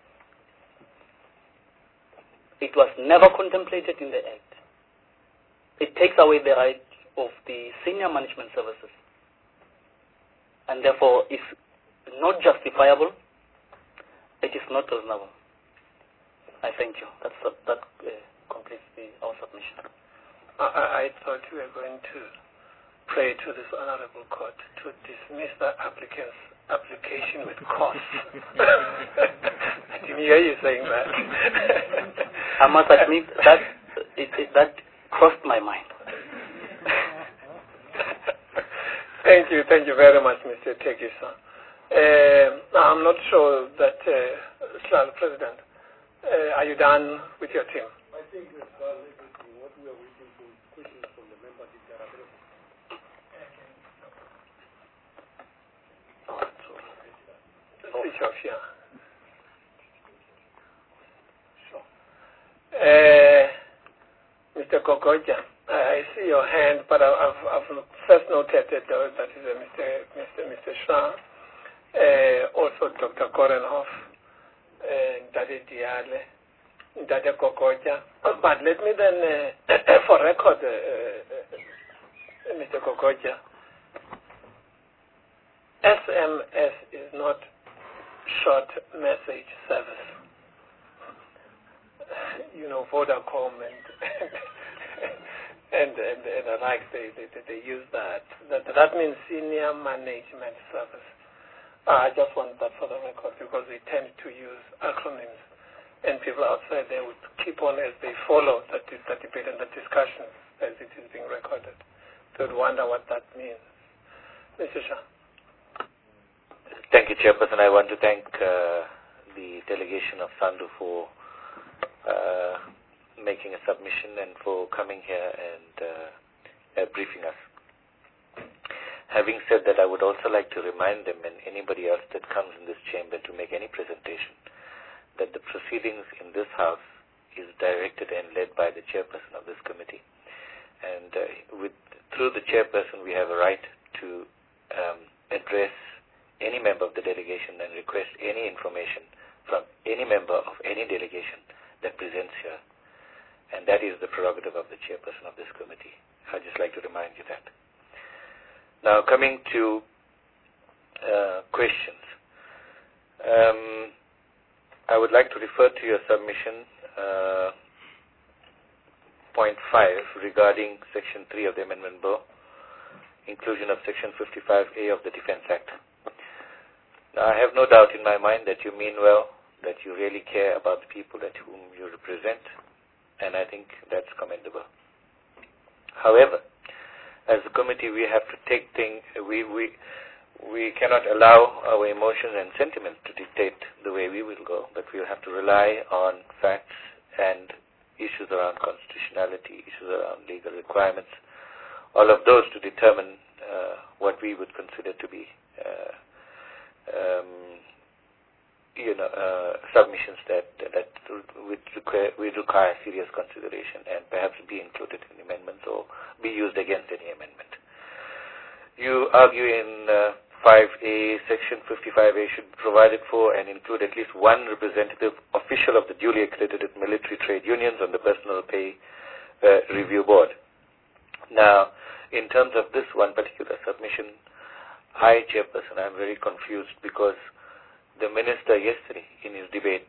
It was never contemplated in the Act. It takes away the right of the senior management services and therefore is not justifiable. It is not reasonable. I thank you. That's, uh, that uh, completes the, our submission.
I, I thought you were going to pray to this honorable court to dismiss the applicant's application with cause. I didn't hear you saying that.
I must admit that it, it, that crossed my mind.
Thank you. Thank you very much, Mister Tegisa. Uh, I'm not sure that, uh, President, uh, are you done with your team?
I think that's uh, what we are waiting for is questions from the members if they are available.
Switch off, yeah. Sure. Uh, Mister Kokoja, I see your hand, but I've, I've first noted that that is uh, Mister Mister Mister Shah, uh, also Doctor Korenhoff, and Dade Diale, Dade Kokoja. But let me then, uh, for record, uh, uh, Mister Kokoja, S M S is not short message service. You know, Vodacom and and and, and the like, they, they they use that. That that means senior management service. Uh, I just want that for the record because we tend to use acronyms, and people outside there would keep on as they follow the, the debate and the discussion as it is being recorded. They would wonder what that means. Mister Shah.
Thank you, Chairperson. I want to thank uh, the delegation of SANDU for uh, making a submission and for coming here and uh, uh, briefing us. Having said that, I would also like to remind them and anybody else that comes in this chamber to make any presentation that the proceedings in this House is directed and led by the chairperson of this committee. And uh, with, through the chairperson, we have a right to um, address any member of the delegation and request any information from any member of any delegation that presents here. And that is the prerogative of the chairperson of this committee. I'd just like to remind you that. Now, coming to uh, questions. Um, I would like to refer to your submission, uh, point five, regarding Section three of the Amendment Bill, inclusion of Section fifty-five A of the Defense Act. Now, I have no doubt in my mind that you mean well, that you really care about the people that whom you represent, and I think that's commendable. However, as a committee, we have to take things, we, we, we cannot allow our emotions and sentiments to dictate the way we will go, but we'll have to rely on facts and issues around constitutionality, issues around legal requirements, all of those to determine uh, what we would consider to be uh, Um, you know, uh, submissions that that would require, would require serious consideration and perhaps be included in amendments or be used against any amendment. You argue in uh, five A, Section fifty-five A should be provided for and include at least one representative official of the duly accredited military trade unions on the Personal Pay uh, Review Board. Now, in terms of this one particular submission, I, Chairperson, I'm very confused because the Minister yesterday in his debate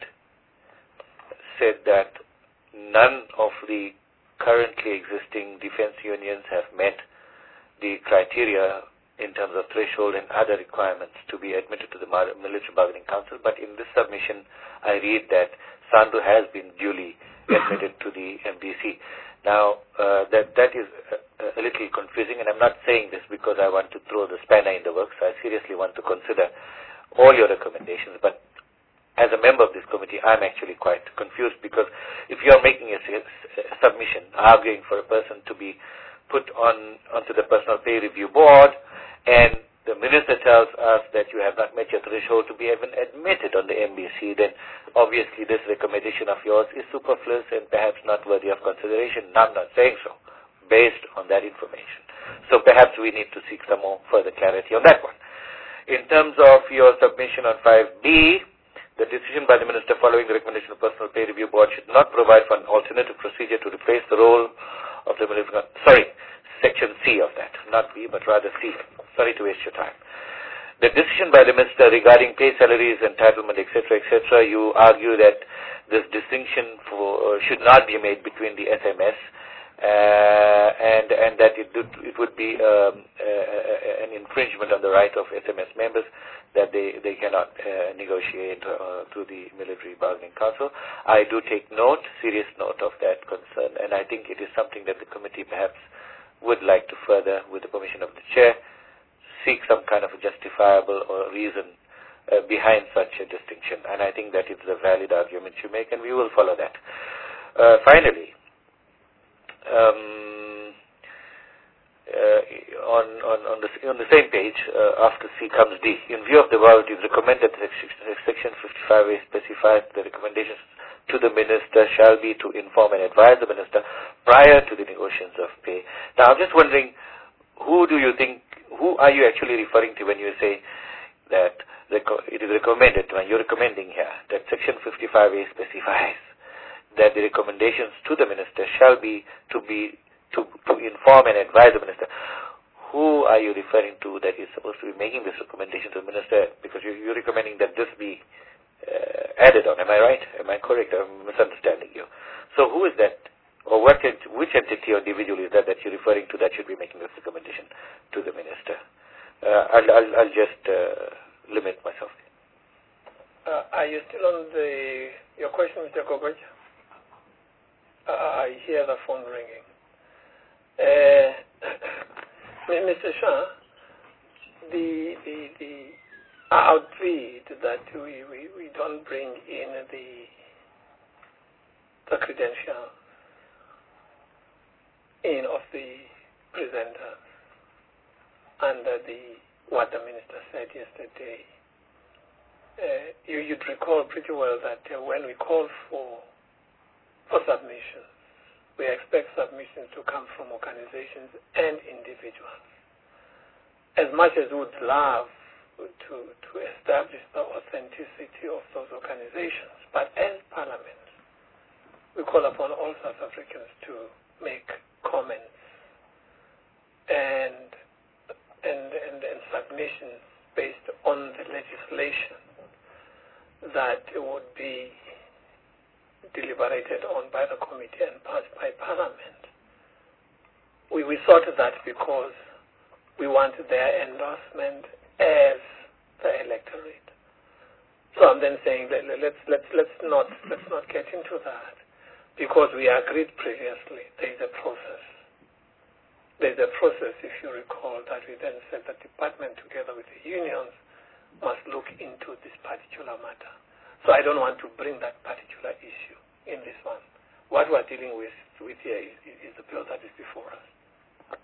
said that none of the currently existing defense unions have met the criteria in terms of threshold and other requirements to be admitted to the Military Bargaining Council, but in this submission I read that SANDU has been duly admitted to the M B C. Now, uh, that, that is a, a little confusing, and I'm not saying this because I want to throw the spanner in the works. I seriously want to consider all your recommendations, but as a member of this committee, I'm actually quite confused because if you're making a, a submission arguing for a person to be put on onto the Personal Pay Review Board, and the Minister tells us that you have not met your threshold to be even admitted on the M B C, then obviously this recommendation of yours is superfluous and perhaps not worthy of consideration. I'm not saying so, based on that information. So perhaps we need to seek some more further clarity on that one. In terms of your submission on five B, the decision by the Minister following the recommendation of Personal Pay Review Board should not provide for an alternative procedure to replace the role of the military. Sorry, Section C of that, not B, but rather C. Sorry to waste your time. The decision by the Minister regarding pay, salaries, entitlement, et cetera, et cetera, you argue that this distinction for, uh, should not be made between the S M S Uh, and and that it would, it would be um, uh, an infringement on the right of S M S members that they, they cannot uh, negotiate uh, through the Military Bargaining Council. I do take note, serious note of that concern, and I think it is something that the committee perhaps would like to further, with the permission of the Chair, seek some kind of a justifiable or reason uh, behind such a distinction. And I think that it's a valid argument you make, and we will follow that. Uh, finally, Um, uh, on, on, on, the, on the same page, uh, after C comes D. In view of the above, it is recommended that Section fifty-five A specifies the recommendations to the Minister shall be to inform and advise the Minister prior to the negotiations of pay. Now, I'm just wondering, who do you think, who are you actually referring to when you say that it is recommended, when you're recommending here, that Section fifty-five A specifies that the recommendations to the Minister shall be to be to, to inform and advise the Minister. Who are you referring to that is supposed to be making this recommendation to the Minister? Because you, you're recommending that this be uh, added on. Am I right? Am I correct? I'm misunderstanding you. So who is that, or what? Which entity or individual is that that you're referring to that should be making this recommendation to the Minister? Uh, I'll, I'll, I'll just uh, limit myself.
Uh, are you still on the your question, Mister Gogoja? Uh, I hear the phone ringing. Uh, Mister Shah, the the the outread that we, we, we don't bring in the the credentials in of the presenters under the what the Minister said yesterday. Uh, you, you'd recall pretty well that uh, when we called for for submissions, we expect submissions to come from organizations and individuals. As much as we would love to, to establish the authenticity of those organizations, but as Parliament, we call upon all South Africans to make comments and, and, and, and submissions based on the legislation that would be deliberated on by the committee and passed by Parliament. We, we thought that because we wanted their endorsement as the electorate. So I'm then saying that let's let's let's not let's not get into that, because we agreed previously there is a process. There's a process, if you recall, that we then said the department together with the unions must look into this particular matter. So I don't want to bring that particular issue in this one. What we're dealing with, with here is, is the bill that is before us.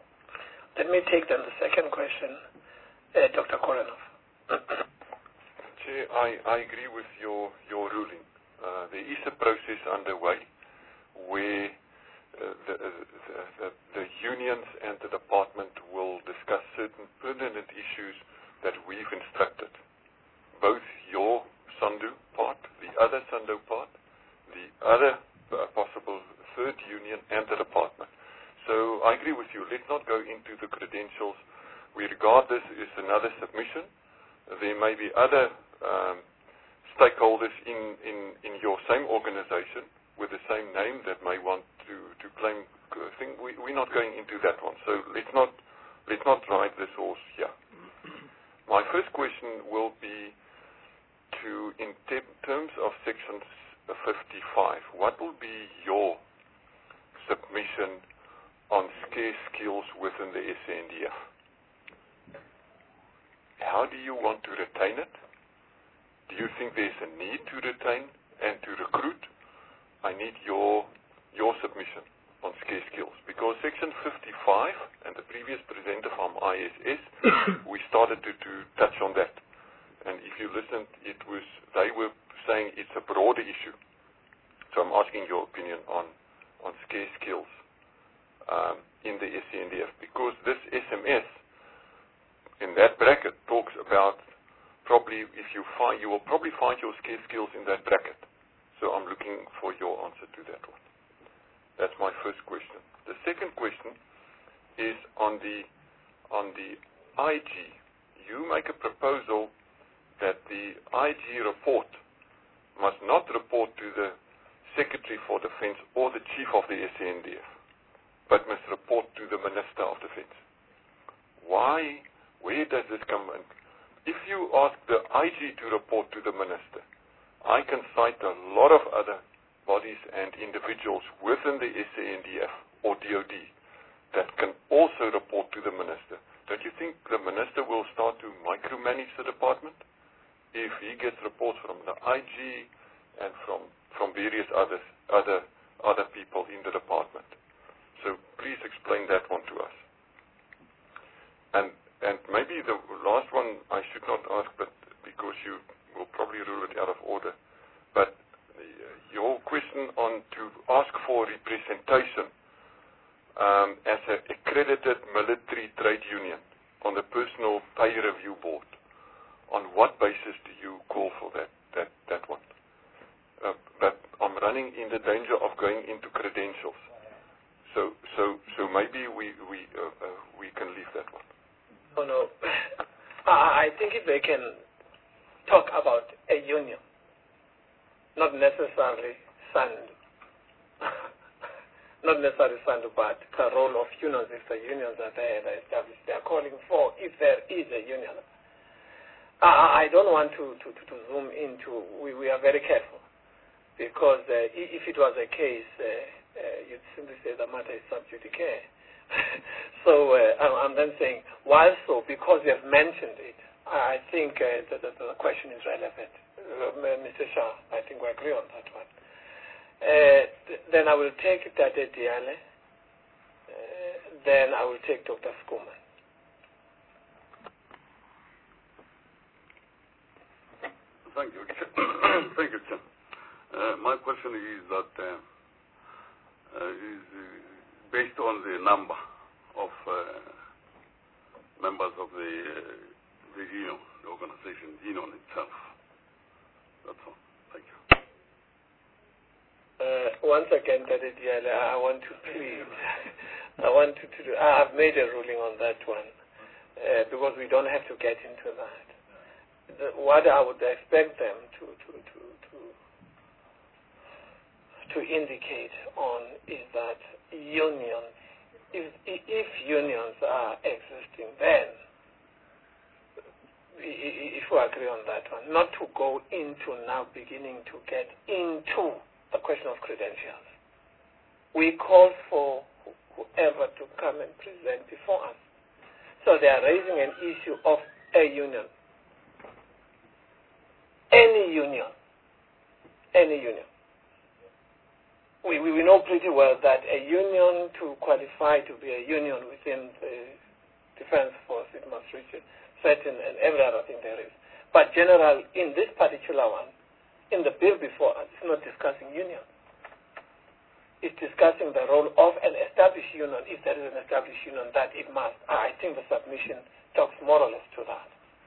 Let me take then the second question, uh, Doctor Korenov.
Chair, I, I agree with your, your ruling. Uh, there is a process underway where uh, the, uh, the, the, the unions and the department will discuss certain pertinent issues that we've instructed. Both your Sandu part, the other Sandu part, the other uh, possible third union and the department. So I agree with you. Let's not go into the credentials. We regard this as another submission. There may be other um, stakeholders in, in, in your same organization with the same name that may want to, to claim uh, thing. We, we're not going into that one. So let's not, let's not ride this horse here. My first question will be to, in te terms of Section fifty-five, what will be your submission on scarce skills within the S A N D F? How do you want to retain it? Do you think there's a need to retain and to recruit? I need your your submission on scarce skills, because Section fifty-five and the previous presenter from I S S, we started to, to touch on that. And if you listened, it was they were saying it's a broader issue. So I'm asking your opinion on on scarce skills um, in the S A N D F, because this S M S in that bracket talks about probably if you find you will probably find your scarce skills in that bracket. So I'm looking for your answer to that one. That's my first question. The second question is on the on the I G. You make a proposal that the I G report must not report to the Secretary for Defense or the Chief of the S A N D F, but must report to the Minister of Defense. Why? Where does this come in? If you ask the I G to report to the Minister, I can cite a lot of other bodies and individuals within the S A N D F or D O D that can also report to the Minister. Don't you think the Minister will start to micromanage the department if he gets reports from the I G and from, from various others, other, other people in the department? So please explain that one to us. And, and maybe the last one I should not ask, but because you will probably rule it out of order, but your question on to ask for representation um, as an accredited military trade union on the Personal Pay Review Board. On what basis do you call for that that, that one? Uh, but I'm running in the danger of going into credentials. So so so maybe we we uh, uh, we can leave that one.
Oh no, I think if they can talk about a union, not necessarily Sandu, not necessarily Sandu, but the role of unions. If the unions are there, they're established, they're calling for, if there is a union. I, I don't want to, to, to, to zoom into, we, we are very careful, because uh, if it was a case, uh, uh, you'd simply say the matter is sub judice. So uh, I'm, I'm then saying, while so, because you have mentioned it, I think uh, the, the, the question is relevant. Uh, Mister Shah, I think we agree on that one. Uh, th then I will take Tate Diale. Uh, then I will take Doctor Skuman.
Thank you. Thank you, Chair. Uh, my question is that uh, uh, is uh, based on the number of uh, members of the uh, the union, the organization, union itself. That's all. Thank you.
Uh, once again, Tate Diale, I want to plead. I want to, to do, I have made a ruling on that one uh, because we don't have to get into that. The, what I would expect them to to to to to indicate on is that unions, if if unions are existing, then if we agree on that one, not to go into now beginning to get into the question of credentials. We call for whoever to come and present before us. So they are raising an issue of a union. Any union. Any union. We, we, we know pretty well that a union, to qualify to be a union within the Defense Force, it must reach a certain and every other thing there is. But General, in this particular one, in the bill before us, it's not discussing union. It's discussing the role of an established union, if there is an established union, that it must. I think the submission talks more or less to that.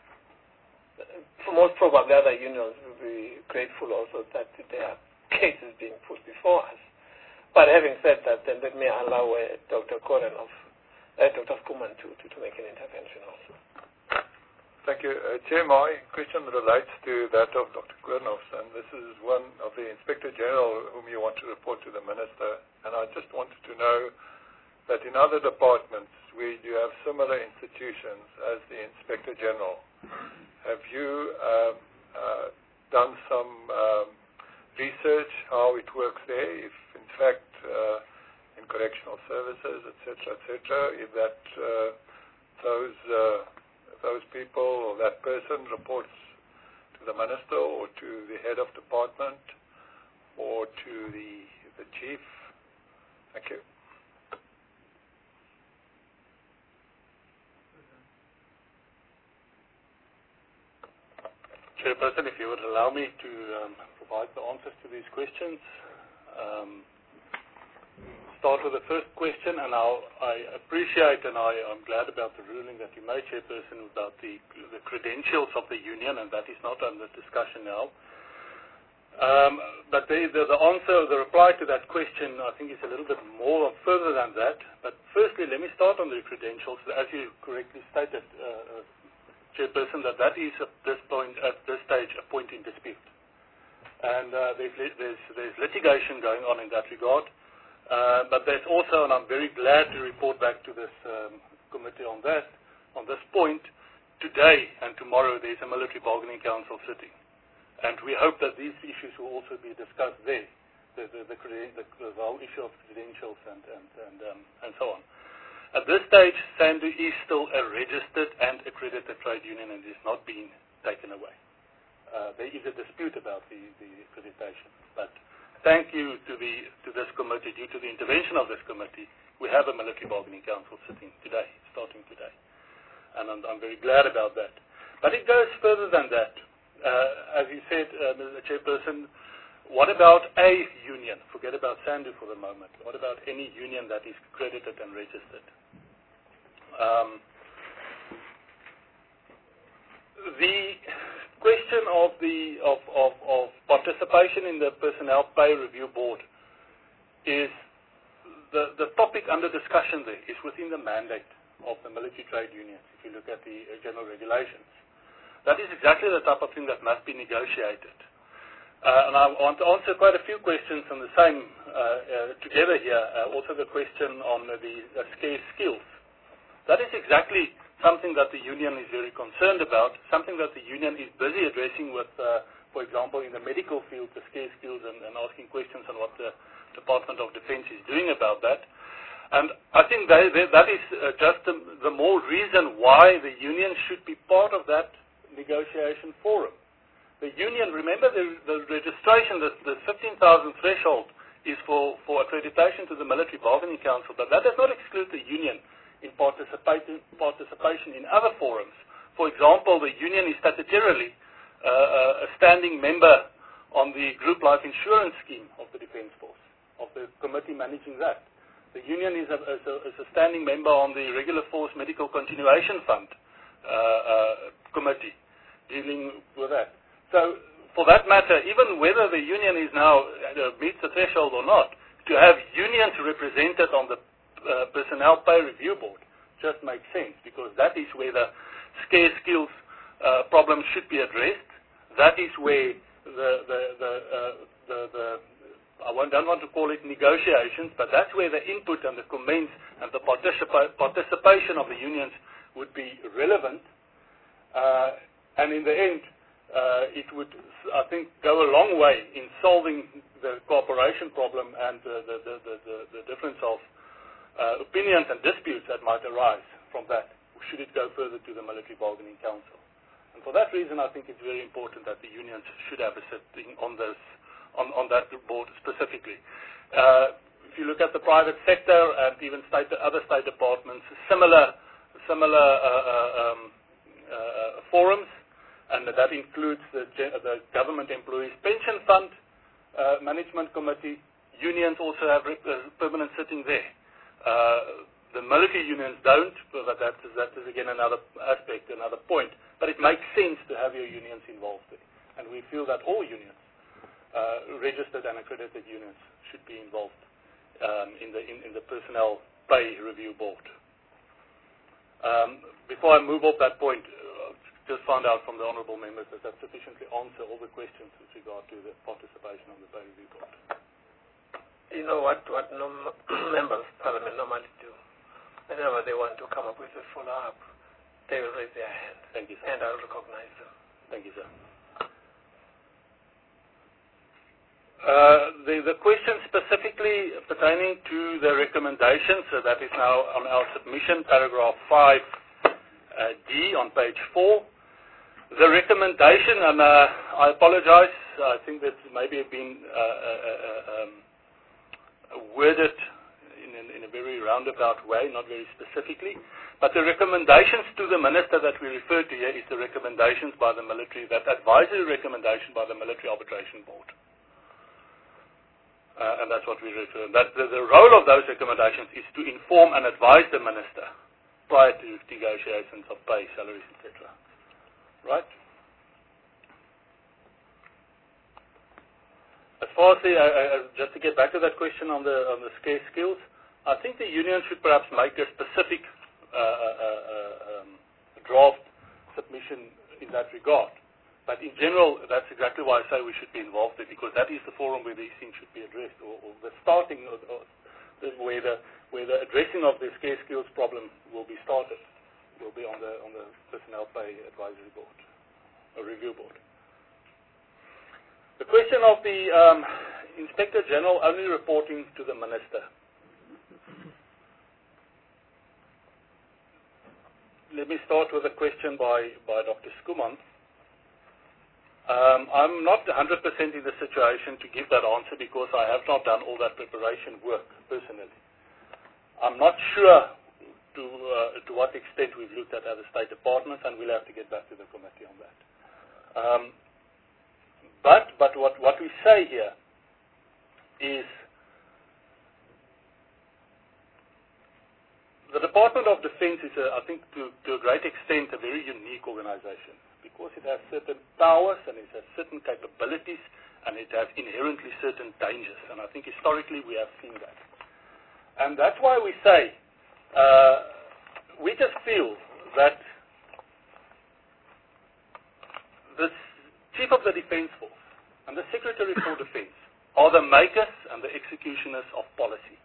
Most probably other unions will be grateful also that there are cases being put before us. But having said that, then let me allow uh, Doctor Korenov, uh, Doctor Skuman to, to, to make an intervention also.
Thank you. Uh, Chair, my question relates to that of Doctor Korenov's, and this is one of the Inspector General whom you want to report to the Minister. And I just wanted to know that in other departments where you have similar institutions as the Inspector General, have you um, uh, done some um, research how it works there, if in fact uh, in correctional services, et cetera, et cetera, if that uh, those uh, those people or that person reports to the Minister or to the head of department or to the the chief? Thank you.
Chairperson, if you would allow me to um, provide the answers to these questions. Um, start with the first question, and I'll, I appreciate and I, I'm glad about the ruling that you made, Chairperson, about the, the credentials of the union, and that is not under discussion now. Um, but the, the, the answer, the reply to that question, I think is a little bit more further than that. But firstly, let me start on the credentials. As you correctly stated, uh, Chairperson, that that is at this point, at this stage, a point in dispute. And uh, there's, there's, there's litigation going on in that regard. Uh, but there's also, and I'm very glad to report back to this um, committee on that, on this point, today and tomorrow there's a military bargaining council sitting. And we hope that these issues will also be discussed there, the, the, the, the, the whole issue of credentials and, and, and, um, and so on. At this stage, SANDU is still a registered and accredited trade union and is not being taken away. Uh, there is a dispute about the, the accreditation. But thank you to, the, to this committee. Due to the intervention of this committee, we have a military bargaining council sitting today, starting today. And I'm, I'm very glad about that. But it goes further than that. Uh, as you said, uh, Mister Chairperson, what about a union? Forget about SANDU for the moment. What about any union that is accredited and registered? Um, the question of the of, of, of participation in the Personnel Pay Review Board is the, the topic under discussion there is within the mandate of the military trade unions, if you look at the uh, general regulations. That is exactly the type of thing that must be negotiated. Uh, and I want to answer quite a few questions on the same uh, uh, together here. Uh, also the question on uh, the uh, scarce skills. That is exactly something that the union is very concerned about, something that the union is busy addressing with, uh, for example, in the medical field, the scarce skills, and, and asking questions on what the Department of Defense is doing about that. And I think they, they, that is uh, just the, the more reason why the union should be part of that negotiation forum. The union, remember the, the registration, the, the fifteen thousand threshold is for, for accreditation to the Military Bargaining Council, but that does not exclude the union in participation, participation in other forums. For example, the union is statutorily uh, a standing member on the group life insurance scheme of the Defence Force, of the committee managing that. The union is a, is a, is a standing member on the Regular Force Medical Continuation Fund uh, uh, committee dealing with that. So, for that matter, even whether the union is now uh, meets the threshold or not, to have unions represented on the uh, Personnel Pay Review Board just makes sense, because that is where the scarce skills uh, problem should be addressed. That is where the the the, uh, the, the I don't want to call it negotiations, but that's where the input and the comments and the participa participation of the unions would be relevant. Uh, And in the end, uh, it would, I think, go a long way in solving the cooperation problem and uh, the, the, the, the, the difference of uh, opinions and disputes that might arise from that, should it go further to the Military Bargaining Council. And for that reason, I think it's very important that the unions should have a sitting on, this, on, on that board specifically. Uh, if you look at the private sector and even state, other state departments, similar, similar uh, uh, um, uh, forums. and that includes the, the Government Employees Pension Fund uh, Management Committee. Unions also have uh, permanent sitting there. Uh, the military unions don't, but that is, that is again another aspect, another point. But it makes sense to have your unions involved there. And we feel that all unions, uh, registered and accredited unions, should be involved um, in, the, in, in the Personnel Pay Review Board. Um, before I move off that point, uh, just found out from the honourable members that that sufficiently answer all the questions with regard to the participation on the Pay Review Board.
You know what, what nom- members of Parliament normally do? Whenever they want to come up with a follow-up, they will raise their hand.
Thank you, sir.
And I'll recognize them.
Thank you, sir. Uh, the, the question specifically pertaining to the recommendations, so that is now on our submission, paragraph five uh, D on page four. The recommendation, and uh, I apologize, I think that maybe have been uh, uh, uh, um, worded in, in, in a very roundabout way, not very specifically. But the recommendations to the minister that we refer to here is the recommendations by the military, that advisory recommendation by the Military Arbitration Board. Uh, and that's what we refer to. That the, the role of those recommendations is to inform and advise the minister prior to negotiations of pay, salaries, et cetera. Right? As far as the, uh, uh, just to get back to that question on the on the scarce skills, I think the union should perhaps make a specific uh, uh, uh, um, draft submission in that regard. But in general, that's exactly why I say we should be involved in, because that is the forum where these things should be addressed, or, or the starting, of, or the, where the where the addressing of the scarce skills problem will be started, will be on the on the Personnel Pay Advisory Board, or Review Board. The question of the um, Inspector General only reporting to the Minister. Let me start with a question by, by Doctor Skuman. Um, I'm not one hundred percent in the situation to give that answer because I have not done all that preparation work personally. I'm not sure to, uh, to what extent we've looked at other State Departments, and we'll have to get back to the committee on that. Um, But, but what, what we say here is the Department of Defense is, a, I think, to, to a great extent, a very unique organization because it has certain powers and it has certain capabilities and it has inherently certain dangers. And I think historically we have seen that. And that's why we say, uh, we just feel that the Chief of the Defense Force and the Secretary for Defense are the makers and the executioners of policy.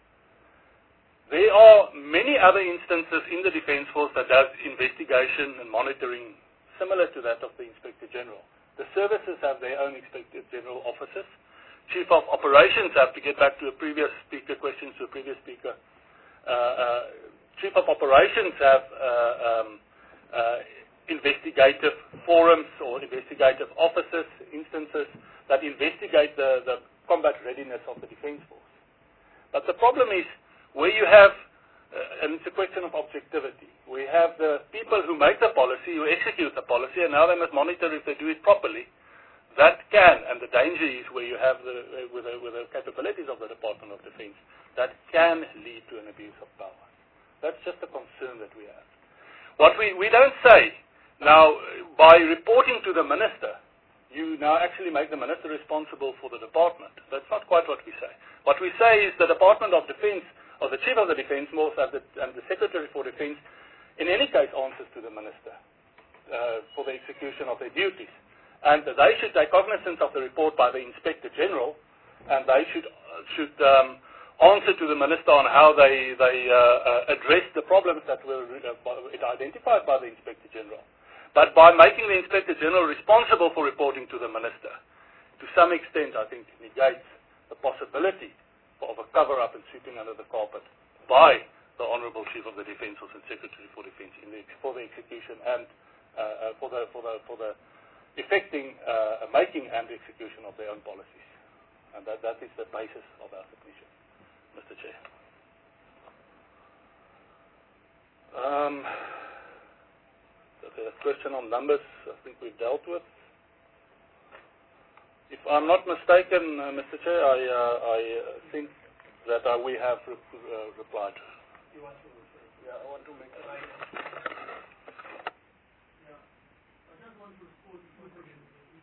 There are many other instances in the Defense Force that have investigation and monitoring similar to that of the Inspector General. The services have their own Inspector General officers. Chief of Operations have, to get back to a previous speaker, questions to a previous speaker, uh, uh, Chief of Operations have uh, um, uh, investigative forums or investigative officers, instances that investigate the, the combat readiness of the Defense Force. But the problem is where you have, uh, and it's a question of objectivity, we have the people who make the policy, who execute the policy, and now they must monitor if they do it properly. That can, and the danger is where you have the, uh, with, the, with the capabilities of the Department of Defense, that can lead to an abuse of power. That's just a concern that we have. What we, we don't say, now, by reporting to the minister, you now actually make the minister responsible for the department. That's not quite what we say. What we say is the Department of Defense, or the Chief of the Defense Force and the, and the Secretary for Defense, in any case answers to the minister uh, for the execution of their duties. And they should take cognizance of the report by the Inspector General, and they should, uh, should um, answer to the minister on how they, they uh, uh, address the problems that were uh, identified by the Inspector General. But by making the Inspector General responsible for reporting to the minister, to some extent, I think, negates the possibility of a cover-up and sweeping under the carpet by the Honourable Chief of the Defence Force and Secretary for Defence in the, for the execution and uh, uh, for the for the for the effecting, uh, making and execution of their own policies. And that that is the basis of our submission, Mister Chair. Um, question on numbers, I think we've dealt with. If I'm not mistaken, uh, Mister Chair, I, uh, I uh, think that uh, we have re uh, replied. You want to, yeah, I want to make a right. Yeah, I just want to respond to two questions.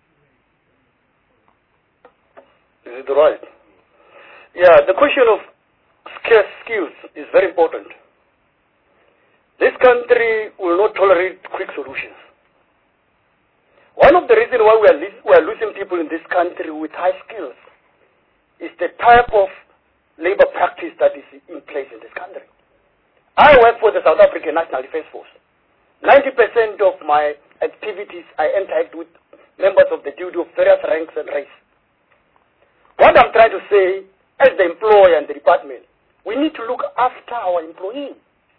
Is it right? Yeah, the question of scarce skills is very important. This country will not tolerate quick solutions. One of the reasons why we are, we are losing people in this country with high skills is the type of labor practice that is in place in this country. I work for the South African National Defence Force. ninety percent of my activities I interact with members of the duty of various ranks and race. What I'm trying to say, as the employer and the department, we need to look after our employee.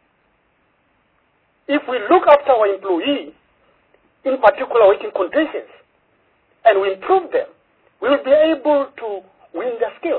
If we look after our employee, in particular working conditions, and we improve them, we will be able to win their skills.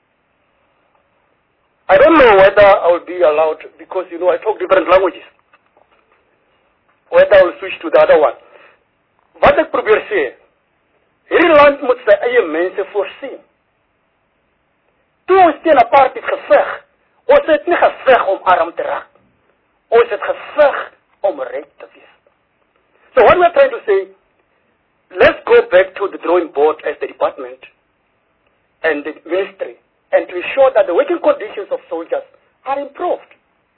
I don't know whether I will be allowed, because, you know, I talk different languages, whether I will switch to the other one. Wat ek probeer sê, hierdie land moet sy eie mense voorsien. Toe ons teen apartheid geveg, ons het nie geveg om arm te raak. Ons het geveg om ryk te wees. So what we're trying to say, let's go back to the drawing board as the department and the ministry, and to ensure that the working conditions of soldiers are improved.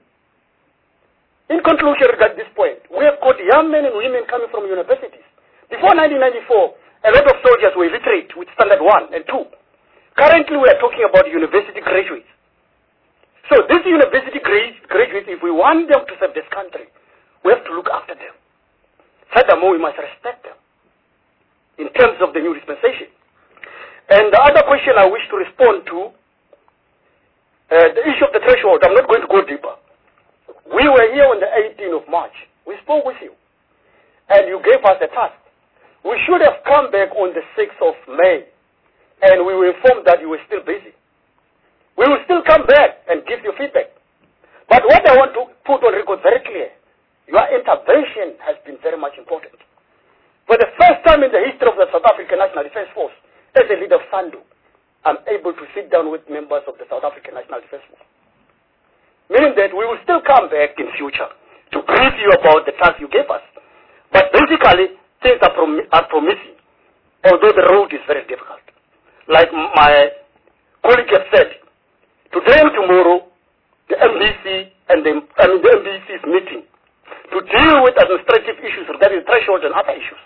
In conclusion, at this point, we have got young men and women coming from universities. Before nineteen ninety-four, a lot of soldiers were illiterate with standard one and two. Currently, we are talking about university graduates. So these university graduates, if we want them to serve this country, we have to look after them. Furthermore, we must respect them in terms of the new dispensation. And the other question I wish to respond to, uh, the issue of the threshold, I'm not going to go deeper. We were here on the eighteenth of March. We spoke with you, and you gave us a task. We should have come back on the sixth of May, and we were informed that you were still busy. We will still come back and give you feedback. But what I want to put on record very clear, your intervention has been very much important. For the first time in the history of the South African National Defence Force, as a leader of SANDU, I'm able to sit down with members of the South African National Defence Force. Meaning that we will still come back in future to brief you about the task you gave us. But basically, things are, prom are promising, although the road is very difficult. Like my colleague has said, today and tomorrow, the M D C and the, I mean, the M D C is meeting to deal with administrative issues regarding thresholds and other issues.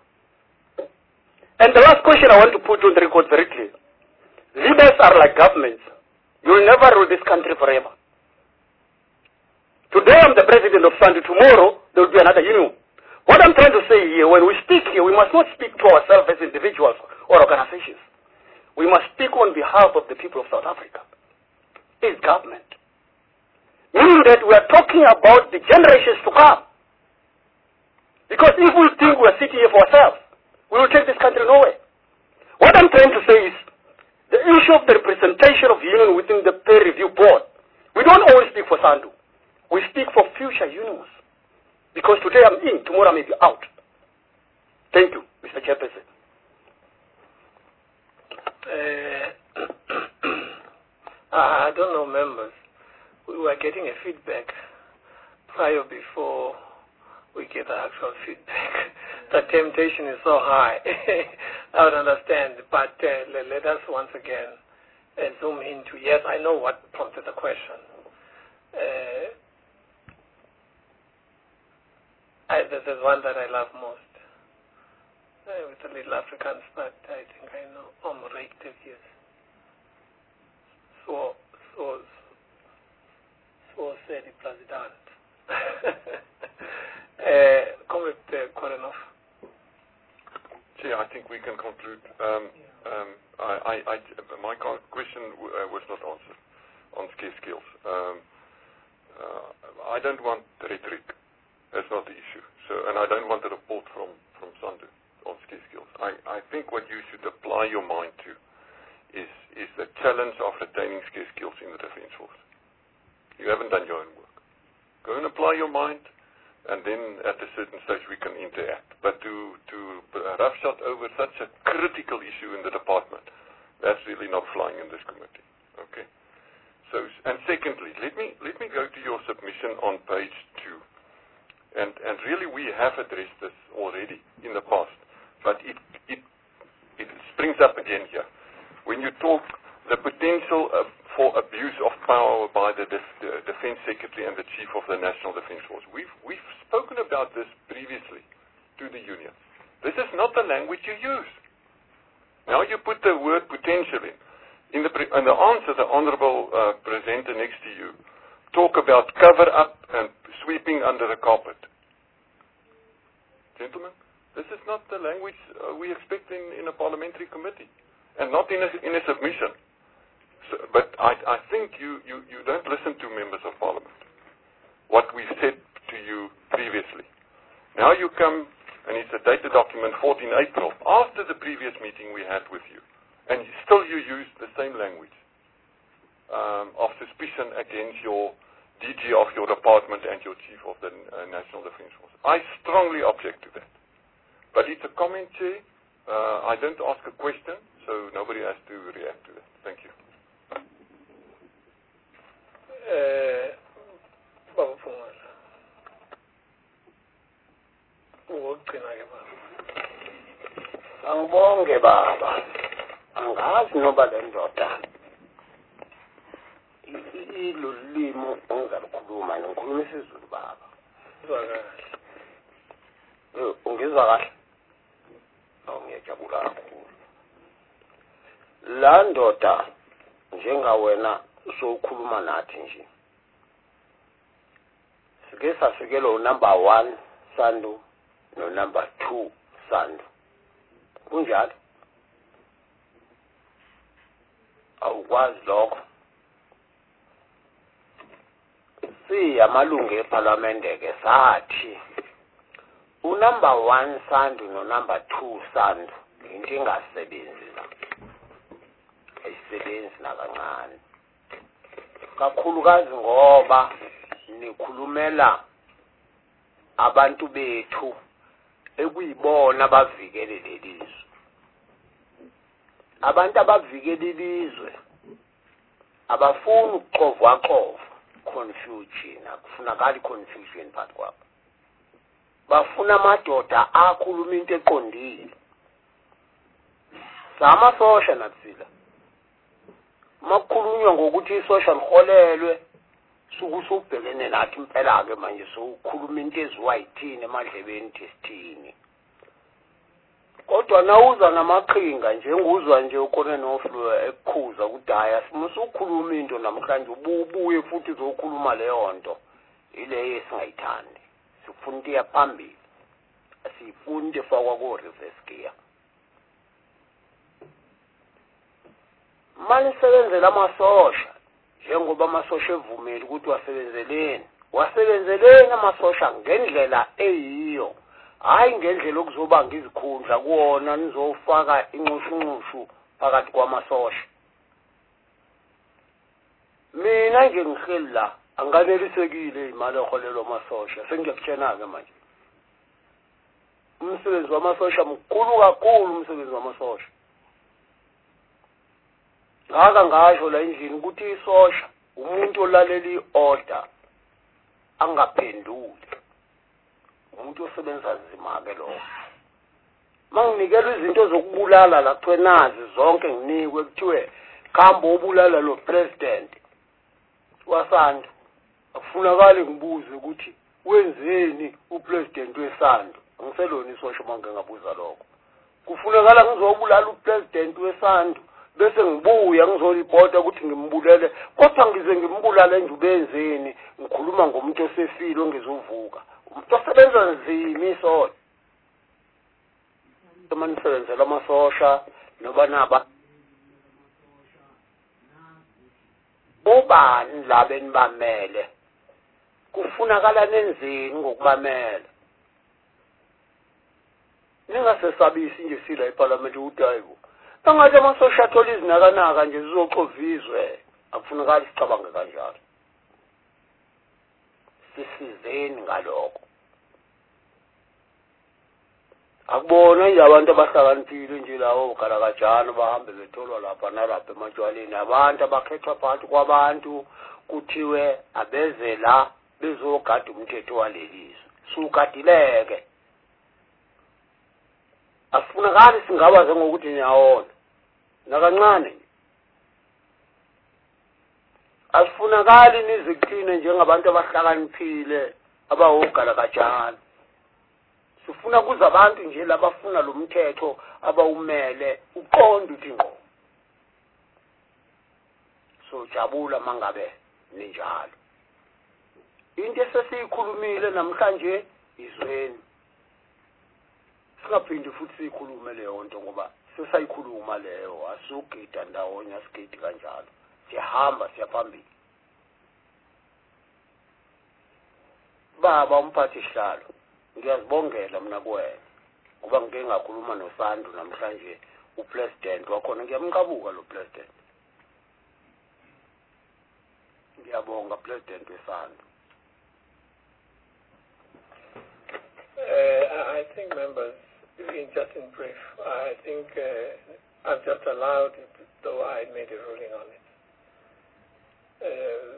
And the last question I want to put on the record very clear. Leaders are like governments. You will never rule this country forever. Today I'm the president of SANDU. Tomorrow there will be another union. What I'm trying to say here, when we speak here, we must not speak to ourselves as individuals or organizations. We must speak on behalf of the people of South Africa. It's government. Meaning that we are talking about the generations to come. Because if we think we are sitting here for ourselves, we will take this country nowhere. What I'm trying to say is, the issue of the representation of union within the peer review board, we don't always speak for SANDU. We speak for future unions. Because today I'm in, tomorrow I may be out. Thank you, Mister Chairperson.
Uh, I don't know, members. We were getting a feedback prior before we get the actual feedback. The temptation is so high. I would understand, but uh, let, let us once again uh, zoom into, yes, I know what prompted the question. Uh, I, there's one that I love most. Uh, with the little Afrikaans, but I think I know. Omrekte yes. So, so, so said the president. uh, Comrade uh, Korenov.
Chair, I think we can conclude. Um, um, I, I, I, my question w uh, was not answered on scarce skills. Um, uh, I don't want rhetoric. That's not the issue. So, and I don't want a report from, from SANDU on scarce skills. I, I think what you should apply your mind to is, is the challenge of retaining scarce skills in the Defence Force. You haven't done your own work. Go and apply your mind and then at a certain stage we can interact. But to, to roughshod over such a critical issue in the department, that's really not flying in this committee. Okay. So, and secondly, let me let me go to your submission on page two. And and really we have addressed this already in the past, but it it it springs up again here. When you talk the potential uh, for abuse of power by the, def, the Defense Secretary and the Chief of the National Defense Force. We've we've spoken about this previously to the union. This is not the language you use. Now you put the word potential in. In the, pre, in the answer, the Honourable uh, Presenter next to you talk about cover up and sweeping under the carpet. Gentlemen, this is not the language uh, we expect in, in a parliamentary committee, and not in a, in a submission. So, but I, I think you, you, you don't listen to members of parliament, what we've said to you previously. Now you come, and it's a dated document, fourteenth April, after the previous meeting we had with you. And still you use the same language um, of suspicion against your D G of your department and your Chief of the uh, National Defence Force. I strongly object to that. But it's a comment, Chair. Uh, I don't ask a question, so nobody has to react to that. Thank you.
Angibonge baba. Angazi noba le ndoda ilolimo ongalukhuluma ngikhuluma isiZulu baba. Eh ungizwa kahle? Awu ngiyajabula kakhulu. La ndoda njenga wena sokhuluma nathi nje. Sike safikela unumber one Sandu no number two Sandu. Kunjalo? Awukwazi lokho. Si amalungu eParliament ke sathi unumber one Sandu no number two Sandu into engasebenzi la. Ayisebenzi nakancane. Kakhulukazi ngoba nikhulumela abantu bethu ekuyibona abavikele lelizwe. Abantu abavikele ilizwe abafuni ukuxovwa xova confusion, akufunakali confusion phakathi kwabo. Bafuna amadoda akhuluma into eqondile. Sama sosha natsila. Makhulunywa ngokuthi isosha liholelwe sukusubhekene nathi impela ke manje sokhuluma into eziwayithini emadlebeni tesithini. Kodwa nawuza namaqhinga nje nguzwa nje ukone noflu ekukhuza kudaya simusukhuluma into namhlanje ububuye futhi uzokhuluma leyo nto ile esingayithandi. Sifuna into yaphambili. Asifuni into efakwa ko reverse gear. Manisebenzela amasosha njengoba amasosha evumeli ukuthi wasebenzeleni. Wasebenzeleni amasosha ngendlela eyiyo. Hayi ngendlela okuzobanga izikhundla kuona nizofaka inxushunxushu phakathi kwamasosha. Mina nje ngihleli la anganelisekile imali eholelwa amasosha. Sengiyakutshena ke manje. Umsebenzi wamasosha mkhulu kakhulu umsebenzi wamasosha. Ngaka ngasho la endlini ukuthi isosha umuntu olalela iorder angaphenduli. Umuntu osebenza nzima ke lo. Manginikela izinto zokubulala la kuthiwe nazi zonke nginikwe kuthiwe khamba obulala lo president waSandu. Akufunakala ngibuze ukuthi wenzeni upresident weSandu. Ngiselona isosha manje ngabuza lokho. Kufunakala ngizobulala upresident weSandu bese ngibuya ngizoripota ukuthi ngimbulele kodwa ngize ngimbulale nje ubenzeni ngikhuluma ngomuntu osefile ongezovuka. Umuntu osebenza nzima isosha. Manisebenzela amasosha noba naba ubani labeni bamele kufunakala nenzini ngokubamela. Ningasesabisi nje sila eParliament ukuthi hayibo angathi amasosha athola izinakanaka nje zizoxovizwe akufunakala sicabange kanjalo. Sisizeni ngalokho. akubona nje abantu abahlakaniphile nje lawo ugalakajana bahambe betholwa lapha nalapha ematshwaleni abantu abakhethwa phakathi kwabantu kuthiwe abeze la bezogada umthetho walelizwe sugadileke asifunakali singabaze ngokuthi niyawona nakancane asifunakali niziqine njengabantu abahlakaniphile abawogalakajana sifuna kuza abantu nje labafuna lo mthetho abawumele uqonda uthi ngqo so jabula mangabe ninjalo into esesiyikhulumile namhlanje izweni singaphindi futhi siyikhulume leyo nto ngoba sesayikhuluma leyo asugida ndawonye asigidi kanjalo siyahamba siyaphambili baba umphathi sihlalo ngiyazibongela mina kuwena ngoba ngike ngakhuluma noSandu namhlanje upresident wakhona ngiyamqabuka lo president ngiyabonga president weSandu.
Uh, I think members, in just in brief, I think uh, I've just allowed it, though I made a ruling on it. Uh,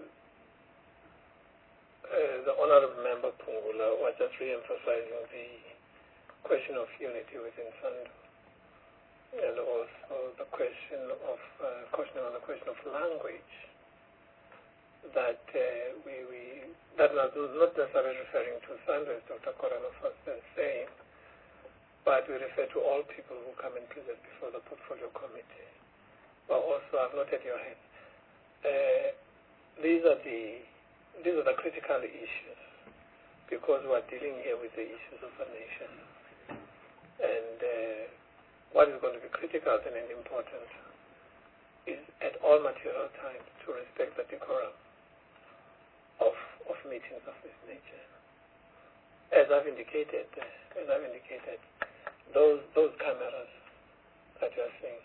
uh, the Honourable Member Pungula was just re-emphasizing the question of unity within Sandu, and also the question of uh, questioning on the question of language. That uh, we, we that was not necessarily referring to Sandu, as Doctor Koranov was saying, but we refer to all people who come and present before the portfolio committee. But also, I've noted your hand. Uh, these are the these are the critical issues because we are dealing here with the issues of a nation, and uh, what is going to be critical and important is at all material times to respect the decorum of of meetings of this nature. As I've indicated, uh, as I've indicated, those those cameras that you are seeing,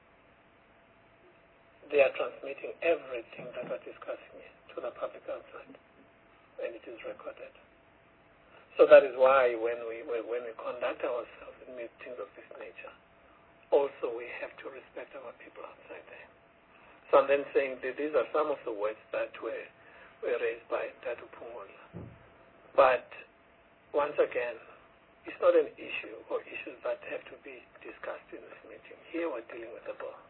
they are transmitting everything that we're discussing here to the public outside, and it is recorded. So that is why when we when we conduct ourselves in meetings of this nature, also we have to respect our people outside there. So I'm then saying that these are some of the words that were were raised by Tatu Pungula. But once again, it's not an issue or issues that have to be discussed in this meeting. Here we're dealing with the law.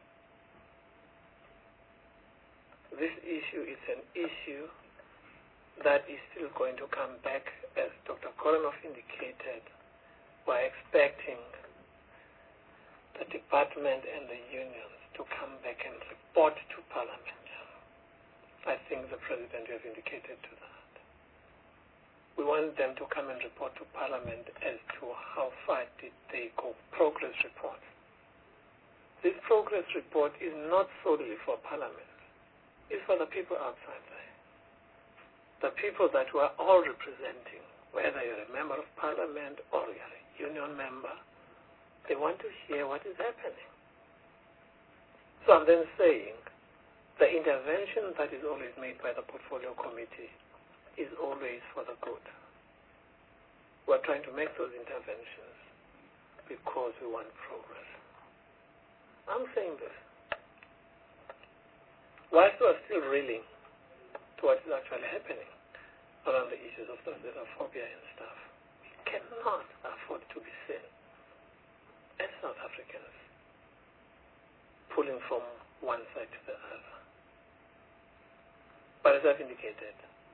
This issue is an issue that is still going to come back, as Doctor Koranov indicated. We're expecting the department and the unions to come back and report to Parliament. I think the President has indicated to that. We want them to come and report to Parliament as to how far did they go. Progress report. This progress report is not solely for Parliament. It's for the people outside there. The people that we are all representing, whether you're a member of Parliament or you're a union member, they want to hear what is happening. So I'm then saying the intervention that is always made by the portfolio committee is always for the good. We're trying to make those interventions because we want progress. I'm saying this. Whilst we're still reeling to what is actually happening around the issues of xenophobia and stuff, we cannot afford to be seen as South Africans pulling from one side to the other. But as I've indicated,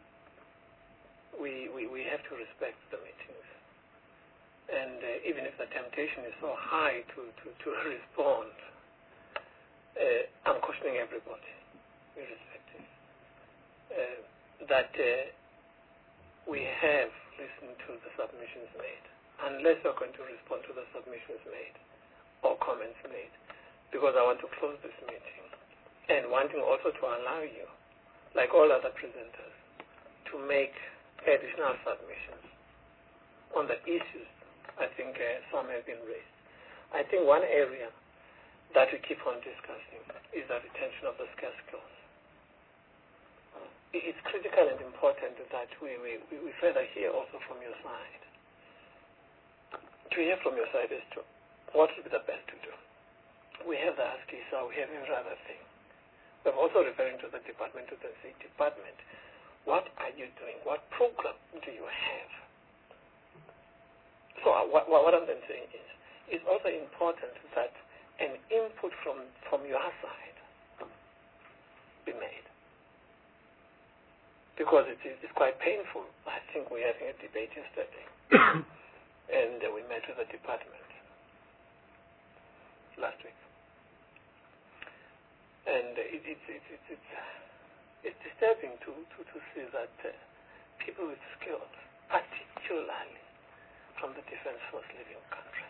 we, we, we have to respect the meetings. And uh, even if the temptation is so high to, to, to respond, uh, I'm cautioning everybody, irrespective, uh, that uh, we have listened to the submissions made, unless you're going to respond to the submissions made or comments made, because I want to close this meeting and wanting also to allow you, like all other presenters, to make additional submissions on the issues I think uh, some have been raised. I think one area that we keep on discussing is the retention of the scarce skills. It's critical and important that we, we, we further hear also from your side to hear from your side as to what would be the best to do. We have the ASCII, we have every other thing. I'm also referring to the department, to the State Department. What are you doing? What program do you have? So uh, what, what I'm then saying is, it's also important that an input from, from your side be made. Because it is, it's quite painful. I think we were having a debate yesterday, and uh, we met with the department last week. And uh, it, it, it, it, it's, it's disturbing to, to, to see that uh, people with skills, particularly from the Defense Force leaving country,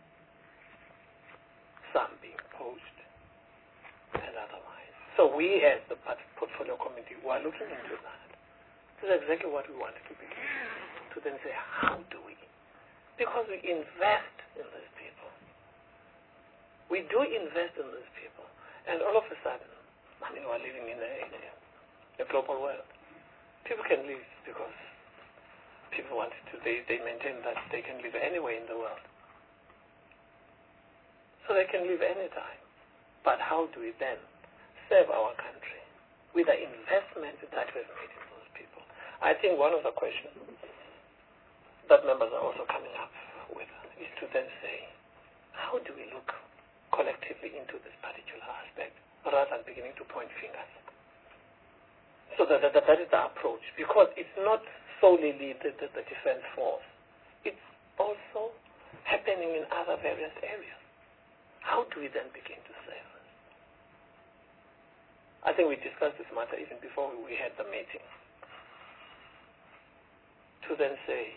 some being poached and otherwise. So we as the portfolio committee were looking into that. This is exactly what we wanted to be doing, to then say, how do we? Because we invest in these people. We do invest in these people. And all of a sudden, I mean, we're living in a, in a, a global world. People can live because people want to, they, they maintain that they can live anywhere in the world. So they can live anytime. But how do we then serve our country with the investment that we've made in those people? I think one of the questions that members are also coming up with is to then say, how do we look collectively into this particular aspect rather than beginning to point fingers? So that, that, that is the approach, because it's not solely the, the, the defense force. It's also happening in other various areas. How do we then begin to serve this? I think we discussed this matter even before we had the meeting. To then say,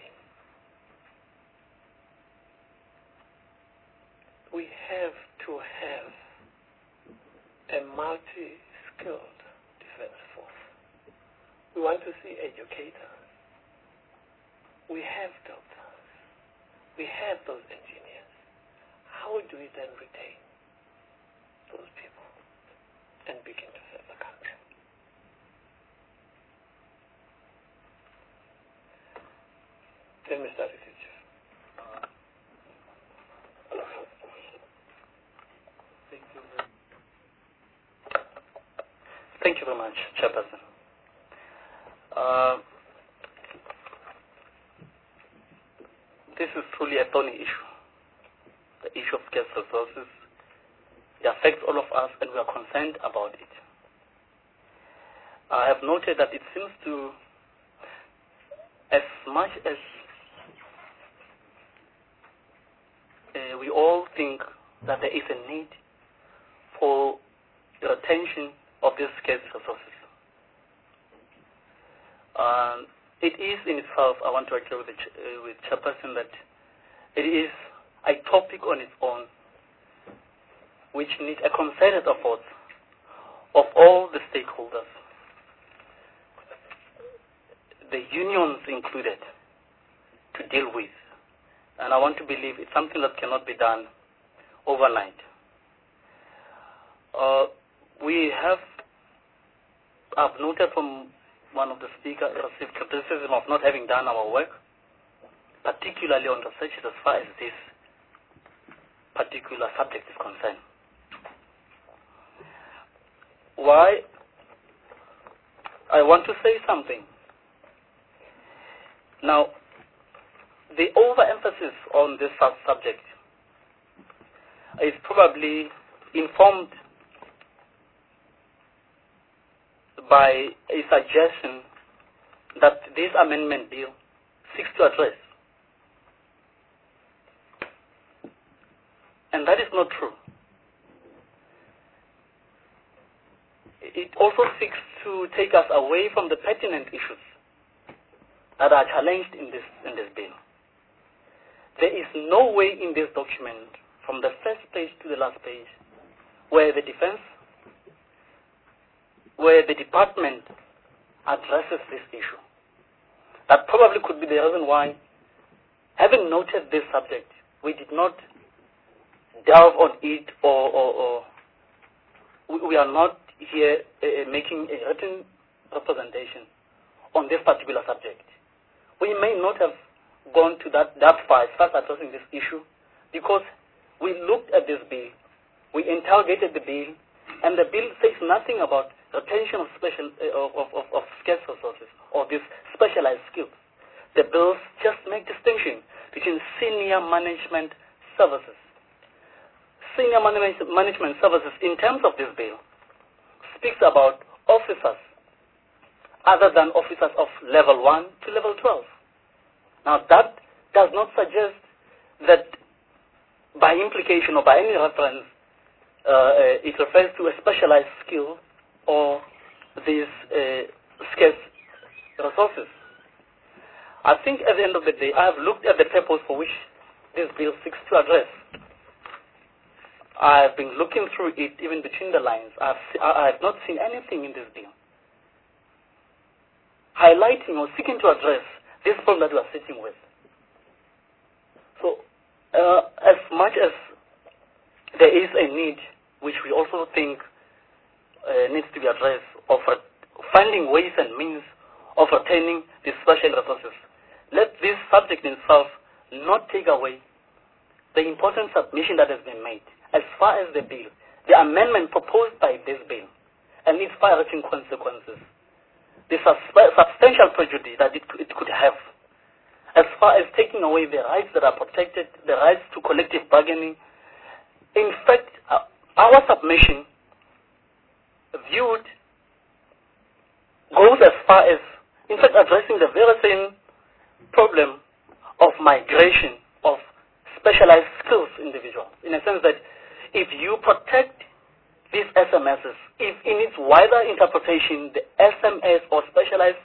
we have to have a multi-skilled defense force. We want to see educators. We have doctors. We have those engineers. How do we then retain those people and begin to serve the country? Let me start with you, Chief.
Thank you very much, Chairperson. Uh, this is truly a thorny issue, the issue of scarce resources. It affects all of us, and we are concerned about it. I have noted that it seems to, as much as uh, we all think that there is a need for the retention of these scarce resources. Um, it is in itself, I want to agree with the ch uh, with Chairperson, that it is a topic on its own which needs a concerted effort of all the stakeholders, the unions included, to deal with. And I want to believe it's something that cannot be done overnight. Uh, we have I've noted from one of the speakers received criticism of not having done our work, particularly on research as far as this particular subject is concerned. Why I want to say something. Now, the overemphasis on this subject is probably informed by a suggestion that this amendment bill seeks to address. And that is not true. It also seeks to take us away from the pertinent issues that are challenged in this, in this bill. There is no way in this document, from the first page to the last page, where the defense, where the department addresses this issue. That probably could be the reason why, having noted this subject, we did not delve on it, or, or, or we, we are not here uh, making a written representation on this particular subject. We may not have gone to that, that far as far as addressing this issue because we looked at this bill, we interrogated the bill, and the bill says nothing about retention of special uh, of, of, of scarce resources or these specialized skills. The bills just make distinction between senior management services. Senior management, management services in terms of this bill speaks about officers other than officers of level one to level twelve. Now that does not suggest that by implication or by any reference uh, uh, it refers to a specialized skill or these uh, scarce resources. I think at the end of the day, I have looked at the purpose for which this bill seeks to address. I have been looking through it even between the lines. I have, I have not seen anything in this bill highlighting or seeking to address this problem that we are sitting with. So, uh, as much as there is a need, which we also think uh, needs to be addressed, of uh, finding ways and means of attaining these special resources, let this subject in itself not take away the important submission that has been made as far as the bill, the amendment proposed by this bill, and its far-reaching consequences, the substantial prejudice that it, it could have, as far as taking away the rights that are protected, the rights to collective bargaining. In fact, uh, our submission viewed goes as far as, in fact, addressing the very same problem of migration of specialized skills individuals, in a sense that if you protect these S M Ss, if in its wider interpretation, the S M S or specialized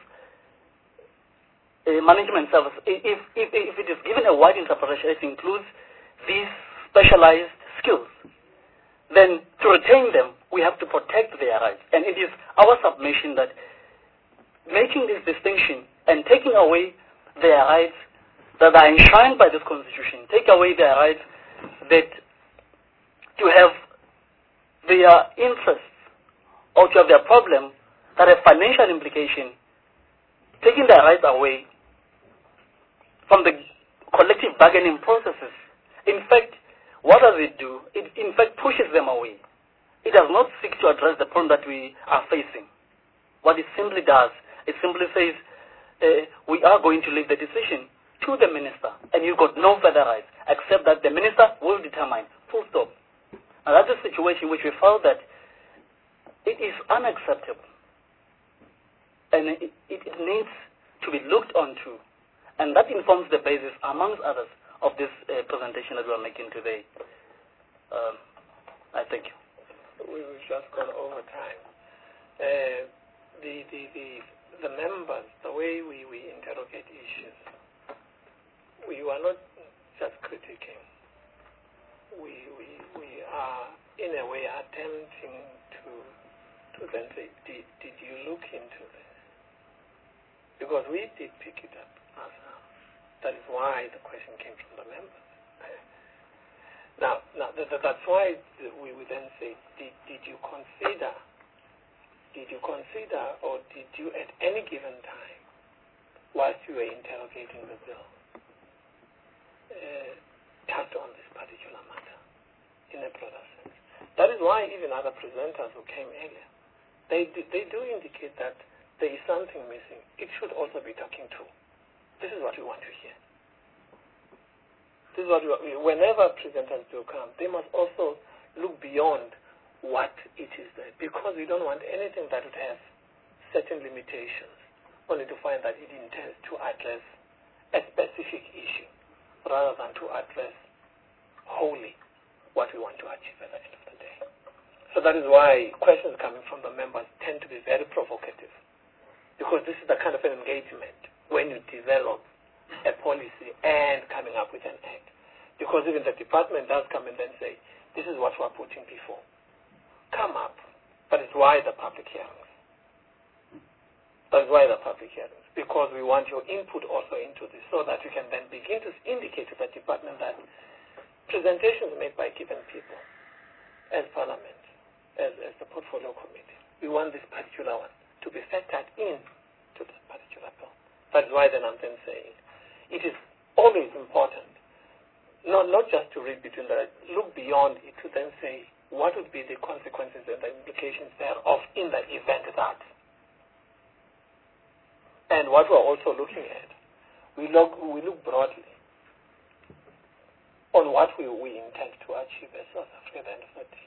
uh, management service, if, if, if it is given a wide interpretation, it includes these specialized skills, then to retain them, we have to protect their rights. And it is our submission that making this distinction and taking away their rights that are enshrined by this Constitution, take away their rights that to have their interests or to have their problem that have financial implication, taking their rights away from the collective bargaining processes. In fact, what does it do? It in fact pushes them away. It does not seek to address the problem that we are facing. What it simply does, it simply says, uh, we are going to leave the decision to the minister, and you've got no further rights, except that the minister will determine, full stop. And that's a situation which we felt that it is unacceptable, and it, it, it needs to be looked onto, and that informs the basis, amongst others, of this uh, presentation that we are making today. Um, I thank you.
We've just gone over time. Uh, the, the, the, the members, the way we, we interrogate issues, we were not just critiquing. We, we, we are, in a way, attempting to, to then say, did, did you look into this? Because we did pick it up ourselves. That is why the question came from the members. Now, now th th that's why we would then say, did, did you consider, did you consider, or did you at any given time, whilst you were interrogating the bill, uh, touch on this particular matter in a broader sense? That is why even other presenters who came earlier, they, they do indicate that there is something missing. It should also be talking to. This is what we want to hear. This is what we, whenever presenters do come, they must also look beyond what it is there, because we don't want anything that would have certain limitations, only to find that it intends to address a specific issue, rather than to address wholly what we want to achieve at the end of the day. So that is why questions coming from the members tend to be very provocative, because this is the kind of an engagement when you develop a policy and coming up with an act. Because even the department does come and then say, this is what we're putting before. Come up. But it's why the public hearings. That's why the public hearings. Because we want your input also into this, so that we can then begin to indicate to the department that presentations made by given people as parliament, as, as the portfolio committee, we want this particular one to be factored in to this particular bill. That's why then I'm then saying it is always important, not, not just to read between the lines, look beyond it to then say, what would be the consequences and the implications thereof in the event that? And what we're also looking at, we look, we look broadly on what we, we intend to achieve as South Africa at the end of the day.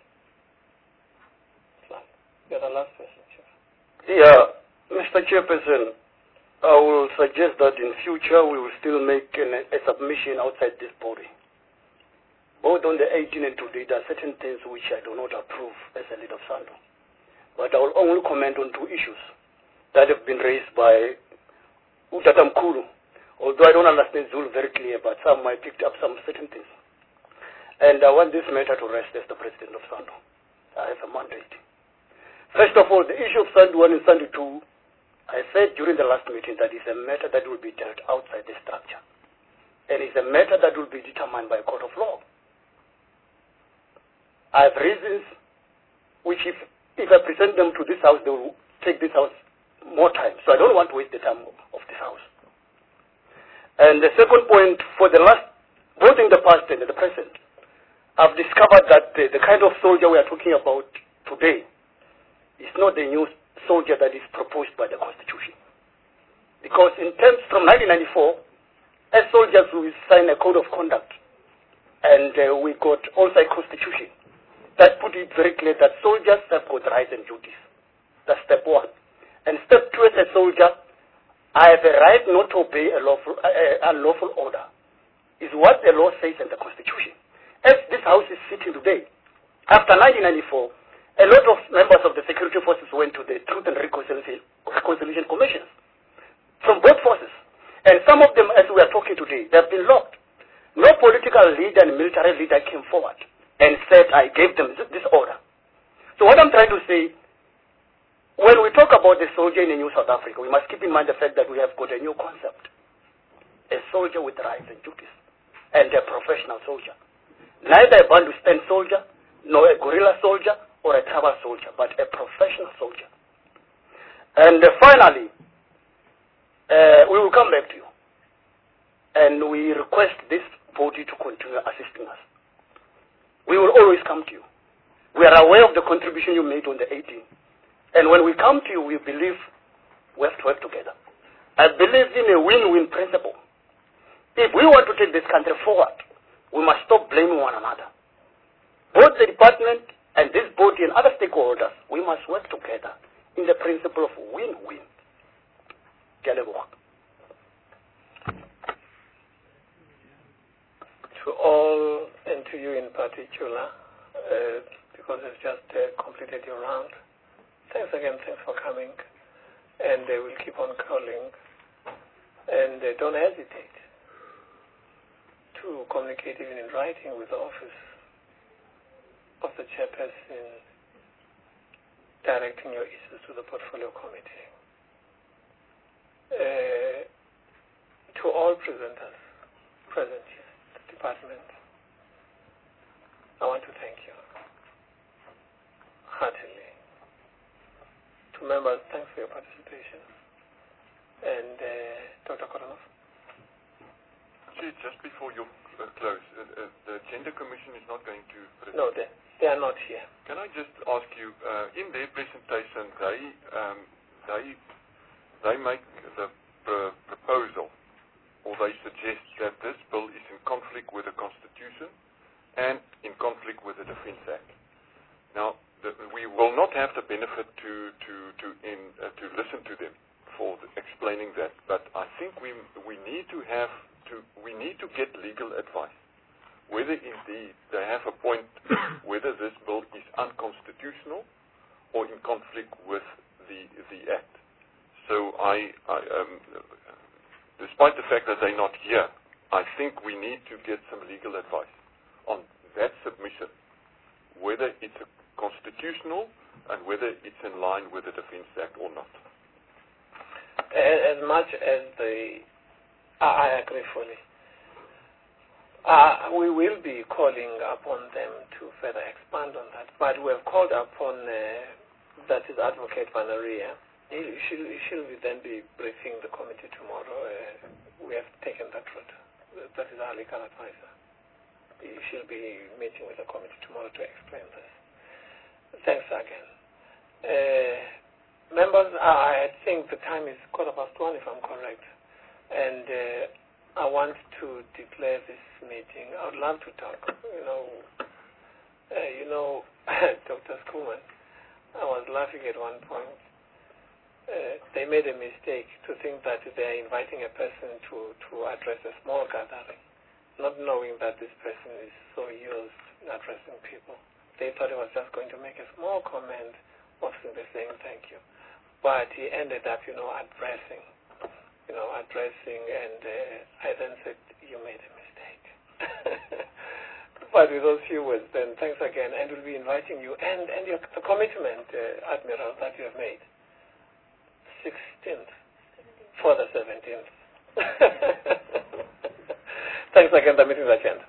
You're the last person, Chair.
Yeah, Mister Chairperson, I will suggest that in future we will still make an, a submission outside this body. Both on the eighteenth and today, there are certain things which I do not approve as a leader of SANDU. But I will only comment on two issues that have been raised by Utata Mkulu. Although I don't understand Zulu very clear, but some I picked up some certain things. And I want this matter to rest as the president of SANDU. I have a mandate. First of all, the issue of SANDU one and SANDU two, I said during the last meeting that is a matter that will be dealt outside the structure. And it's a matter that will be determined by a court of law. I have reasons which if, if I present them to this house, they will take this house more time. So I don't want to waste the time of this house. And the second point, for the last, both in the past and in the present, I've discovered that the, the kind of soldier we are talking about today is not the new soldier that is proposed by the Constitution. Because in terms from nineteen ninety-four, as soldiers we signed a code of conduct, and uh, we got also a Constitution that put it very clear that soldiers have got rights and duties. That's step one. And step two, as a soldier, I have a right not to obey a lawful, uh, unlawful order. Is what the law says in the Constitution. As this house is sitting today, after nineteen ninety-four, a lot of members of the security forces went to the Truth and Reconciliation, Reconciliation Commissions from both forces. And some of them, as we are talking today, they have been locked. No political leader and military leader came forward and said, I gave them this order. So what I'm trying to say, when we talk about the soldier in a new South Africa, we must keep in mind the fact that we have got a new concept. A soldier with rights and duties, and a professional soldier. Neither a Bantustan soldier, nor a guerrilla soldier, or a tribal soldier, but a professional soldier. And uh, finally, uh, we will come back to you. And we request this body to continue assisting us. We will always come to you. We are aware of the contribution you made on the eighteenth. And when we come to you, we believe we have to work together. I believe in a win-win principle. If we want to take this country forward, we must stop blaming one another. Both the department and this body and other stakeholders, we must work together in the principle of win-win.
To all, and to you in particular, uh, because you've just uh, completed your round, thanks again, thanks for coming, and uh, we'll keep on calling, and uh, don't hesitate to communicate even in writing with the office of the chairperson, directing your issues to the portfolio committee. Uh, to all presenters present here, the department, I want to thank you heartily. To members, thanks for your participation. And uh, Doctor Koronov?
Just before you uh, close, uh, uh, the Gender Commission is not going to...
No, they, they are not here.
Can I just ask you, uh, in their presentation, they um, they they make the pr proposal, or they suggest that this bill is in conflict with the Constitution and in conflict with the Defence Act. Now, the, we will not have the benefit to to to in uh, to listen to them for the, explaining that, but I think we we need to have to we need to get legal advice, whether indeed they have a point whether this bill is unconstitutional or in conflict with the the Act. So I, I um, despite the fact that they're not here, I think we need to get some legal advice on that submission, whether it's a constitutional and whether it's in line with the Defence Act or not.
As much as the I agree fully. Uh, we will be calling upon them to further expand on that, but we have called upon, uh, that is Advocate Vanaria. She will then be briefing the committee tomorrow. Uh, we have taken that route. that is our legal advisor. She'll be meeting with the committee tomorrow to explain this. Thanks again. Uh, members, I think the time is quarter past one, if I'm correct. And uh, I want to declare this meeting. I would love to talk. You know, uh, you know, Doctor Schoolman, I was laughing at one point. Uh, they made a mistake to think that they're inviting a person to, to address a small gathering, not knowing that this person is so used in addressing people. They thought he was just going to make a small comment or simply saying thank you. But he ended up, you know, addressing, you know, addressing, and uh, I then said, you made a mistake. But with those few words, then thanks again, and we'll be inviting you, and, and your, the commitment, uh, Admiral, that you have made, sixteenth for the seventeenth. Thanks again, the meeting is adjourned.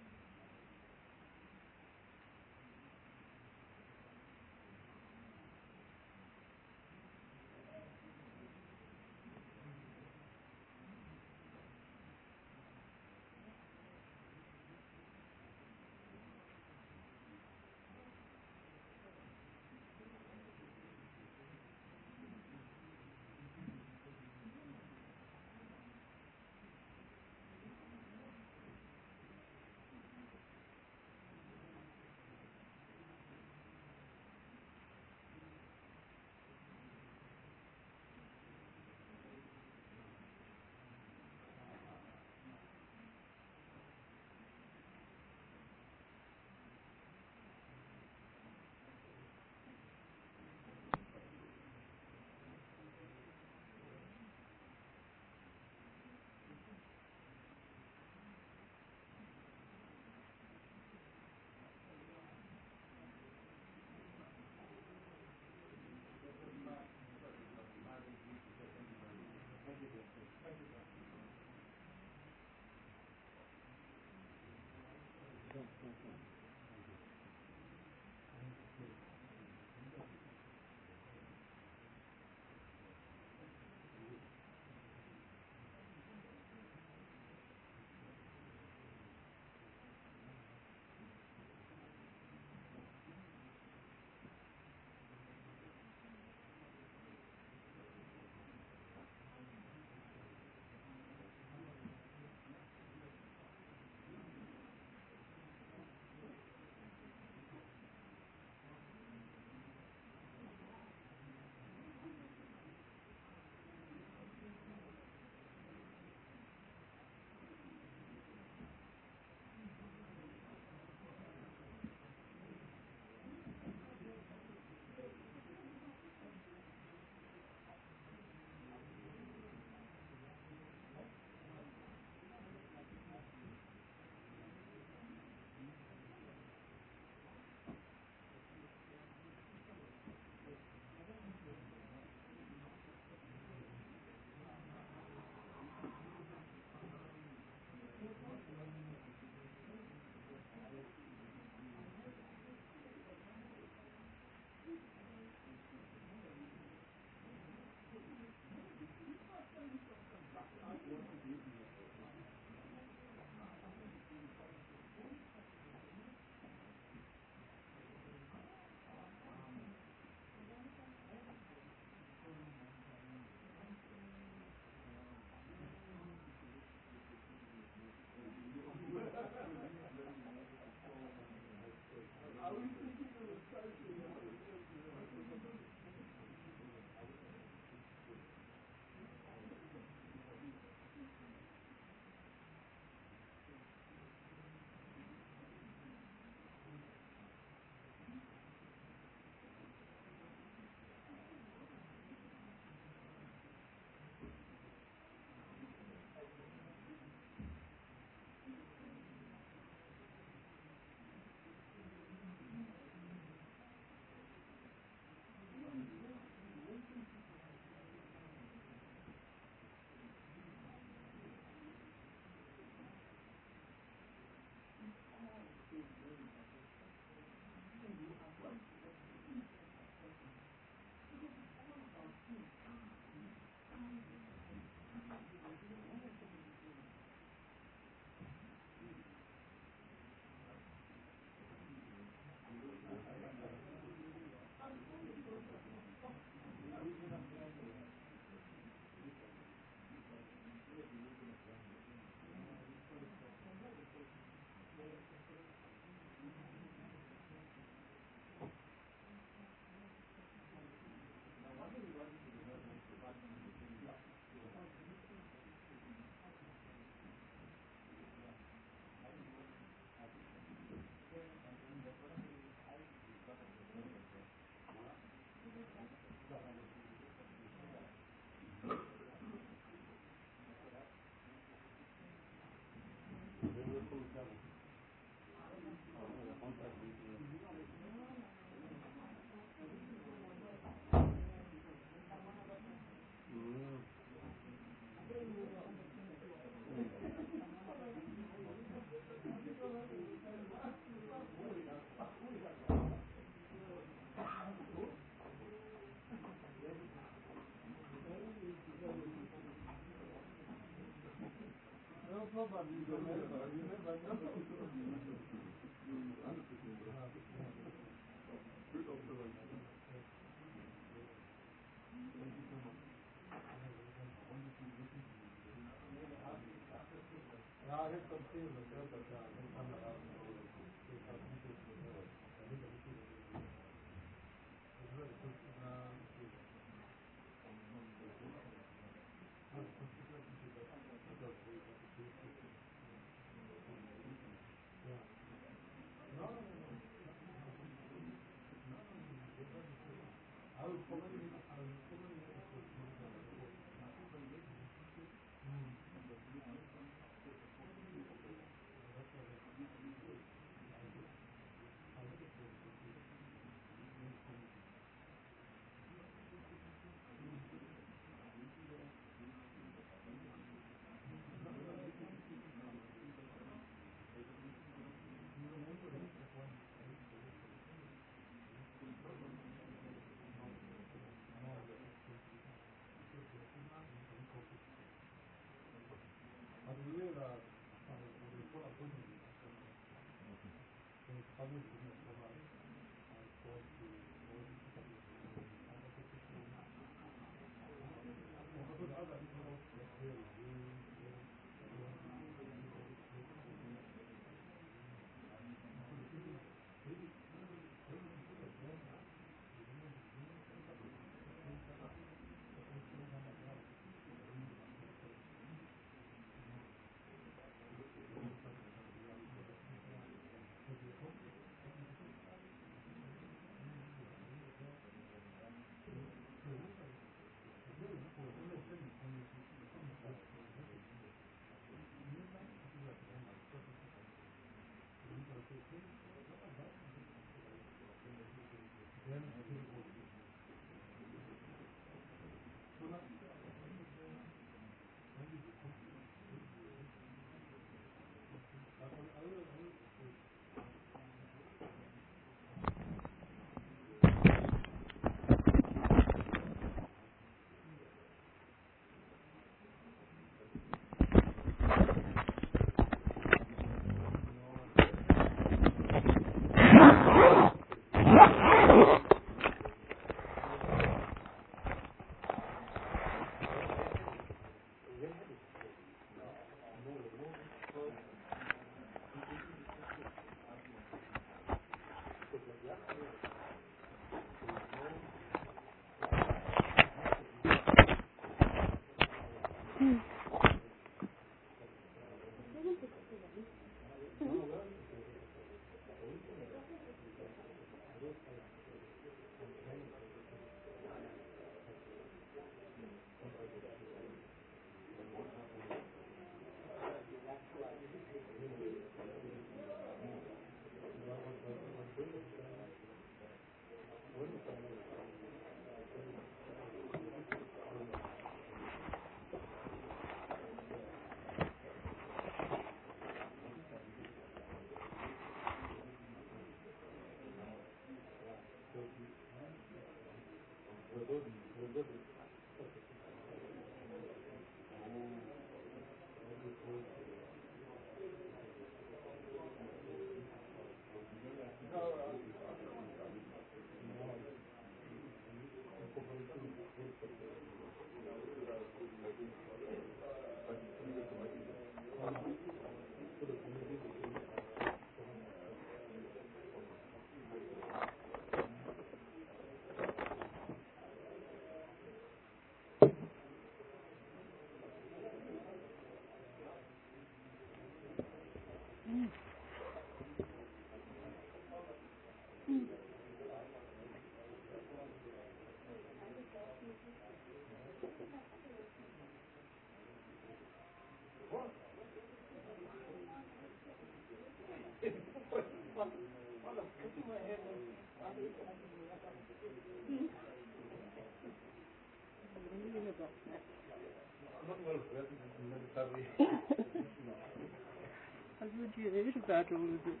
That's what you heard about all of it.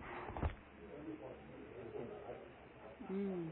Mm.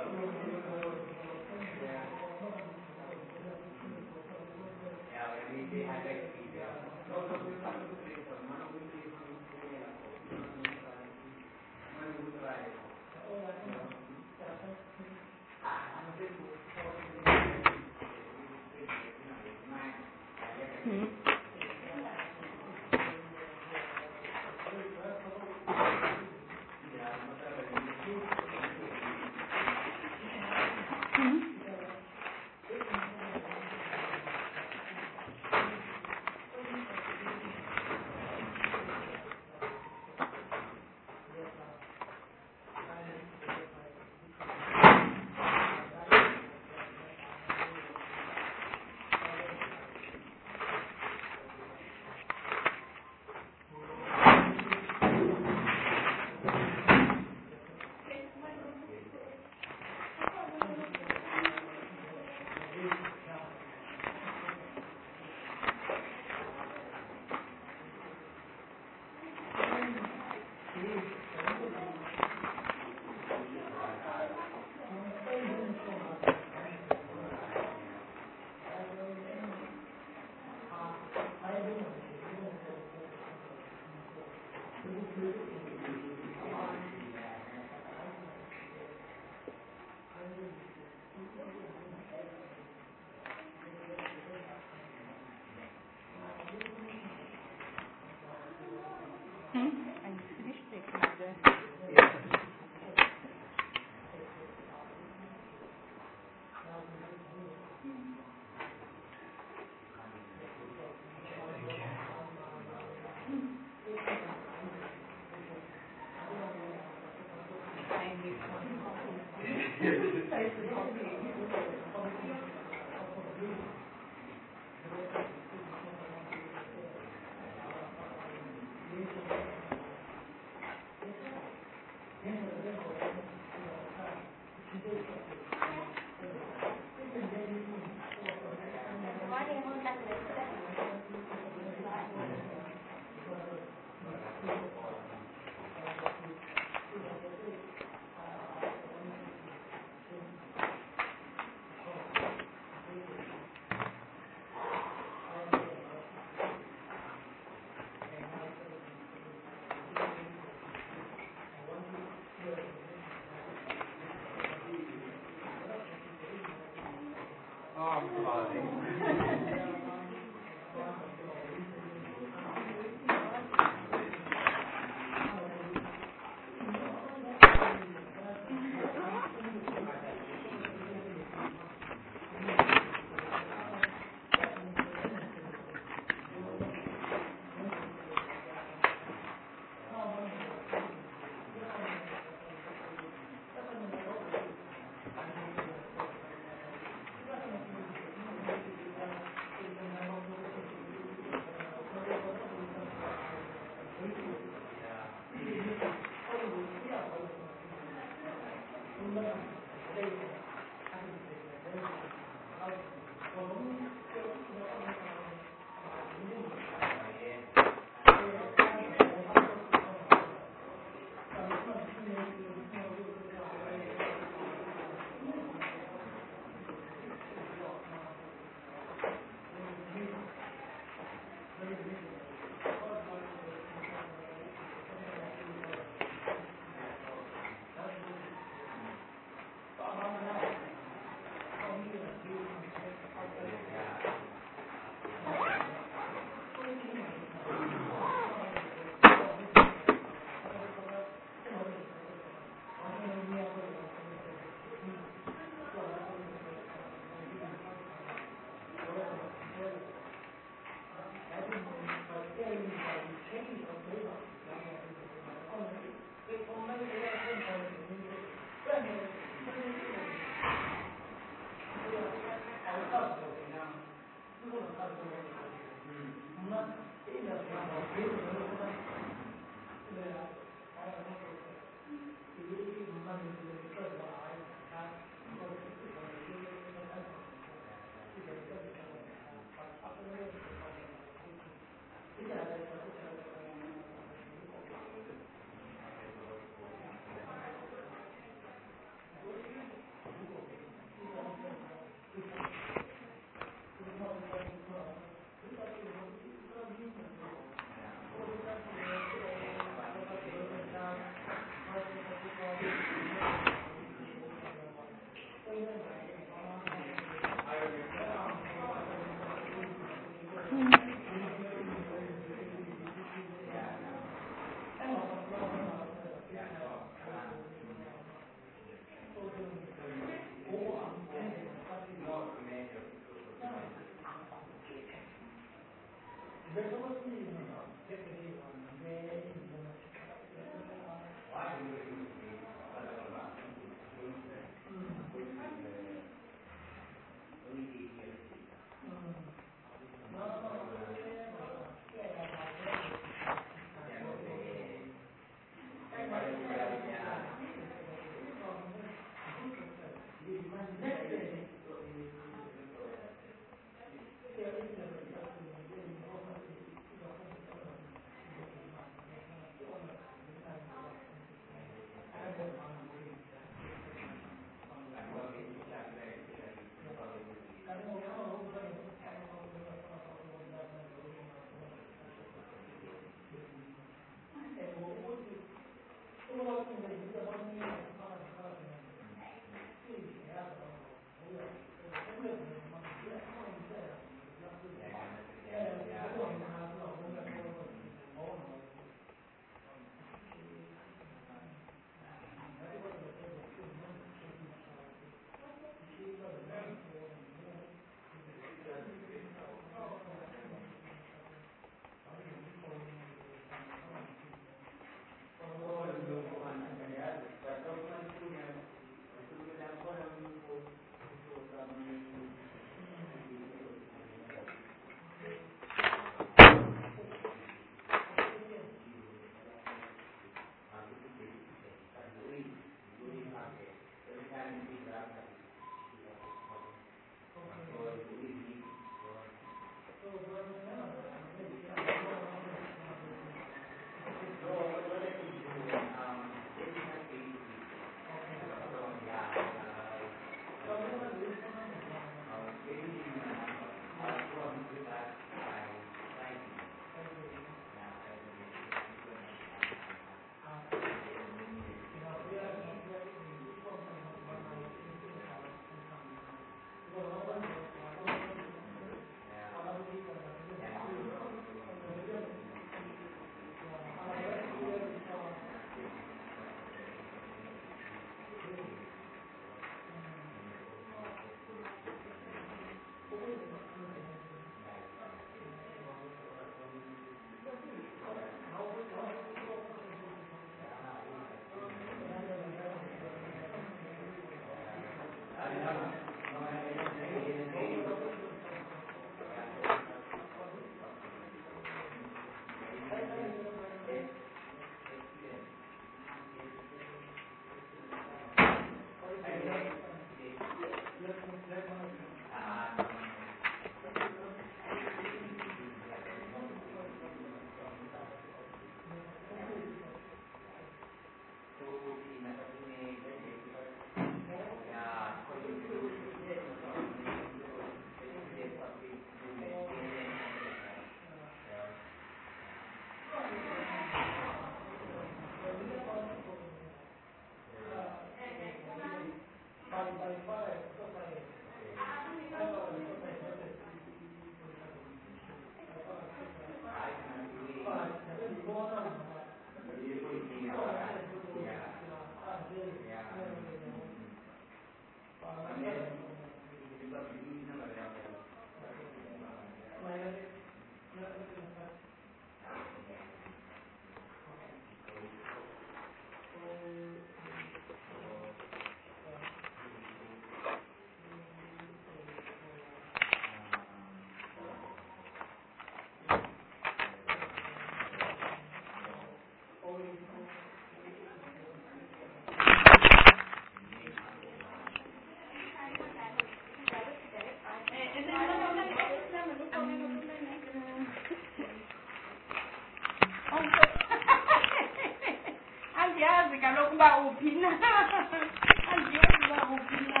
kaloku uba uphi na andiyazi uba uphi na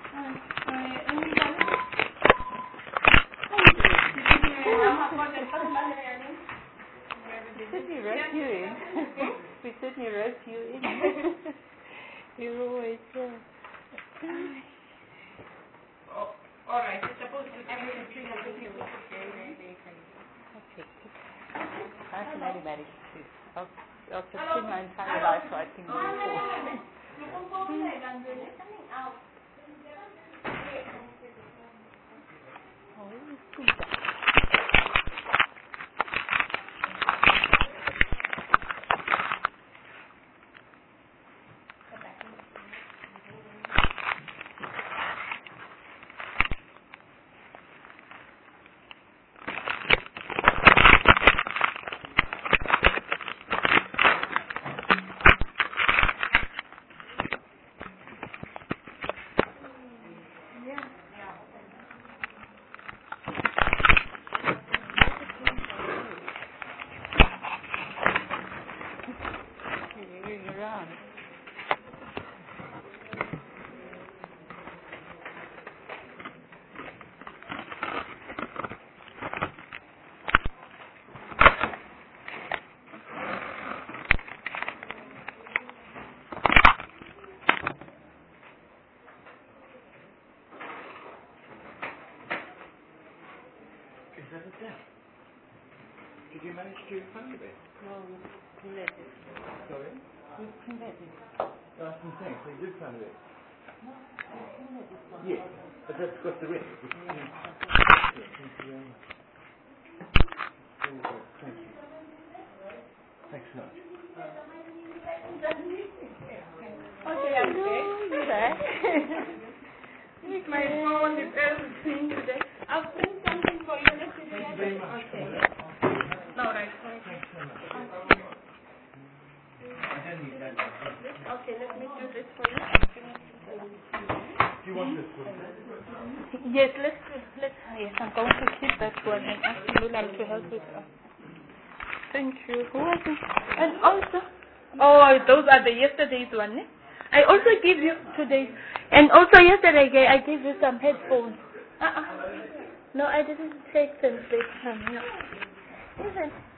we certainly wrote you in. We certainly wrote you in. You're always there. Oh, all right. You're supposed to have a tree. Okay. I can only manage to. I'll, I'll spend my entire life writing the report.
Did you manage to find it?
No, we let it.
Sorry?
We let it.
That's what I'm saying, so you did find it?
No, we let it.
Yes, but that's got the rest. Thank you very much. Very good, thank you. Thanks so much.
Okay, I'm back. You're back. With my phone, with everything today. I'll bring something for you. Let's see.
Thank you very much.
Okay. No, right.
Thanks so much. I don't need that.
Okay, let me do this for you.
Do you want this one?
Yes, let's, let's, yes, I'm going to keep that one and ask Lulam to help with that. Thank you. Who was it? And also, oh, those are the yesterday's one, eh? I also give you today, and also yesterday I gave you some headphones. Uh-uh. No, I didn't take them, please. Um, no. Listen.